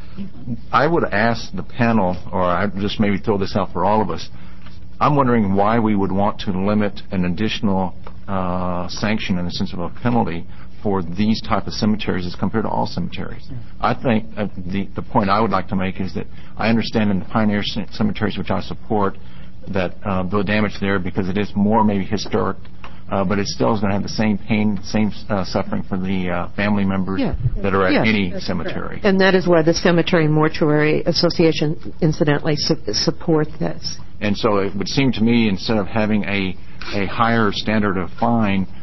Speaker 8: I would ask the panel, or I just maybe throw this out for all of us, I'm wondering why we would want to limit an additional uh, sanction in the sense of a penalty for these type of cemeteries as compared to all cemeteries. Yeah. I think uh, the, the point I would like to make is that I understand in the pioneer c- cemeteries, which I support, that uh, the damage there, because it is more maybe historic, Uh, but it still is going to have the same pain, same uh, suffering for the uh, family members
Speaker 2: yeah.
Speaker 8: that are at
Speaker 2: yes,
Speaker 8: any cemetery.
Speaker 2: Correct. And that is why the Cemetery Mortuary Association incidentally su- support this.
Speaker 8: And so it would seem to me, instead of having a, a higher standard of fine,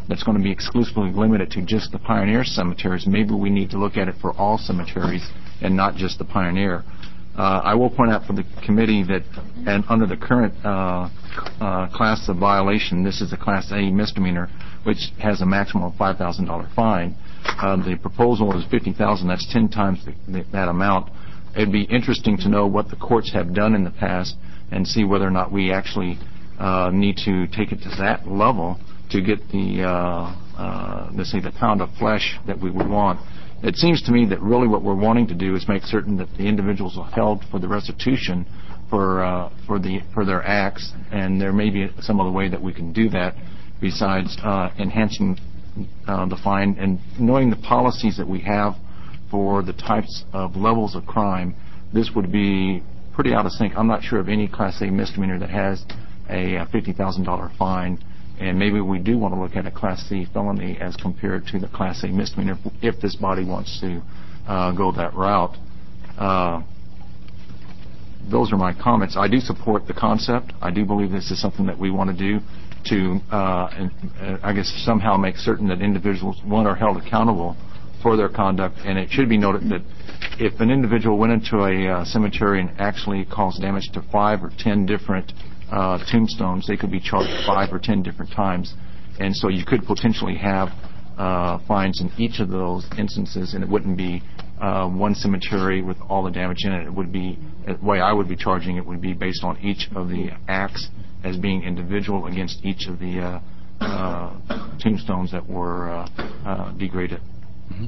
Speaker 8: that's going to be exclusively limited to just the Pioneer cemeteries. Maybe we need to look at it for all cemeteries and not just the Pioneer. Uh, I will point out for the committee that, and under the current uh, uh, class of violation, this is a Class A misdemeanor, which has a maximum of five thousand dollars fine. Uh, the proposal is fifty thousand dollars. That's ten times the, the, that amount. It'd be interesting to know what the courts have done in the past and see whether or not we actually uh, need to take it to that level to get the, uh, uh, let's say, the pound of flesh that we would want. It seems to me that really what we're wanting to do is make certain that the individuals are held for the restitution for uh, for the for their acts, and there may be some other way that we can do that besides uh, enhancing uh, the fine and knowing the policies that we have for the types of levels of crime. This would be pretty out of sync. I'm not sure of any Class A misdemeanor that has a fifty thousand dollars fine. And maybe we do want to look at a Class C felony as compared to the Class A misdemeanor if this body wants to uh, go that route. Uh, those are my comments. I do support the concept. I do believe this is something that we want to do to, uh, and, uh, I guess, somehow make certain that individuals, one, are held accountable for their conduct. And it should be noted that if an individual went into a uh, cemetery and actually caused damage to five or ten different Uh, tombstones, they could be charged five or ten different times. And so you could potentially have uh, fines in each of those instances, and it wouldn't be uh, one cemetery with all the damage in it. It would be, the way I would be charging it would be based on each of the acts as being individual against each of the uh, uh, tombstones that were uh, uh, degraded.
Speaker 9: Mm-hmm.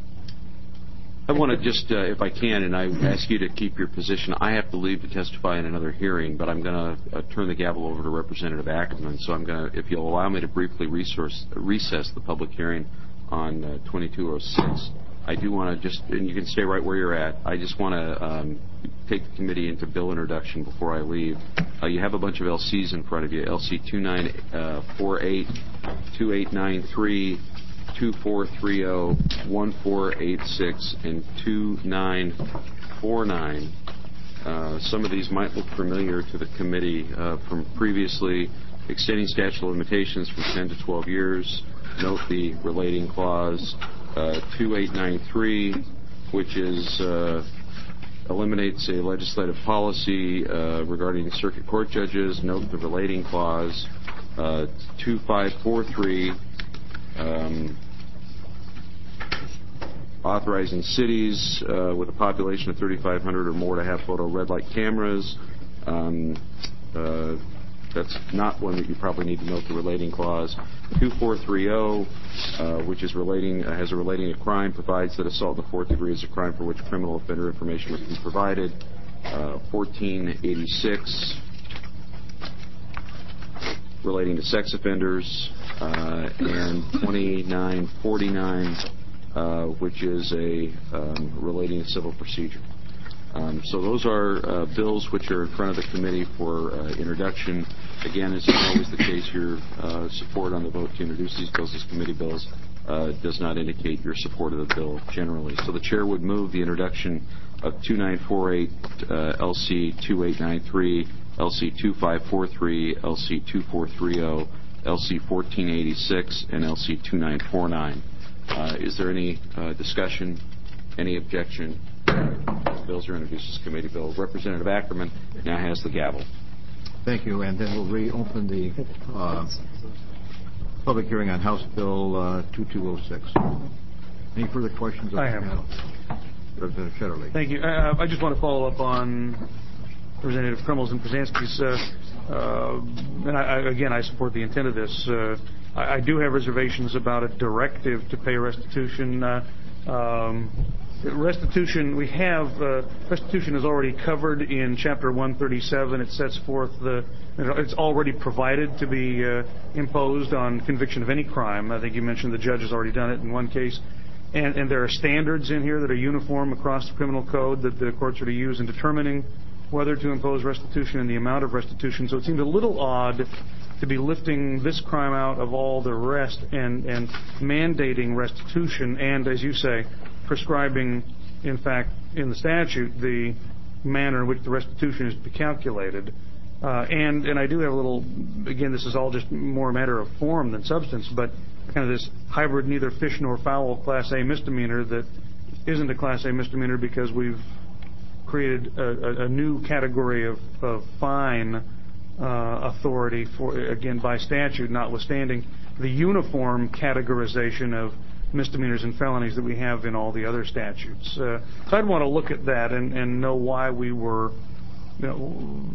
Speaker 9: I want to just, uh, if I can, and I ask you to keep your position. I have to leave to testify in another hearing, but I'm going to uh, turn the gavel over to Representative Ackerman. So I'm going to, if you'll allow me to briefly resource, recess the public hearing on uh, twenty-two oh six. I do want to just, and you can stay right where you're at. I just want to um, take the committee into bill introduction before I leave. Uh, you have a bunch of L Cs in front of you: L C two nine four eight, two eight nine three. two four three zero, one four eight six, and two nine four nine. Uh, some of these might look familiar to the committee uh, from previously. Extending statute of limitations from ten to twelve years. Note the relating clause. Uh, two eight nine three, which is uh, eliminates a legislative policy uh, regarding circuit court judges. Note the relating clause. Uh, two five four three. Um, authorizing cities uh, with a population of thirty-five hundred or more to have photo red light cameras. Um, uh, that's not one that you probably need to note the relating clause. two four three zero, uh, which is relating uh, has a relating a crime, provides that assault in the fourth degree is a crime for which criminal offender information must be provided. Uh, fourteen eighty-six, relating to sex offenders, uh, and twenty-nine forty-nine, uh, which is a um, relating to civil procedure. Um, so those are uh, bills which are in front of the committee for uh, introduction. Again, as is always the case, your uh, support on the vote to introduce these bills as committee bills uh, does not indicate your support of the bill generally. So the chair would move the introduction of two nine four eight, uh, L C two eight nine three, L C two five four three, L C two four three zero, L C fourteen eighty-six, and L C two nine four nine. Uh, is there any uh, discussion, any objection? Bills are introduced as committee bill. Representative Ackerman now has the gavel.
Speaker 11: Thank you, and then we'll reopen the uh, public hearing on House Bill uh, twenty-two oh six. Any further questions?
Speaker 7: I have.
Speaker 11: Representative Shetterly.
Speaker 7: Thank you. Uh, I just want to follow up on Representative Krummel's and Pruzansky's, uh, uh, and I, I, again, I support the intent of this. Uh, I, I do have reservations about a directive to pay restitution. Uh, um, Restitution, we have, uh, restitution is already covered in Chapter one thirty-seven. It sets forth the, it's already provided to be uh, imposed on conviction of any crime. I think you mentioned the judge has already done it in one case. And, and there are standards in here that are uniform across the criminal code that the courts are to use in determining whether to impose restitution and the amount of restitution. So it seemed a little odd to be lifting this crime out of all the rest and, and mandating restitution and, as you say, prescribing, in fact, in the statute, the manner in which the restitution is to be calculated. Uh, and, and I do have a little, again, this is all just more a matter of form than substance, but kind of this hybrid neither fish nor fowl Class A misdemeanor that isn't a Class A misdemeanor because we've created a, a, a new category of, of fine uh, authority for, again, by statute, notwithstanding the uniform categorization of misdemeanors and felonies that we have in all the other statutes. Uh, so I'd want to look at that and, and know why we were, you know,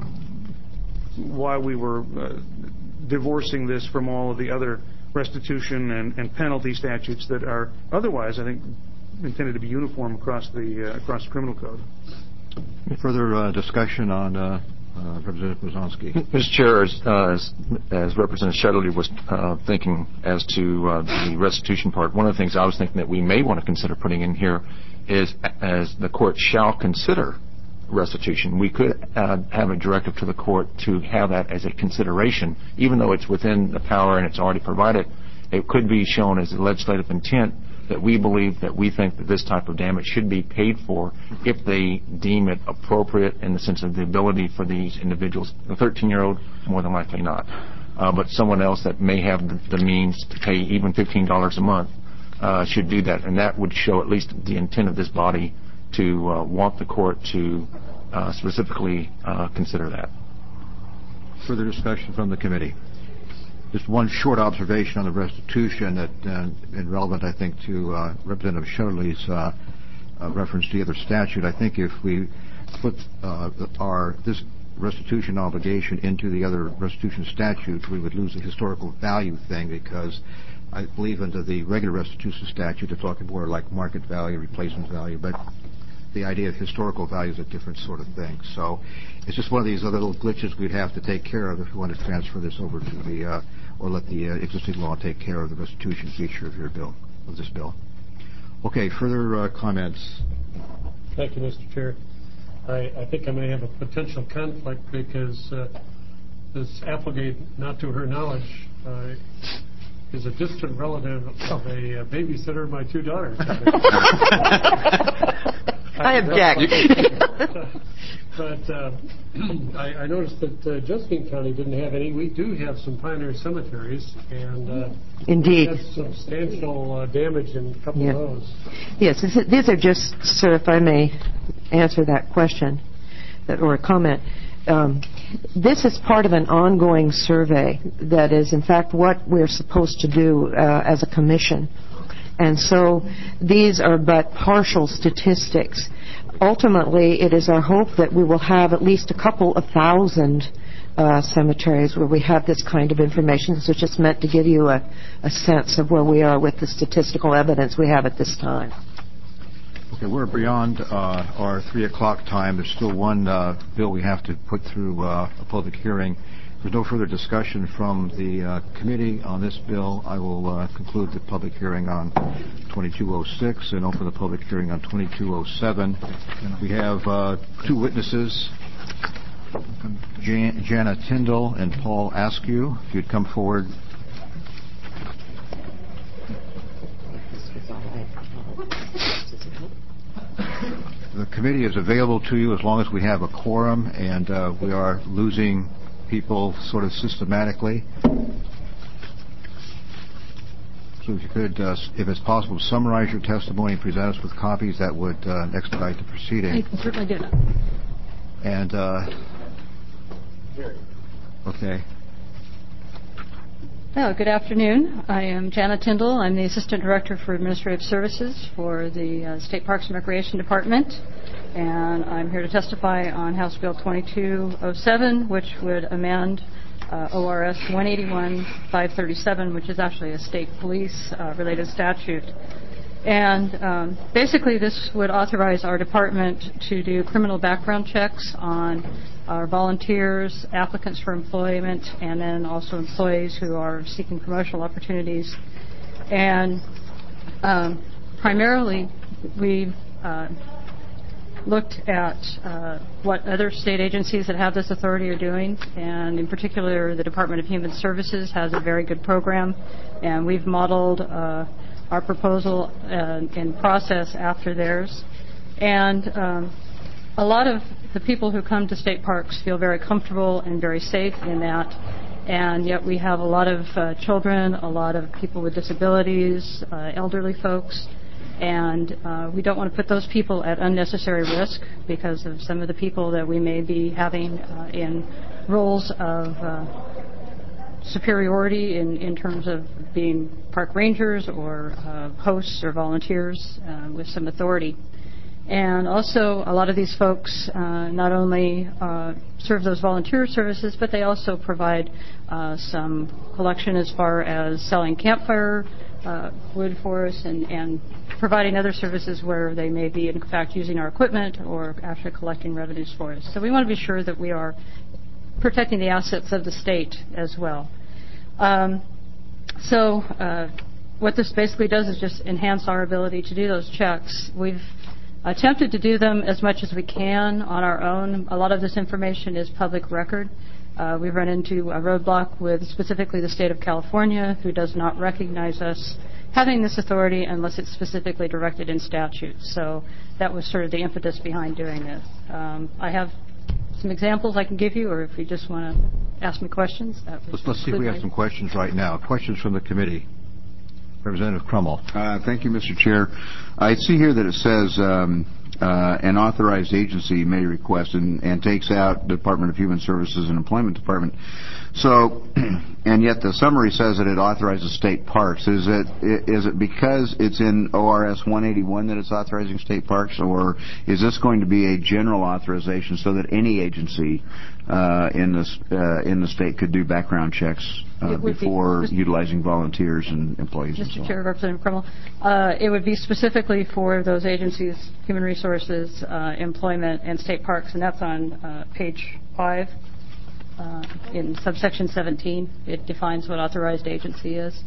Speaker 7: why we were uh, divorcing this from all of the other restitution and, and penalty statutes that are otherwise, I think, intended to be uniform across the uh, across the criminal code.
Speaker 12: Any further uh, discussion on uh, uh, Representative Brzezinski?
Speaker 8: Mister Chair, as, uh, as, as Representative Shetterly was uh, thinking as to uh, the restitution part, one of the things I was thinking that we may want to consider putting in here is as the court shall consider restitution. We could uh, have a directive to the court to have that as a consideration, even though it's within the power and it's already provided. It could be shown as a legislative intent that we believe that we think that this type of damage should be paid for if they deem it appropriate in the sense of the ability for these individuals. The thirteen-year-old, more than likely not. Uh, but someone else that may have the, the means to pay even fifteen dollars a month uh, should do that. And that would show at least the intent of this body to uh, want the court to uh, specifically uh, consider that.
Speaker 12: Further discussion from the committee. Just one short observation on the restitution that uh, is relevant, I think, to uh, Representative Shetterly's uh, uh, reference to the other statute. I think if we put uh, our this restitution obligation into the other restitution statutes, we would lose the historical value thing, because I believe under the regular restitution statute, they're talking more like market value, replacement value, but the idea of historical value is a different sort of thing. So it's just one of these other little glitches we'd have to take care of if we want to transfer this over to the, uh, or let the uh, existing law take care of the restitution feature of your bill, of this bill. Okay, further uh, comments?
Speaker 13: Thank you, Mister Chair. I, I think I may have a potential conflict because uh, this applicant, not to her knowledge, uh, is a distant relative of a uh, babysitter of my two daughters.
Speaker 2: I object.
Speaker 13: But uh, I, I noticed that uh, Josephine County didn't have any. We do have some pioneer cemeteries, and uh,
Speaker 2: indeed,
Speaker 13: we had substantial uh, damage in a couple
Speaker 2: yeah.
Speaker 13: of those.
Speaker 2: Yes, these are just, sir, if I may answer that question that, or a comment. Um, this is part of an ongoing survey that is, in fact, what we're supposed to do uh, as a commission. And so these are but partial statistics. Ultimately, it is our hope that we will have at least a couple of thousand uh, cemeteries where we have this kind of information. So it's just meant to give you a, a sense of where we are with the statistical evidence we have at this time.
Speaker 12: Okay, we're beyond uh, our three o'clock time. There's still one uh, bill we have to put through uh, a public hearing. There's no further discussion from the uh, committee on this bill. I will uh, conclude the public hearing on twenty-two oh six and open the public hearing on twenty-two oh seven. We have uh, two witnesses, Jan- Jana Tyndall and Paul Askew. If you'd come forward. The committee is available to you as long as we have a quorum, and uh, we are losing people sort of systematically. So if you could, uh, if it's possible, summarize your testimony and present us with copies, that would uh, expedite the proceeding.
Speaker 16: I can certainly do that.
Speaker 12: And, uh, okay.
Speaker 14: Well, good afternoon. I am Jana Tyndall. I'm the Assistant Director for Administrative Services for the uh, State Parks and Recreation Department. And I'm here to testify on House Bill twenty-two oh seven, which would amend uh, O R S one eighty-one five thirty-seven, which is actually a state police uh, related statute. And um, basically this would authorize our department to do criminal background checks on our volunteers, applicants for employment, and then also employees who are seeking promotional opportunities. And um, primarily we've uh, looked at uh, what other state agencies that have this authority are doing, and in particular the Department of Human Services has a very good program, and we've modeled uh, our proposal uh, and process after theirs. And um, a lot of the people who come to state parks feel very comfortable and very safe in that. And yet we have a lot of uh, children, a lot of people with disabilities, uh, elderly folks, and uh, we don't want to put those people at unnecessary risk because of some of the people that we may be having uh, in roles of uh, superiority in, in terms of being park rangers or uh, hosts or volunteers uh, with some authority. And also, a lot of these folks uh, not only uh, serve those volunteer services, but they also provide uh, some collection as far as selling campfire uh, wood for us and, and providing other services where they may be, in fact, using our equipment or actually collecting revenues for us. So we want to be sure that we are protecting the assets of the state as well. Um, so uh, what this basically does is just enhance our ability to do those checks. We've attempted to do them as much as we can on our own. A lot of this information is public record. Uh, we've run into a roadblock with specifically the state of California, who does not recognize us having this authority unless it's specifically directed in statute. So that was sort of the impetus behind doing this. Um, I have some examples I can give you, or if you just want to ask me questions. That
Speaker 12: let's, let's see if we have some questions right now. Questions from the committee. Representative Crummell.
Speaker 11: Uh, thank you, Mister Chair. I see here that it says um, uh, an authorized agency may request and, and takes out Department of Human Services and Employment Department. So, and yet the summary says that it authorizes state parks. Is it is it because it's in O R S one eighty-one that it's authorizing state parks, or is this going to be a general authorization so that any agency uh, in this uh, in the state could do background checks uh, before be, utilizing volunteers and employees?
Speaker 14: Mister
Speaker 11: And so
Speaker 14: Chair, Representative Crummell, uh, it would be specifically for those agencies, Human Resources, uh, Employment, and State Parks, and that's on uh, page five. Uh, in subsection seventeen, it defines what authorized agency is.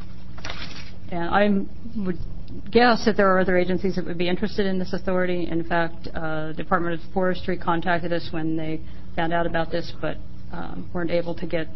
Speaker 14: And I would guess that there are other agencies that would be interested in this authority. In fact, uh, Department of Forestry contacted us when they found out about this, but um, weren't able to get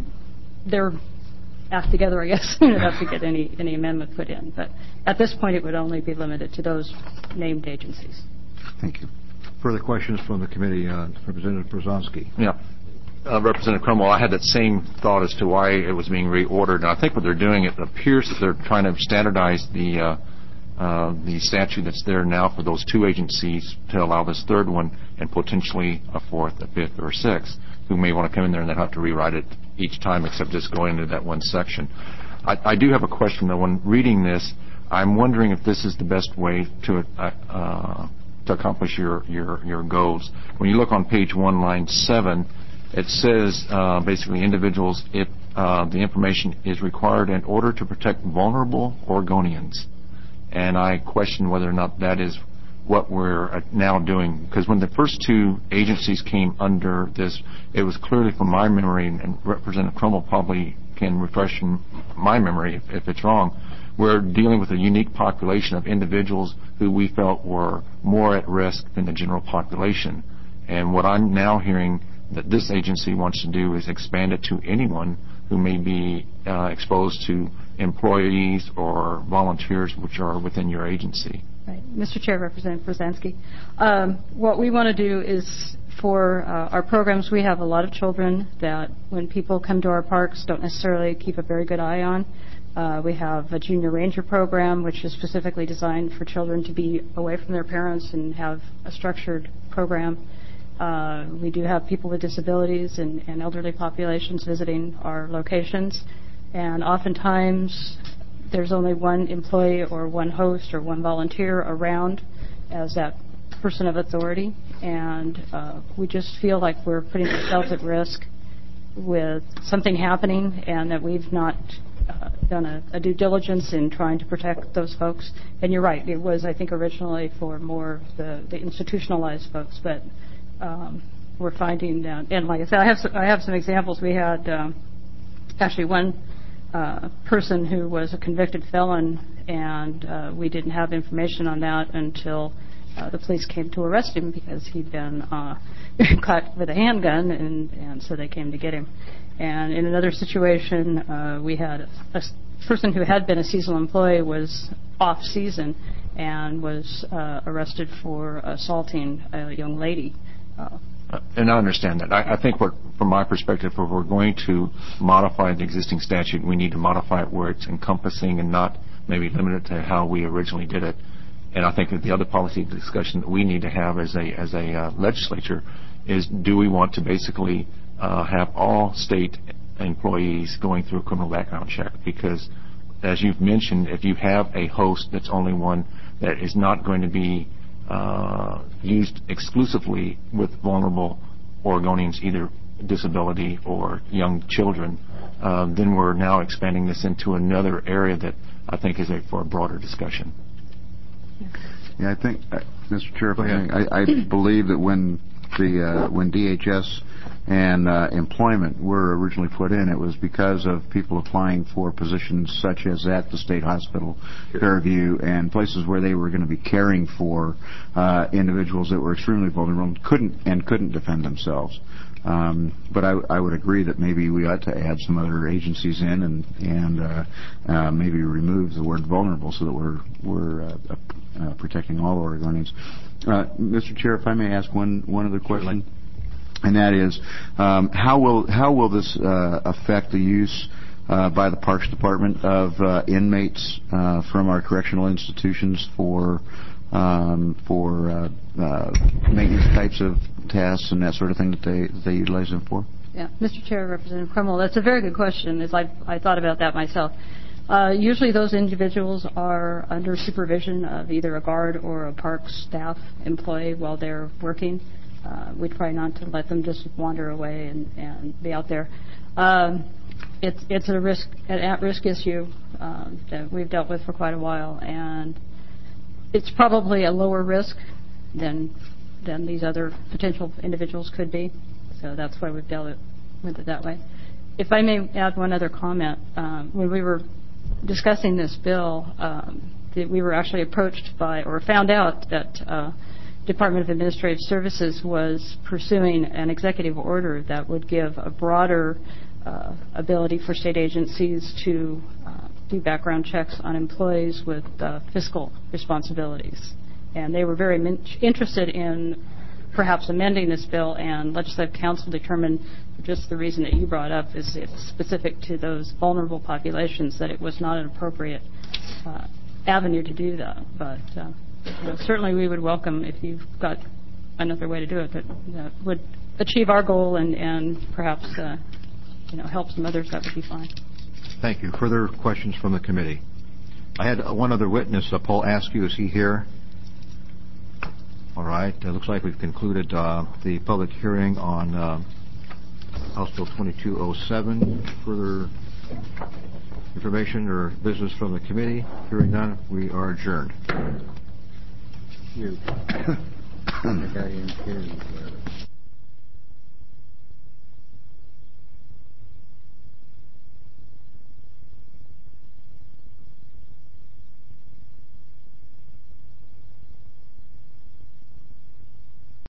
Speaker 14: their act together, I guess, enough to get any, any amendment put in. But at this point, it would only be limited to those named agencies.
Speaker 11: Thank you.
Speaker 12: Further questions from the committee. Uh, Representative Brzezinski.
Speaker 8: Yeah. Uh, Representative Crummell, I had that same thought as to why it was being reordered, and I think what they're doing, it appears that they're trying to standardize the uh, uh, the statute that's there now for those two agencies to allow this third one and potentially a fourth, a fifth, or a sixth, who may want to come in there and they'll have to rewrite it each time except just go into that one section. I, I do have a question, though. When reading this, I'm wondering if this is the best way to uh, uh, to accomplish your, your, your goals. When you look on page one, line seven, it says uh, basically individuals if uh, the information is required in order to protect vulnerable Oregonians. And I question whether or not that is what we're now doing. Because when the first two agencies came under this, it was clearly from my memory, and Representative Crummell probably can refresh my memory if, if it's wrong, we're dealing with a unique population of individuals who we felt were more at risk than the general population. And what I'm now hearing that this agency wants to do is expand it to anyone who may be uh, exposed to employees or volunteers which are within your agency.
Speaker 14: Right. Mister Chair, Representative Brzezinski. Um, what we want to do is for uh, our programs, we have a lot of children that when people come to our parks don't necessarily keep a very good eye on. Uh, we have a junior ranger program which is specifically designed for children to be away from their parents and have a structured program. Uh, we do have people with disabilities and, and elderly populations visiting our locations, and oftentimes there's only one employee or one host or one volunteer around as that person of authority, and uh, we just feel like we're putting ourselves at risk with something happening and that we've not uh, done a, a due diligence in trying to protect those folks. And you're right, it was, I think, originally for more the, the institutionalized folks, but Um, we're finding that, and like I said, I have some, I have some examples. We had um, actually one uh, person who was a convicted felon, and uh, we didn't have information on that until uh, the police came to arrest him because he'd been uh, caught with a handgun, and, and so they came to get him. And in another situation, uh, we had a, a person who had been a seasonal employee was off season and was uh, arrested for assaulting a young lady. Uh,
Speaker 8: Uh, and I understand that. I, I think what, from my perspective, if we're going to modify the existing statute, we need to modify it where it's encompassing and not maybe limited to how we originally did it. And I think that the other policy discussion that we need to have as a as a uh, legislature is, do we want to basically uh, have all state employees going through a criminal background check? Because, as you've mentioned, if you have a host that's only one that is not going to be uh, used exclusively with vulnerable Oregonians, either disability or young children, um, then we're now expanding this into another area that I think is a, for a broader discussion.
Speaker 11: Yeah, I think, uh, Mister Chair, I, I believe that when the uh, when D H S and uh, employment were originally put in, it was because of people applying for positions such as at the state hospital, Fairview, and places where they were going to be caring for uh, individuals that were extremely vulnerable and couldn't and couldn't defend themselves. Um, but I, I would agree that maybe we ought to add some other agencies in and and uh, uh, maybe remove the word vulnerable so that we're we're uh, uh, protecting all Oregonians. Uh, Mister Chair, if I may ask one one other question, and that is, um, how will how will this uh, affect the use uh, by the Parks Department of uh, inmates uh, from our correctional institutions for um, for uh, uh, maintenance types of tasks and that sort of thing that they that they utilize them for?
Speaker 14: Yeah, Mister Chair, Representative Kreml, that's a very good question. As I I thought about that myself. Uh, usually those individuals are under supervision of either a guard or a parks staff employee while they're working. Uh, we try not to let them just wander away and, and be out there. Um, it's it's a risk, an at-risk issue uh, that we've dealt with for quite a while, and it's probably a lower risk than than these other potential individuals could be. So that's why we've dealt it, with it that way. If I may add one other comment, um, when we were discussing this bill, um, that we were actually approached by or found out that uh, Department of Administrative Services was pursuing an executive order that would give a broader uh, ability for state agencies to uh, do background checks on employees with uh, fiscal responsibilities. And they were very min- interested in perhaps amending this bill, and Legislative Council determined, for just the reason that you brought up, is it's specific to those vulnerable populations, that it was not an appropriate uh, avenue to do that. But uh, you know, certainly we would welcome if you've got another way to do it that, that would achieve our goal and, and perhaps uh, you know, help some others. That would be fine.
Speaker 12: Thank you. Further questions from the committee? I had one other witness, uh, Paul Askew. Is he here? All right. It looks like we've concluded uh, the public hearing on uh, House Bill twenty-two oh seven. Further information or business from the committee? Hearing none, we are adjourned. You.